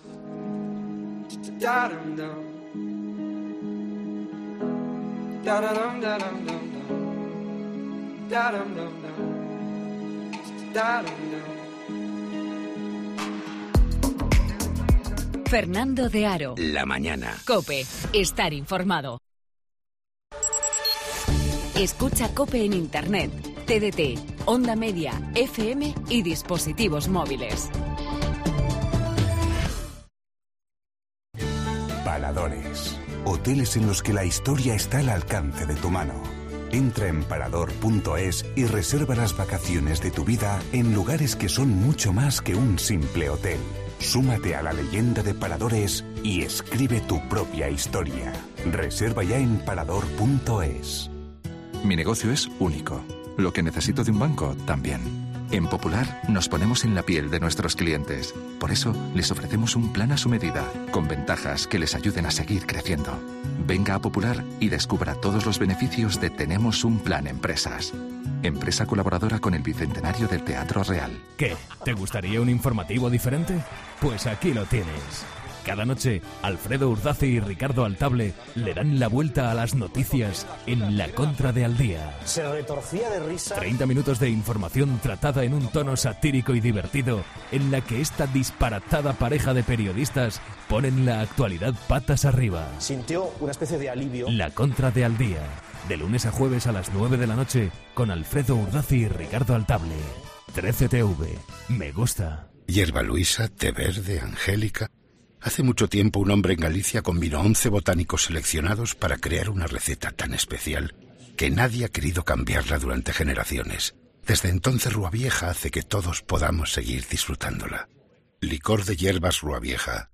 Fernando de Aro. La mañana. COPE. Estar informado. Escucha COPE en Internet, TDT, Onda Media, FM y dispositivos móviles. Paradores. Hoteles en los que la historia está al alcance de tu mano. Entra en parador.es y reserva las vacaciones de tu vida en lugares que son mucho más que un simple hotel. Súmate a la leyenda de Paradores y escribe tu propia historia. Reserva ya en parador.es. Mi negocio es único. Lo que necesito de un banco también. En Popular nos ponemos en la piel de nuestros clientes. Por eso les ofrecemos un plan a su medida, con ventajas que les ayuden a seguir creciendo. Venga a Popular y descubra todos los beneficios de Tenemos un Plan Empresas. Empresa colaboradora con el Bicentenario del Teatro Real. ¿Qué? ¿Te gustaría un informativo diferente? Pues aquí lo tienes. Cada noche, Alfredo Urdaci y Ricardo Altable le dan la vuelta a las noticias en La Contra de Al Día. Se retorcía de risa. 30 minutos de información tratada en un tono satírico y divertido, en la que esta disparatada pareja de periodistas ponen la actualidad patas arriba. Sintió una especie de alivio. La Contra de Al Día, de lunes a jueves a las 9 de la noche, con Alfredo Urdaci y Ricardo Altable. 13TV. Me gusta. Hierba Luisa, té verde, angélica. Hace mucho tiempo un hombre en Galicia combinó 11 botánicos seleccionados para crear una receta tan especial que nadie ha querido cambiarla durante generaciones. Desde entonces Rúa Vieja hace que todos podamos seguir disfrutándola. Licor de hierbas Rúa Vieja,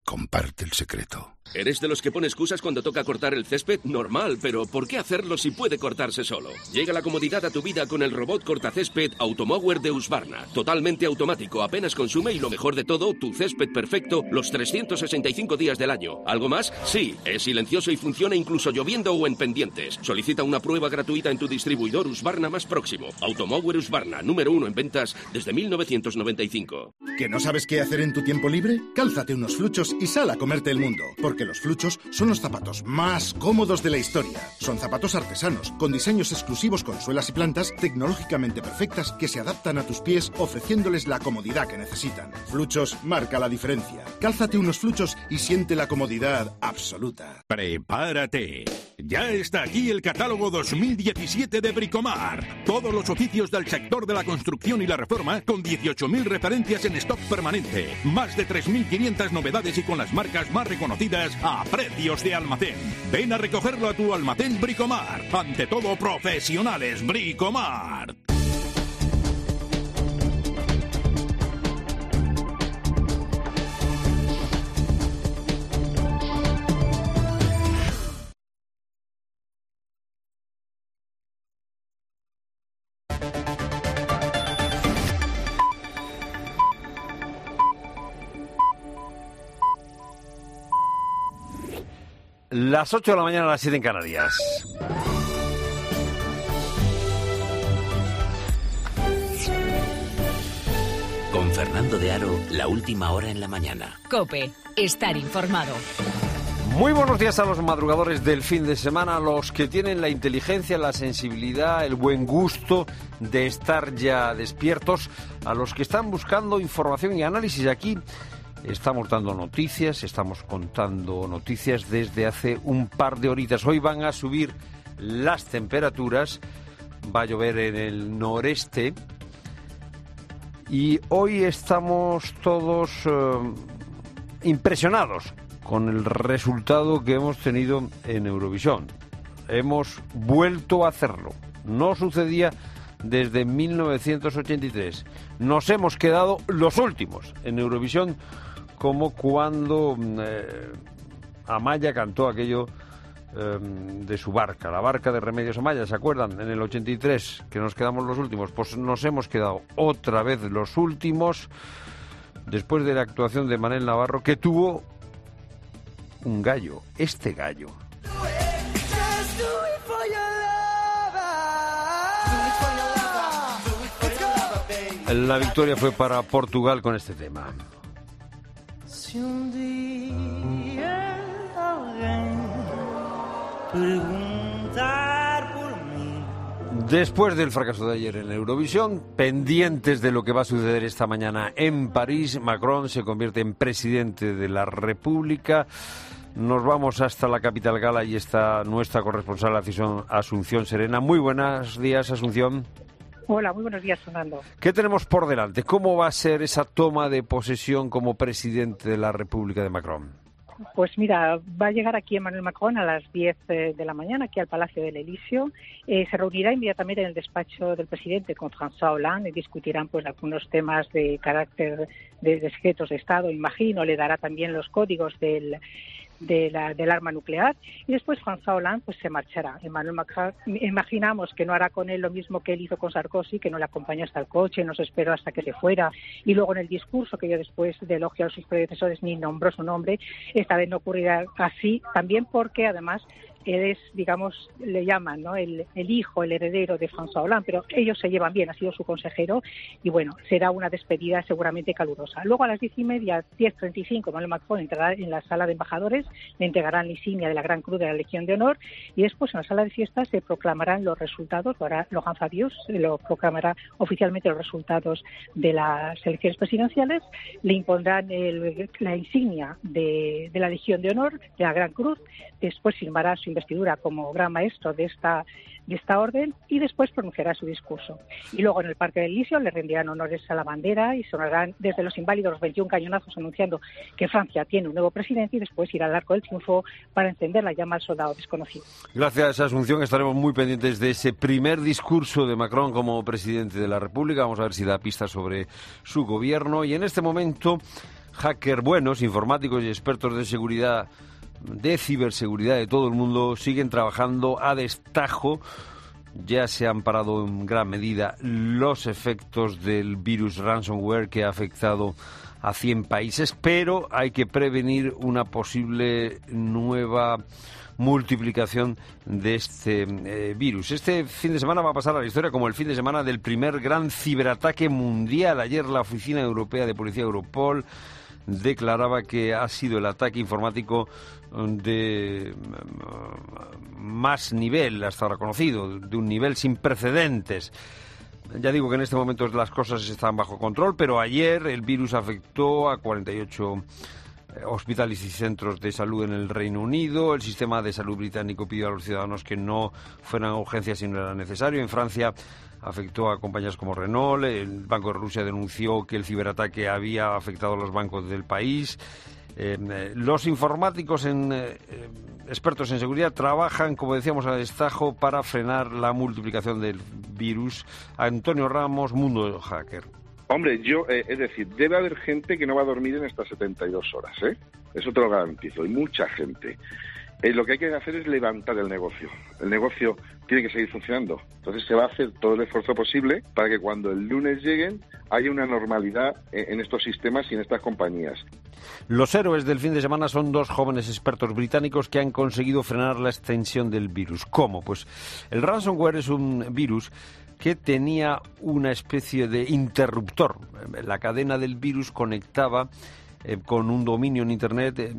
comparte el secreto. ¿Eres de los que pone excusas cuando toca cortar el césped? Normal, pero ¿por qué hacerlo si puede cortarse solo? Llega la comodidad a tu vida con el robot cortacésped Automower de Husqvarna. Totalmente automático, apenas consume y lo mejor de todo, tu césped perfecto los 365 días del año. ¿Algo más? Sí, es silencioso y funciona incluso lloviendo o en pendientes. Solicita una prueba gratuita en tu distribuidor Husqvarna más próximo. Automower Husqvarna, número 1 en ventas desde 1995. ¿Que no sabes qué hacer en tu tiempo libre? Cálzate unos fluchos y sal a comerte el mundo. Porque los fluchos son los zapatos más cómodos de la historia. Son zapatos artesanos, con diseños exclusivos con suelas y plantas tecnológicamente perfectas que se adaptan a tus pies ofreciéndoles la comodidad que necesitan. Fluchos marca la diferencia. Cálzate unos fluchos y siente la comodidad absoluta. ¡Prepárate! Ya está aquí el catálogo 2017 de Bricomart. Todos los oficios del sector de la construcción y la reforma con 18.000 referencias en stock permanente. Más de 3.500 novedades y con las marcas más reconocidas a precios de almacén. Ven a recogerlo a tu almacén Bricomart. Ante todo, profesionales Bricomart. Las 8 de la mañana, a las 7 en Canarias. Con Fernando de Aro, la última hora en la mañana. COPE, estar informado. Muy buenos días a los madrugadores del fin de semana, a los que tienen la inteligencia, la sensibilidad, el buen gusto de estar ya despiertos, a los que están buscando información y análisis. Aquí estamos dando noticias, estamos contando noticias desde hace un par de horitas. Hoy van a subir las temperaturas, va a llover en el noreste y hoy estamos todos impresionados con el resultado que hemos tenido en Eurovisión. Hemos vuelto a hacerlo. No sucedía desde 1983. Nos hemos quedado los últimos en Eurovisión, como cuando Amaya cantó aquello de su barca, la barca de Remedios Amaya, ¿se acuerdan? En el 83, que nos quedamos los últimos. Pues nos hemos quedado otra vez los últimos, después de la actuación de Manel Navarro, que tuvo un gallo, este gallo. La victoria fue para Portugal con este tema. Si un día alguien preguntar por mí. Después del fracaso de ayer en Eurovisión, pendientes de lo que va a suceder esta mañana en París, Macron se convierte en presidente de la República. Nos vamos hasta la capital gala y está nuestra corresponsal Asunción Serena. Muy buenos días, Asunción. Hola, muy buenos días, Fernando. ¿Qué tenemos por delante? ¿Cómo va a ser esa toma de posesión como presidente de la República de Macron? Pues mira, va a llegar aquí Emmanuel Macron a las 10 de la mañana, aquí al Palacio del Elíseo. Se reunirá inmediatamente en el despacho del presidente con François Hollande y discutirán pues algunos temas de carácter de secretos de Estado, imagino. Le dará también los códigos del arma nuclear y después François Hollande pues se marchará. Emmanuel Macron, imaginamos que no hará con él lo mismo que él hizo con Sarkozy, que no le acompañó hasta el coche, nos esperó hasta que se fuera y luego en el discurso que dio después de elogiar a sus predecesores ni nombró su nombre. Esta vez no ocurrirá así, también porque además él es, digamos, le llaman, ¿no?, el hijo, el heredero de François Hollande, pero ellos se llevan bien, ha sido su consejero y bueno, será una despedida seguramente calurosa. Luego a las 10:30, 10:35, Emmanuel Macron entrará en la sala de embajadores, le entregarán la insignia de la Gran Cruz de la Legión de Honor y después en la sala de fiestas se proclamarán los resultados, lo hará Laurent Fabius, lo proclamará oficialmente los resultados de las elecciones presidenciales, le impondrán la insignia de la Legión de Honor, de la Gran Cruz, después firmará su investidura como gran maestro de esta orden y después pronunciará su discurso. Y luego en el Parque del Elíseo le rendirán honores a la bandera y sonarán desde los Inválidos los 21 cañonazos anunciando que Francia tiene un nuevo presidente y después irá al Arco del Triunfo para encender la llama al soldado desconocido. Gracias, Asunción. Estaremos muy pendientes de ese primer discurso de Macron como presidente de la República. Vamos a ver si da pistas sobre su gobierno. Y en este momento hackers buenos, informáticos y expertos de seguridad, de ciberseguridad de todo el mundo, siguen trabajando a destajo. Ya se han parado en gran medida los efectos del virus ransomware que ha afectado a 100 países, pero hay que prevenir una posible nueva multiplicación de este virus. Este fin de semana va a pasar a la historia como el fin de semana del primer gran ciberataque mundial. Ayer la Oficina Europea de Policía, Europol, declaraba que ha sido el ataque informático de más nivel hasta ahora conocido, de un nivel sin precedentes. Ya digo que en este momento las cosas están bajo control, pero ayer el virus afectó a 48 hospitales y centros de salud en el Reino Unido. El sistema de salud británico pidió a los ciudadanos que no fueran a urgencias si no era necesario. En Francia afectó a compañías como Renault. El Banco de Rusia denunció que el ciberataque había afectado a los bancos del país. Los informáticos expertos en seguridad trabajan, como decíamos, a destajo para frenar la multiplicación del virus. Antonio Ramos, Mundo Hacker. Hombre, es decir, debe haber gente que no va a dormir en estas 72 horas, ¿eh? Eso te lo garantizo, y mucha gente. Lo que hay que hacer es levantar el negocio. El negocio tiene que seguir funcionando. Entonces se va a hacer todo el esfuerzo posible para que cuando el lunes lleguen haya una normalidad en estos sistemas y en estas compañías. Los héroes del fin de semana son dos jóvenes expertos británicos que han conseguido frenar la extensión del virus. ¿Cómo? Pues el ransomware es un virus que tenía una especie de interruptor. La cadena del virus conectaba con un dominio en Internet,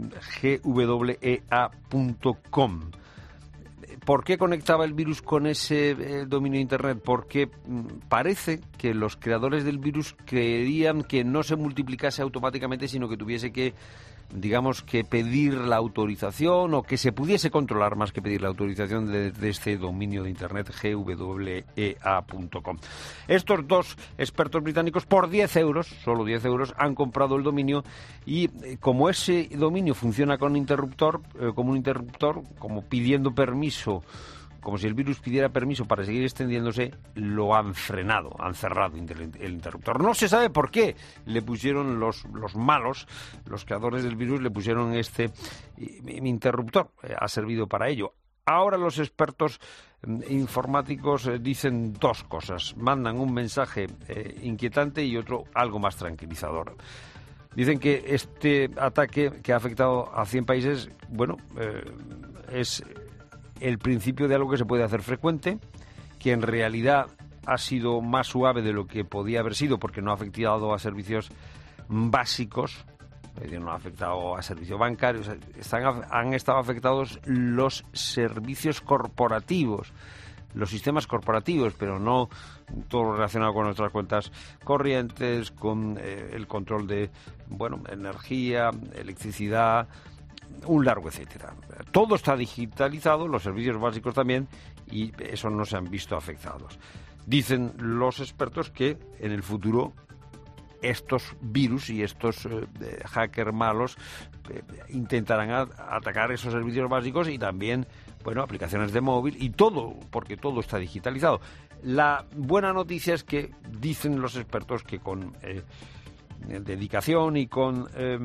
gwea.com. ¿Por qué conectaba el virus con ese dominio de Internet? Porque parece que los creadores del virus querían que no se multiplicase automáticamente, sino que tuviese que, digamos, que pedir la autorización, o que se pudiese controlar más que pedir la autorización de este dominio de Internet, gwea.com. Estos dos expertos británicos, por 10 euros, solo 10 euros, han comprado el dominio, y como ese dominio funciona con interruptor, como pidiendo permiso, como si el virus pidiera permiso para seguir extendiéndose, lo han frenado, han cerrado el interruptor. No se sabe por qué le pusieron los malos, los creadores del virus, le pusieron este interruptor. Ha servido para ello. Ahora los expertos informáticos dicen dos cosas. Mandan un mensaje inquietante y otro algo más tranquilizador. Dicen que este ataque que ha afectado a 100 países, es el principio de algo que se puede hacer frecuente, que en realidad ha sido más suave de lo que podía haber sido, porque no ha afectado a servicios básicos, no ha afectado a servicios bancarios, han estado afectados los servicios corporativos, los sistemas corporativos, pero no todo lo relacionado con nuestras cuentas corrientes, con el control de energía, electricidad, un largo etcétera. Todo está digitalizado, los servicios básicos también, y eso no se han visto afectados. Dicen los expertos que en el futuro estos virus y estos hackers malos intentarán atacar esos servicios básicos y también, aplicaciones de móvil y todo, porque todo está digitalizado. La buena noticia es que dicen los expertos que con dedicación y con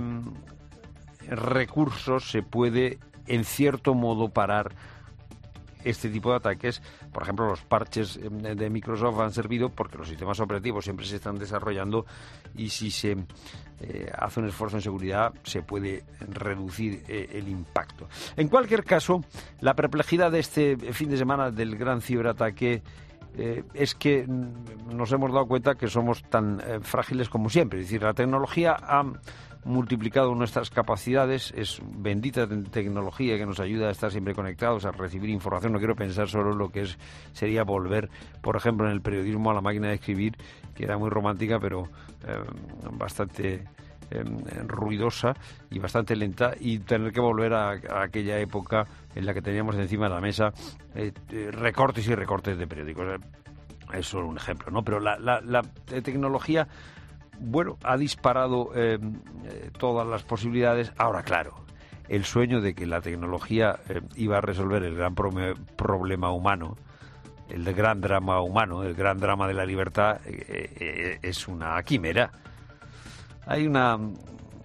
recursos se puede en cierto modo parar este tipo de ataques. Por ejemplo, los parches de Microsoft han servido porque los sistemas operativos siempre se están desarrollando, y si se hace un esfuerzo en seguridad se puede reducir el impacto. En cualquier caso, la perplejidad de este fin de semana del gran ciberataque es que nos hemos dado cuenta que somos tan frágiles como siempre. Es decir, la tecnología ha multiplicado nuestras capacidades, es bendita tecnología que nos ayuda a estar siempre conectados, a recibir información. No quiero pensar solo en lo que sería volver, por ejemplo, en el periodismo a la máquina de escribir, que era muy romántica, pero bastante ruidosa y bastante lenta, y tener que volver a aquella época en la que teníamos encima de la mesa recortes y recortes de periódicos. Es solo un ejemplo, ¿no? Pero la tecnología ha disparado todas las posibilidades. Ahora, claro, el sueño de que la tecnología iba a resolver el gran problema humano, el gran drama humano, el gran drama de la libertad, es una quimera. Hay una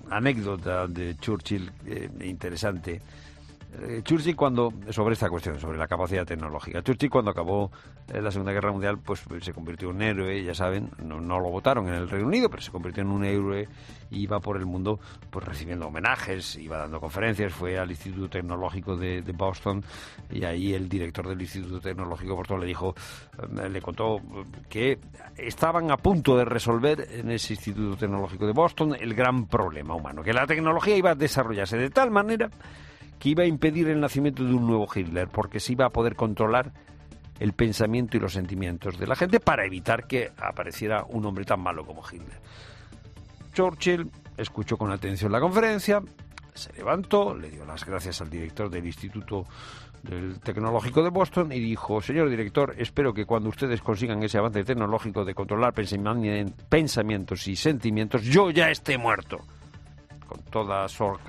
anécdota de Churchill interesante. Churchill sobre esta cuestión, sobre la capacidad tecnológica. Churchill cuando acabó la Segunda Guerra Mundial, pues se convirtió en un héroe, ya saben, no lo votaron en el Reino Unido, pero se convirtió en un héroe y iba por el mundo pues recibiendo homenajes, iba dando conferencias, fue al Instituto Tecnológico de Boston y ahí el director del Instituto Tecnológico de Boston le contó que estaban a punto de resolver en ese Instituto Tecnológico de Boston el gran problema humano, que la tecnología iba a desarrollarse de tal manera que iba a impedir el nacimiento de un nuevo Hitler, porque se iba a poder controlar el pensamiento y los sentimientos de la gente para evitar que apareciera un hombre tan malo como Hitler. Churchill escuchó con atención la conferencia, se levantó, le dio las gracias al director del Instituto del Tecnológico de Boston y dijo: señor director, espero que cuando ustedes consigan ese avance tecnológico de controlar pensamientos y sentimientos, yo ya esté muerto. Con toda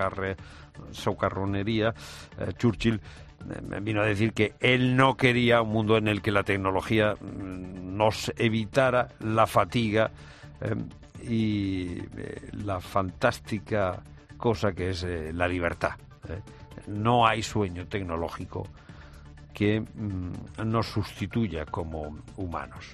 socarronería, Churchill vino a decir que él no quería un mundo en el que la tecnología nos evitara la fatiga y la fantástica cosa que es la libertad. No hay sueño tecnológico que nos sustituya como humanos.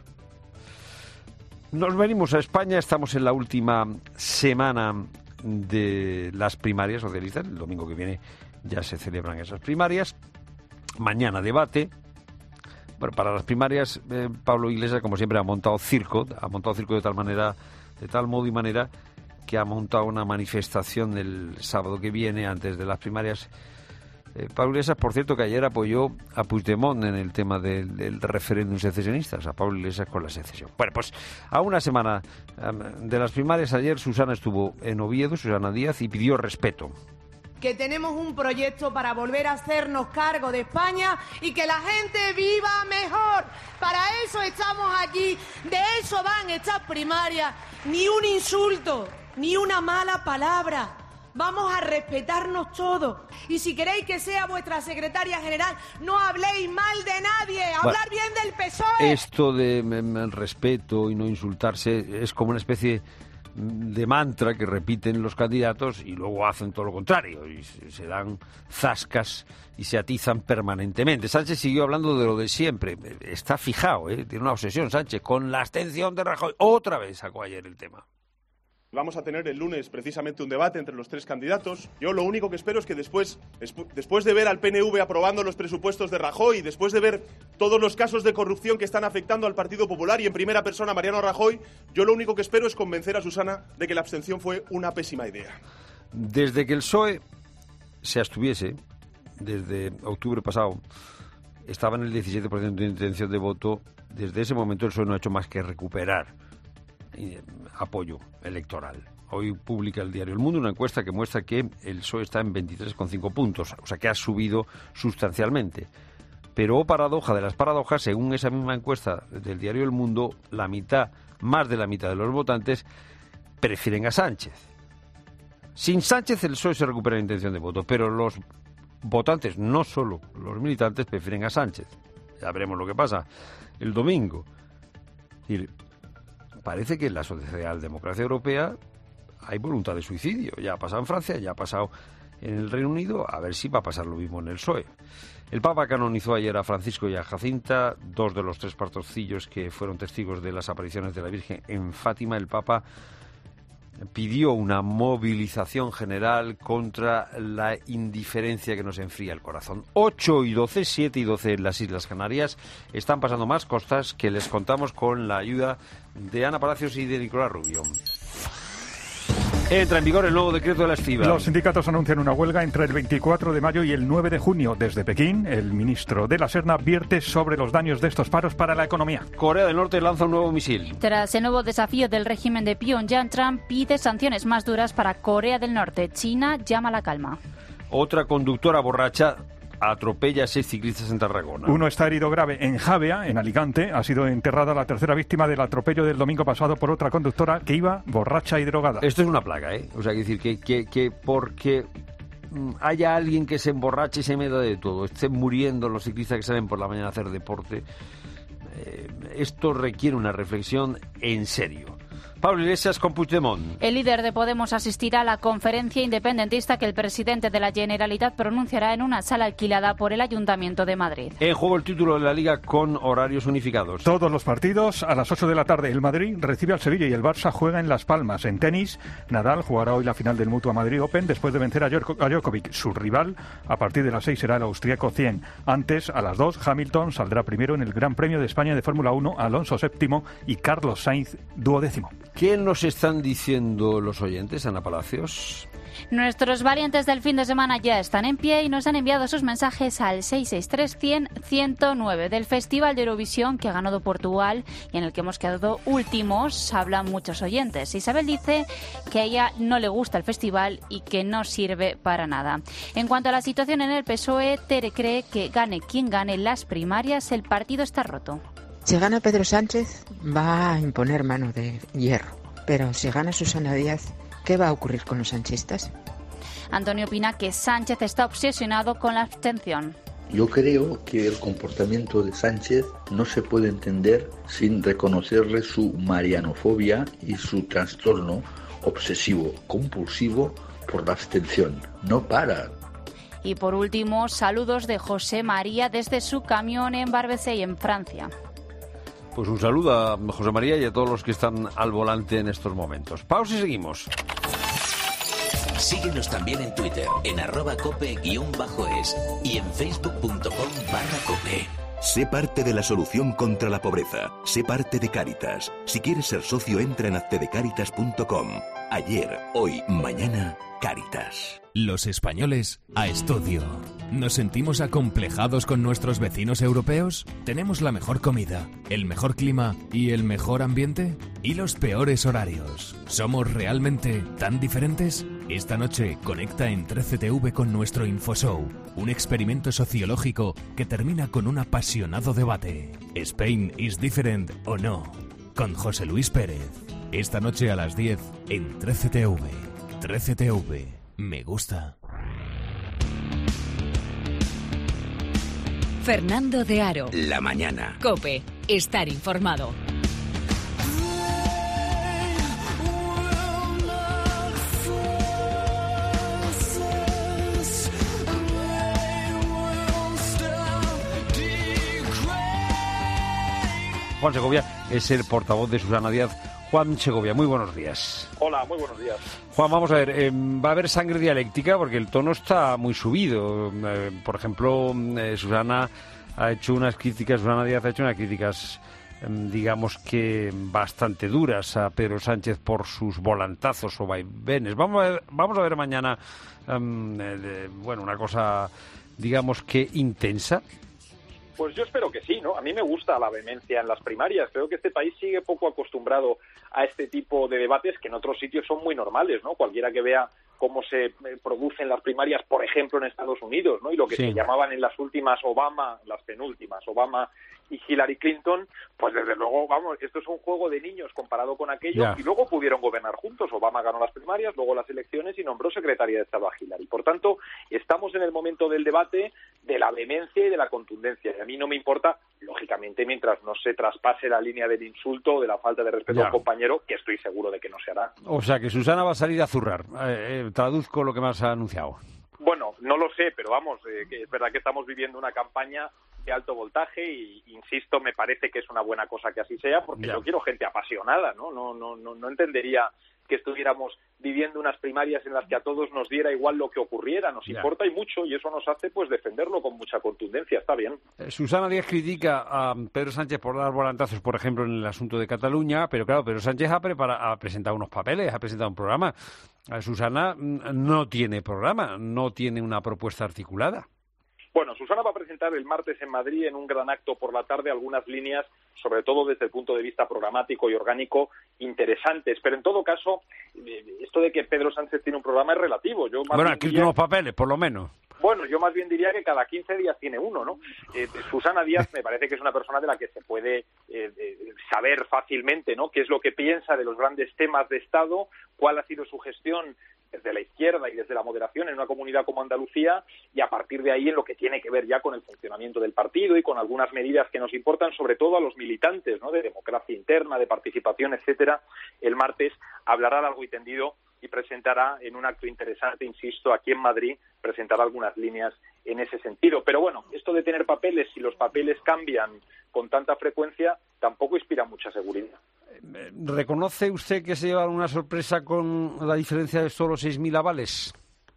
Nos venimos a España, estamos en la última semana de las primarias socialistas. El domingo que viene ya se celebran esas primarias. Mañana debate. Bueno, para las primarias Pablo Iglesias, como siempre, ha montado circo de tal modo y manera que ha montado una manifestación el sábado que viene antes de las primarias. Pablo Iglesias, por cierto, que ayer apoyó a Puigdemont en el tema del referéndum secesionista, o sea, Pablo Iglesias con la secesión. Bueno, pues a una semana de las primarias, ayer Susana estuvo en Oviedo, Susana Díaz, y pidió respeto. Que tenemos un proyecto para volver a hacernos cargo de España y que la gente viva mejor. Para eso estamos aquí, de eso van estas primarias. Ni un insulto, ni una mala palabra. Vamos a respetarnos todos. Y si queréis que sea vuestra secretaria general, no habléis mal de nadie, hablar bien del PSOE. Esto de respeto y no insultarse es como una especie de mantra que repiten los candidatos y luego hacen todo lo contrario y se dan zascas y se atizan permanentemente. Sánchez siguió hablando de lo de siempre. Está fijado, tiene una obsesión Sánchez con la abstención de Rajoy. Otra vez sacó ayer el tema. Vamos a tener el lunes precisamente un debate entre los tres candidatos. Yo lo único que espero es que después de ver al PNV aprobando los presupuestos de Rajoy, después de ver todos los casos de corrupción que están afectando al Partido Popular y en primera persona a Mariano Rajoy, yo lo único que espero es convencer a Susana de que la abstención fue una pésima idea. Desde que el PSOE se abstuviese, desde octubre pasado, estaba en el 17% de intención de voto. Desde ese momento el PSOE no ha hecho más que recuperar apoyo electoral. Hoy publica el diario El Mundo una encuesta que muestra que el PSOE está en 23,5 puntos, o sea que ha subido sustancialmente. Pero, paradoja de las paradojas, según esa misma encuesta del diario El Mundo, más de la mitad de los votantes prefieren a Sánchez. Sin Sánchez el PSOE se recupera la intención de voto, pero los votantes, no solo los militantes, prefieren a Sánchez. Ya veremos lo que pasa el domingo. Y parece que en la socialdemocracia europea hay voluntad de suicidio. Ya ha pasado en Francia, ya ha pasado en el Reino Unido, a ver si va a pasar lo mismo en el PSOE. El Papa canonizó ayer a Francisco y a Jacinta, dos de los tres pastorcillos que fueron testigos de las apariciones de la Virgen en Fátima. El Papa pidió una movilización general contra la indiferencia que nos enfría el corazón. 8 y 12, 7 y 12 en las Islas Canarias. Están pasando más cosas que les contamos con la ayuda de Ana Palacios y de Nicolás Rubio. Entra en vigor el nuevo decreto de la estiba. Los sindicatos anuncian una huelga entre el 24 de mayo y el 9 de junio. Desde Pekín, el ministro de la Serna advierte sobre los daños de estos paros para la economía. Corea del Norte lanza un nuevo misil. Tras el nuevo desafío del régimen de Pyongyang, Trump pide sanciones más duras para Corea del Norte. China llama a la calma. Otra conductora borracha atropella a 6 ciclistas en Tarragona. Uno está herido grave en Javea, en Alicante. Ha sido enterrada la tercera víctima del atropello del domingo pasado por otra conductora que iba borracha y drogada. Esto es una plaga, O sea, decir que porque haya alguien que se emborrache y se meta de todo, estén muriendo los ciclistas que salen por la mañana a hacer deporte, esto requiere una reflexión en serio. Pablo Iglesias con Puigdemont. El líder de Podemos asistirá a la conferencia independentista que el presidente de la Generalitat pronunciará en una sala alquilada por el Ayuntamiento de Madrid. En juego el título de la Liga con horarios unificados. Todos los partidos a las 8 de la tarde. El Madrid recibe al Sevilla y el Barça juega en Las Palmas. En tenis, Nadal jugará hoy la final del Mutua Madrid Open después de vencer a Djokovic. Su rival, a partir de las 6, será el austríaco 100. Antes, a las 2, Hamilton saldrá primero en el Gran Premio de España de Fórmula 1, Alonso séptimo y Carlos Sainz duodécimo. ¿Qué nos están diciendo los oyentes, Ana Palacios? Nuestros valientes del fin de semana ya están en pie y nos han enviado sus mensajes al 663-100-109 del Festival de Eurovisión que ha ganado Portugal y en el que hemos quedado últimos. Hablan muchos oyentes. Isabel dice que a ella no le gusta el festival y que no sirve para nada. En cuanto a la situación en el PSOE, Tere cree que gane quien gane las primarias, el partido está roto. Si gana Pedro Sánchez, va a imponer mano de hierro. Pero si gana Susana Díaz, ¿qué va a ocurrir con los sanchistas? Antonio opina que Sánchez está obsesionado con la abstención. Yo creo que el comportamiento de Sánchez no se puede entender sin reconocerle su marianofobia y su trastorno obsesivo, compulsivo por la abstención. No para. Y por último, saludos de José María desde su camión en Barbacey, en Francia. Pues un saludo a José María y a todos los que están al volante en estos momentos. Pausa y seguimos. Síguenos también en Twitter, en @cope_es y en facebook.com/cope. Sé parte de la solución contra la pobreza. Sé parte de Cáritas. Si quieres ser socio, entra en accedecaritas.com. Ayer, hoy, mañana, Cáritas. Los españoles a estudio. ¿Nos sentimos acomplejados con nuestros vecinos europeos? ¿Tenemos la mejor comida, el mejor clima y el mejor ambiente? ¿Y los peores horarios? ¿Somos realmente tan diferentes? Esta noche conecta en 13TV con nuestro Infoshow, un experimento sociológico que termina con un apasionado debate. ¿Spain is different o no? Con José Luis Pérez. Esta noche a las 10 en 13TV. 13TV. Me gusta. Fernando de Aro. La mañana. COPE. Estar informado. Juan Segovia es el portavoz de Susana Díaz. Juan Segovia, muy buenos días. Hola, muy buenos días. Juan, vamos a ver, va a haber sangre dialéctica porque el tono está muy subido. Por ejemplo, Susana Díaz ha hecho unas críticas, digamos que bastante duras a Pedro Sánchez por sus volantazos o vaivenes. Vamos a ver mañana, una cosa, digamos que intensa. Pues yo espero que sí, ¿no? A mí me gusta la vehemencia en las primarias. Creo que este país sigue poco acostumbrado a este tipo de debates que en otros sitios son muy normales, ¿no? Cualquiera que vea cómo se producen las primarias, por ejemplo, en Estados Unidos, ¿no? Y lo que se llamaban en las últimas las penúltimas, Obama y Hillary Clinton, pues desde luego, vamos, esto es un juego de niños comparado con aquello, y luego pudieron gobernar juntos. Obama ganó las primarias, luego las elecciones y nombró secretaria de Estado a Hillary. Por tanto, estamos en el momento del debate, de la vehemencia y de la contundencia. Y a mí no me importa, lógicamente, mientras no se traspase la línea del insulto o de la falta de respeto a un compañero, que estoy seguro de que no se hará. O sea, que Susana va a salir a zurrar. Traduzco lo que me has anunciado. Bueno, no lo sé, pero vamos, que es verdad que estamos viviendo una campaña de alto voltaje y, insisto, me parece que es una buena cosa que así sea, porque yo quiero gente apasionada, ¿no? No entendería que estuviéramos viviendo unas primarias en las que a todos nos diera igual lo que ocurriera. Nos importa y mucho, y eso nos hace pues defenderlo con mucha contundencia. Está bien. Susana Díaz critica a Pedro Sánchez por dar volantazos, por ejemplo, en el asunto de Cataluña, pero claro, Pedro Sánchez ha presentado unos papeles, ha presentado un programa. Susana no tiene programa, no tiene una propuesta articulada. Bueno, Susana va a presentar el martes en Madrid en un gran acto por la tarde algunas líneas, sobre todo desde el punto de vista programático y orgánico, interesantes. Pero en todo caso, esto de que Pedro Sánchez tiene un programa es relativo. Ha escrito unos papeles, por lo menos. Bueno, yo más bien diría que cada 15 días tiene uno, ¿no? Susana Díaz me parece que es una persona de la que se puede saber fácilmente, ¿no?, qué es lo que piensa de los grandes temas de Estado, cuál ha sido su gestión desde la izquierda y desde la moderación en una comunidad como Andalucía, y a partir de ahí en lo que tiene que ver ya con el funcionamiento del partido y con algunas medidas que nos importan, sobre todo a los militantes, ¿no?, de democracia interna, de participación, etcétera. El martes hablará largo y tendido y presentará en un acto interesante, insisto, aquí en Madrid, presentará algunas líneas en ese sentido. Pero bueno, esto de tener papeles, si los papeles cambian con tanta frecuencia, tampoco inspira mucha seguridad. ¿Reconoce usted que se lleva una sorpresa con la diferencia de solo 6.000 avales?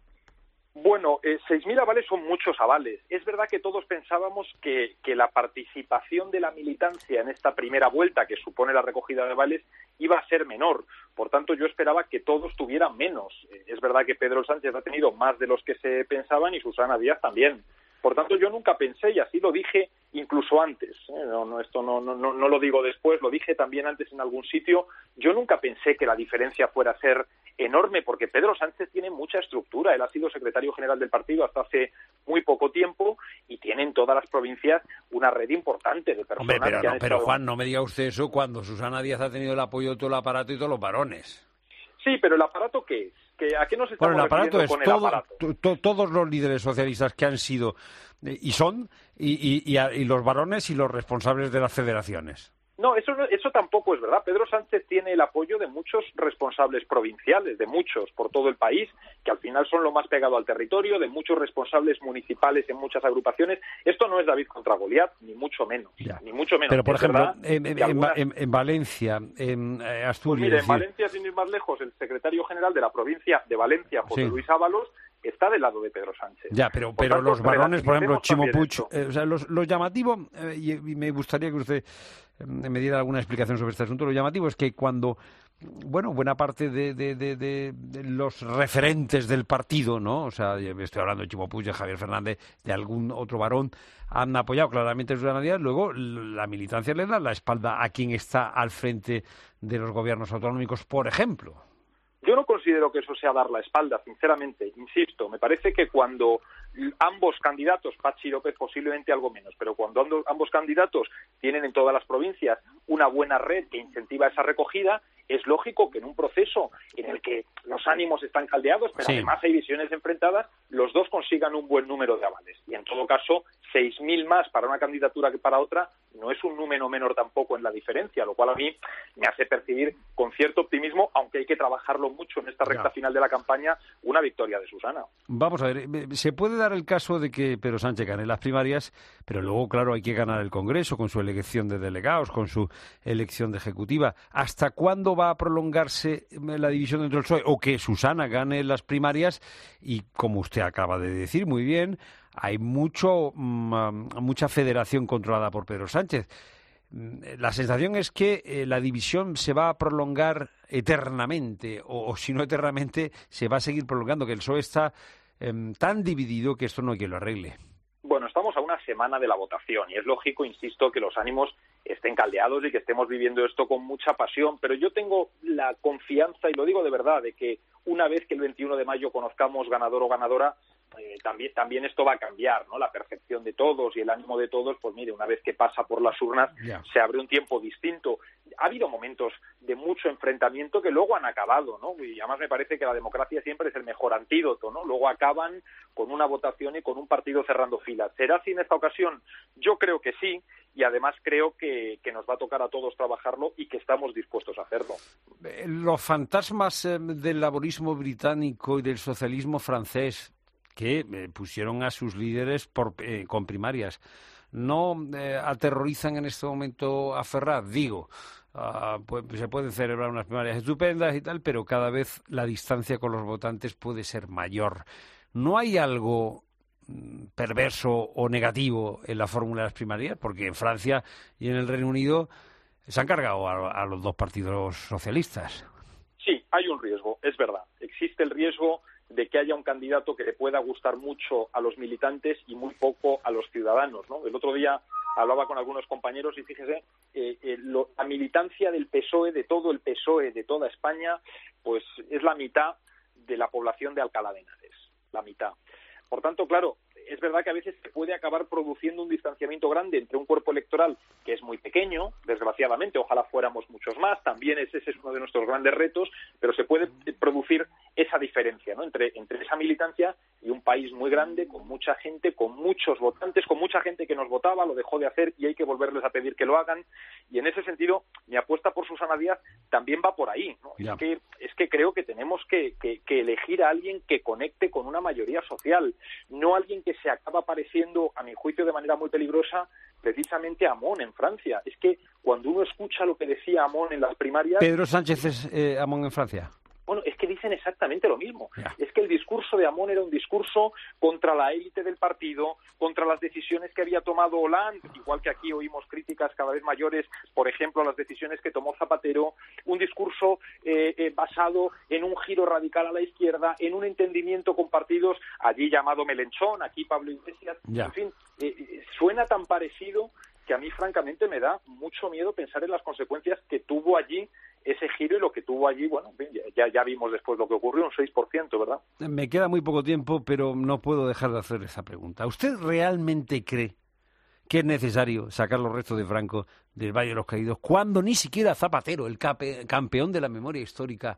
Bueno, 6.000 avales son muchos avales. Es verdad que todos pensábamos que la participación de la militancia en esta primera vuelta, que supone la recogida de avales, iba a ser menor. Por tanto, yo esperaba que todos tuvieran menos. Es verdad que Pedro Sánchez ha tenido más de los que se pensaban y Susana Díaz también. Por tanto, yo nunca pensé, y así lo dije incluso antes, esto no lo digo después, lo dije también antes en algún sitio, yo nunca pensé que la diferencia fuera a ser enorme, porque Pedro Sánchez tiene mucha estructura. Él ha sido secretario general del partido hasta hace muy poco tiempo y tiene en todas las provincias una red importante de personas. Hombre, pero Juan, no me diga usted eso cuando Susana Díaz ha tenido el apoyo de todo el aparato y todos los varones. Sí, pero ¿el aparato qué es? ¿A qué nos estamos refiriendo con el aparato? Todos los líderes socialistas que han sido y son, y los varones y los responsables de las federaciones. No, eso tampoco es verdad. Pedro Sánchez tiene el apoyo de muchos responsables provinciales, de muchos por todo el país, que al final son lo más pegado al territorio, de muchos responsables municipales en muchas agrupaciones. Esto no es David contra Goliat, ni mucho menos. Ni mucho menos. Pero, por ejemplo, en Valencia, en Asturias... Pues mire, en Valencia, sin ir más lejos, el secretario general de la provincia de Valencia, José Luis Ábalos, está del lado de Pedro Sánchez. Ya, pero los varones, por ejemplo, Chimo Puig, lo llamativo, y me gustaría que usted me diera alguna explicación sobre este asunto, lo llamativo es que cuando, buena parte de los referentes del partido, ¿no? O sea, estoy hablando de Chimo Puig, de Javier Fernández, de algún otro varón, han apoyado claramente a Susana Díaz, luego la militancia le da la espalda a quien está al frente de los gobiernos autonómicos, por ejemplo. Yo no considero que eso sea dar la espalda, sinceramente, insisto. Me parece que cuando ambos candidatos, Patxi López posiblemente algo menos, pero cuando ambos candidatos tienen en todas las provincias una buena red que incentiva esa recogida, es lógico que en un proceso en el que los ánimos están caldeados, pero además hay visiones enfrentadas, los dos consigan un buen número de avales. Y en todo caso, 6.000 más para una candidatura que para otra no es un número menor tampoco en la diferencia, lo cual a mí me hace percibir con cierto optimismo, aunque hay que trabajarlo mucho en esta recta final de la campaña, una victoria de Susana. Vamos a ver, se puede dar el caso de que Pedro Sánchez gane las primarias, pero luego, claro, hay que ganar el Congreso con su elección de delegados, con su elección de ejecutiva. ¿Hasta cuándo va a prolongarse la división dentro del PSOE? O que Susana gane las primarias y, como usted acaba de decir muy bien, hay mucha federación controlada por Pedro Sánchez. La sensación es que la división se va a prolongar eternamente, o si no eternamente, se va a seguir prolongando, que el PSOE está tan dividido que esto no hay quien lo arregle. Bueno, estamos a una semana de la votación y es lógico, insisto, que los ánimos estén caldeados y que estemos viviendo esto con mucha pasión, pero yo tengo la confianza, y lo digo de verdad, de que una vez que el 21 de mayo conozcamos ganador o ganadora, también esto va a cambiar, ¿no? La percepción de todos y el ánimo de todos, pues mire, una vez que pasa por las urnas, se abre un tiempo distinto. Ha habido momentos de mucho enfrentamiento que luego han acabado, ¿no? Y además me parece que la democracia siempre es el mejor antídoto, ¿no? Luego acaban con una votación y con un partido cerrando filas. ¿Será así en esta ocasión? Yo creo que sí, y además creo que nos va a tocar a todos trabajarlo y que estamos dispuestos a hacerlo. Los fantasmas del laborismo británico y del socialismo francés que pusieron a sus líderes con primarias, ¿no aterrorizan en este momento a Ferraz? Digo, pues se pueden celebrar unas primarias estupendas y tal, pero cada vez la distancia con los votantes puede ser mayor. ¿No hay algo perverso o negativo en la fórmula de las primarias? Porque en Francia y en el Reino Unido se han cargado a los dos partidos socialistas. Sí, hay un riesgo, es verdad. Existe el riesgo de que haya un candidato que le pueda gustar mucho a los militantes y muy poco a los ciudadanos, ¿no? El otro día hablaba con algunos compañeros y fíjese, la militancia del PSOE, de todo el PSOE, de toda España, pues es la mitad de la población de Alcalá de Henares, la mitad. Por tanto, claro, es verdad que a veces se puede acabar produciendo un distanciamiento grande entre un cuerpo electoral que es muy pequeño, desgraciadamente, ojalá fuéramos muchos más, también ese es uno de nuestros grandes retos, pero se puede producir esa diferencia, ¿no?, entre esa militancia y un país muy grande, con mucha gente, con muchos votantes, con mucha gente que nos votaba, lo dejó de hacer y hay que volverles a pedir que lo hagan. Y en ese sentido, mi apuesta por Susana Díaz también va por ahí, ¿no? Es que creo que tenemos que elegir a alguien que conecte con una mayoría social, no alguien que se acaba pareciendo, a mi juicio, de manera muy peligrosa, precisamente a Hamon en Francia. Es que cuando uno escucha lo que decía Hamon en las primarias... ¿Pedro Sánchez es Hamon en Francia? Bueno, es que dicen exactamente lo mismo. Es que el discurso de Hamon era un discurso contra la élite del partido, contra las decisiones que había tomado Hollande, igual que aquí oímos críticas cada vez mayores, por ejemplo, a las decisiones que tomó Zapatero, un discurso basado en un giro radical a la izquierda, en un entendimiento con partidos, allí llamado Melenchón, aquí Pablo Iglesias, en fin, suena tan parecido que a mí francamente me da mucho miedo pensar en las consecuencias que tuvo allí ese giro y lo que tuvo allí, bueno, ya vimos después lo que ocurrió, un 6%, ¿verdad? Me queda muy poco tiempo, pero no puedo dejar de hacer esa pregunta. ¿Usted realmente cree que es necesario sacar los restos de Franco del Valle de los Caídos cuando ni siquiera Zapatero, el campeón de la memoria histórica,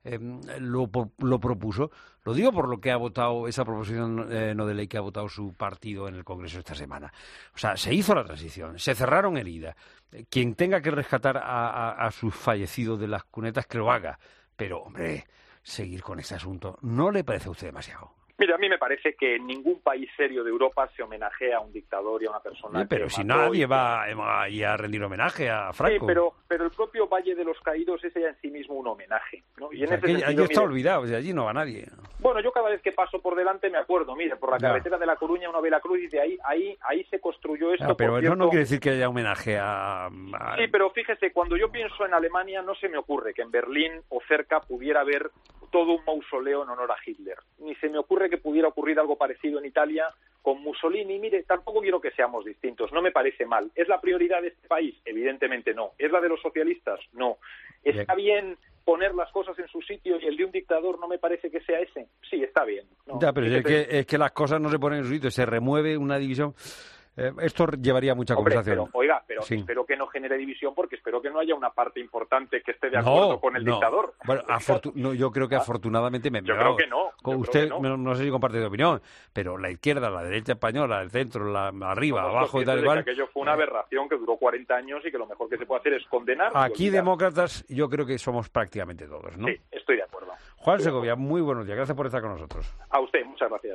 lo propuso? Lo digo por lo que ha votado esa proposición no de ley que ha votado su partido en el Congreso esta semana. O sea, se hizo la transición, se cerraron heridas. Quien tenga que rescatar a sus fallecidos de las cunetas, que lo haga. Pero, hombre, seguir con este asunto, ¿no le parece a usted demasiado? Mira, a mí me parece que en ningún país serio de Europa se homenajea a un dictador y a una persona pero si nadie va a rendir homenaje a Franco. Sí, pero el propio Valle de los Caídos es ya en sí mismo un homenaje, ¿no? Y o sea, allí está olvidado, o sea, allí no va nadie. Bueno, yo cada vez que paso por delante me acuerdo, mire, por la carretera de La Coruña uno ve la cruz y de ahí se construyó esto. Pero eso no quiere decir que haya homenaje a... Sí, pero fíjese, cuando yo pienso en Alemania no se me ocurre que en Berlín o cerca pudiera haber todo un mausoleo en honor a Hitler. Ni se me ocurre que pudiera ocurrir algo parecido en Italia con Mussolini. Mire, tampoco quiero que seamos distintos, no me parece mal. ¿Es la prioridad de este país? Evidentemente no. ¿Es la de los socialistas? No. ¿Está bien poner las cosas en su sitio y el de un dictador no me parece que sea ese? Sí, está bien. ¿No? Ya, pero es que las cosas no se ponen en su sitio, se remueve una división. Esto llevaría mucha conversación. Pero sí. Espero que no genere división, porque espero que no haya una parte importante que esté de acuerdo con el dictador. Bueno, yo creo que afortunadamente... Yo creo que no. Usted no sé si comparte de opinión, pero la izquierda, la derecha española, el centro, arriba, abajo y tal igual... Aquello fue una aberración que duró 40 años y que lo mejor que se puede hacer es condenar. Aquí demócratas yo creo que somos prácticamente todos, ¿no? Sí, estoy de acuerdo. Juan Segovia, muy buenos días. Gracias por estar con nosotros. A usted, muchas gracias.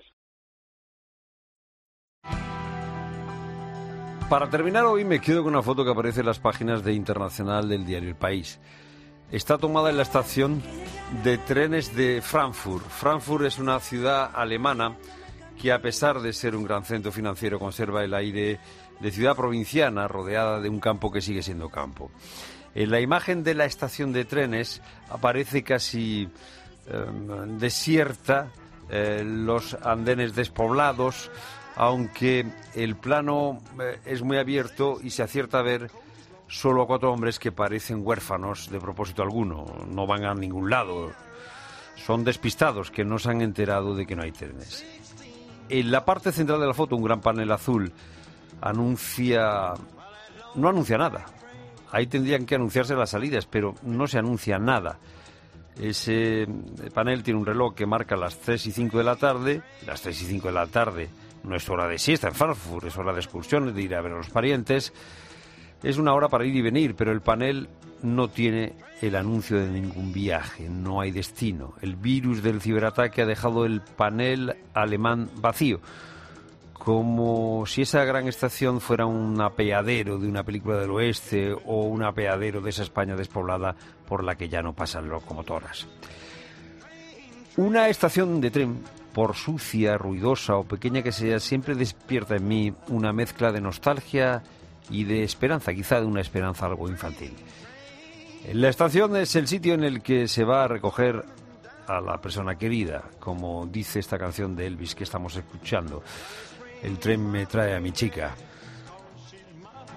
Para terminar hoy me quedo con una foto que aparece en las páginas de Internacional del diario El País. Está tomada en la estación de trenes de Frankfurt. Frankfurt es una ciudad alemana que, a pesar de ser un gran centro financiero, conserva el aire de ciudad provinciana rodeada de un campo que sigue siendo campo. En la imagen de la estación de trenes aparece casi desierta, los andenes despoblados, aunque el plano es muy abierto y se acierta a ver solo a 4 hombres que parecen huérfanos de propósito alguno, no van a ningún lado, son despistados que no se han enterado de que no hay trenes. En la parte central de la foto, un gran panel azul no anuncia nada. Ahí tendrían que anunciarse las salidas, pero no se anuncia nada. Ese panel tiene un reloj que marca las 3 y 5 de la tarde, las 3 y 5 de la tarde. No es hora de siesta en Frankfurt, es hora de excursiones, de ir a ver a los parientes. Es una hora para ir y venir, pero el panel no tiene el anuncio de ningún viaje, no hay destino. El virus del ciberataque ha dejado el panel alemán vacío, como si esa gran estación fuera un apeadero de una película del oeste o un apeadero de esa España despoblada por la que ya no pasan locomotoras. Una estación de tren, por sucia, ruidosa o pequeña que sea, siempre despierta en mí una mezcla de nostalgia y de esperanza, quizá de una esperanza algo infantil. La estación es el sitio en el que se va a recoger a la persona querida, como dice esta canción de Elvis que estamos escuchando. El tren me trae a mi chica.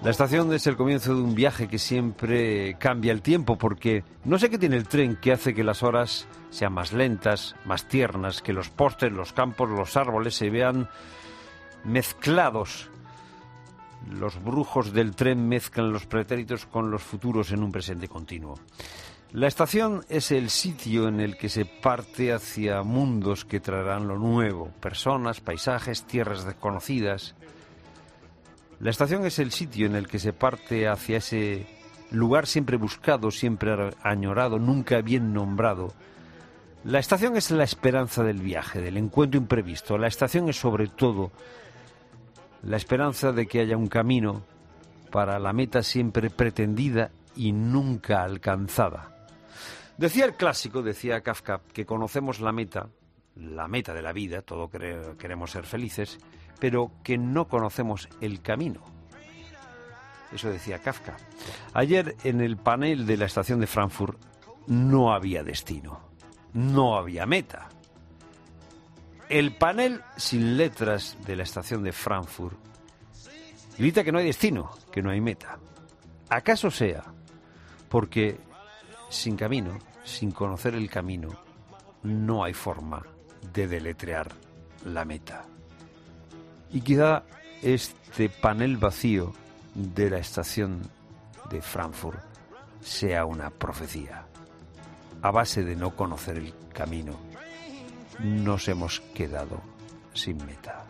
La estación es el comienzo de un viaje que siempre cambia el tiempo, porque no sé qué tiene el tren que hace que las horas sean más lentas, más tiernas, que los postes, los campos, los árboles se vean mezclados. Los brujos del tren mezclan los pretéritos con los futuros en un presente continuo. La estación es el sitio en el que se parte hacia mundos que traerán lo nuevo, personas, paisajes, tierras desconocidas. La estación es el sitio en el que se parte hacia ese lugar siempre buscado, siempre añorado, nunca bien nombrado. La estación es la esperanza del viaje, del encuentro imprevisto. La estación es sobre todo la esperanza de que haya un camino para la meta siempre pretendida y nunca alcanzada. Decía el clásico, decía Kafka, que conocemos la meta de la vida, todos queremos ser felices, pero que no conocemos el camino. Eso decía Kafka. Ayer en el panel de la estación de Frankfurt no había destino, no había meta. El panel sin letras de la estación de Frankfurt grita que no hay destino, que no hay meta. ¿Acaso sea porque sin camino, sin conocer el camino, no hay forma de deletrear la meta? Y quizá este panel vacío de la estación de Frankfurt sea una profecía. A base de no conocer el camino, nos hemos quedado sin meta.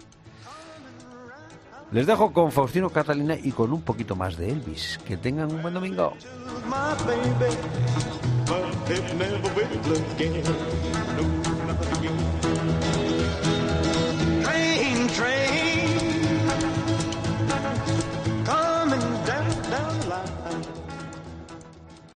Les dejo con Faustino Catalina y con un poquito más de Elvis. Que tengan un buen domingo. My baby, but it never will again. No, not again.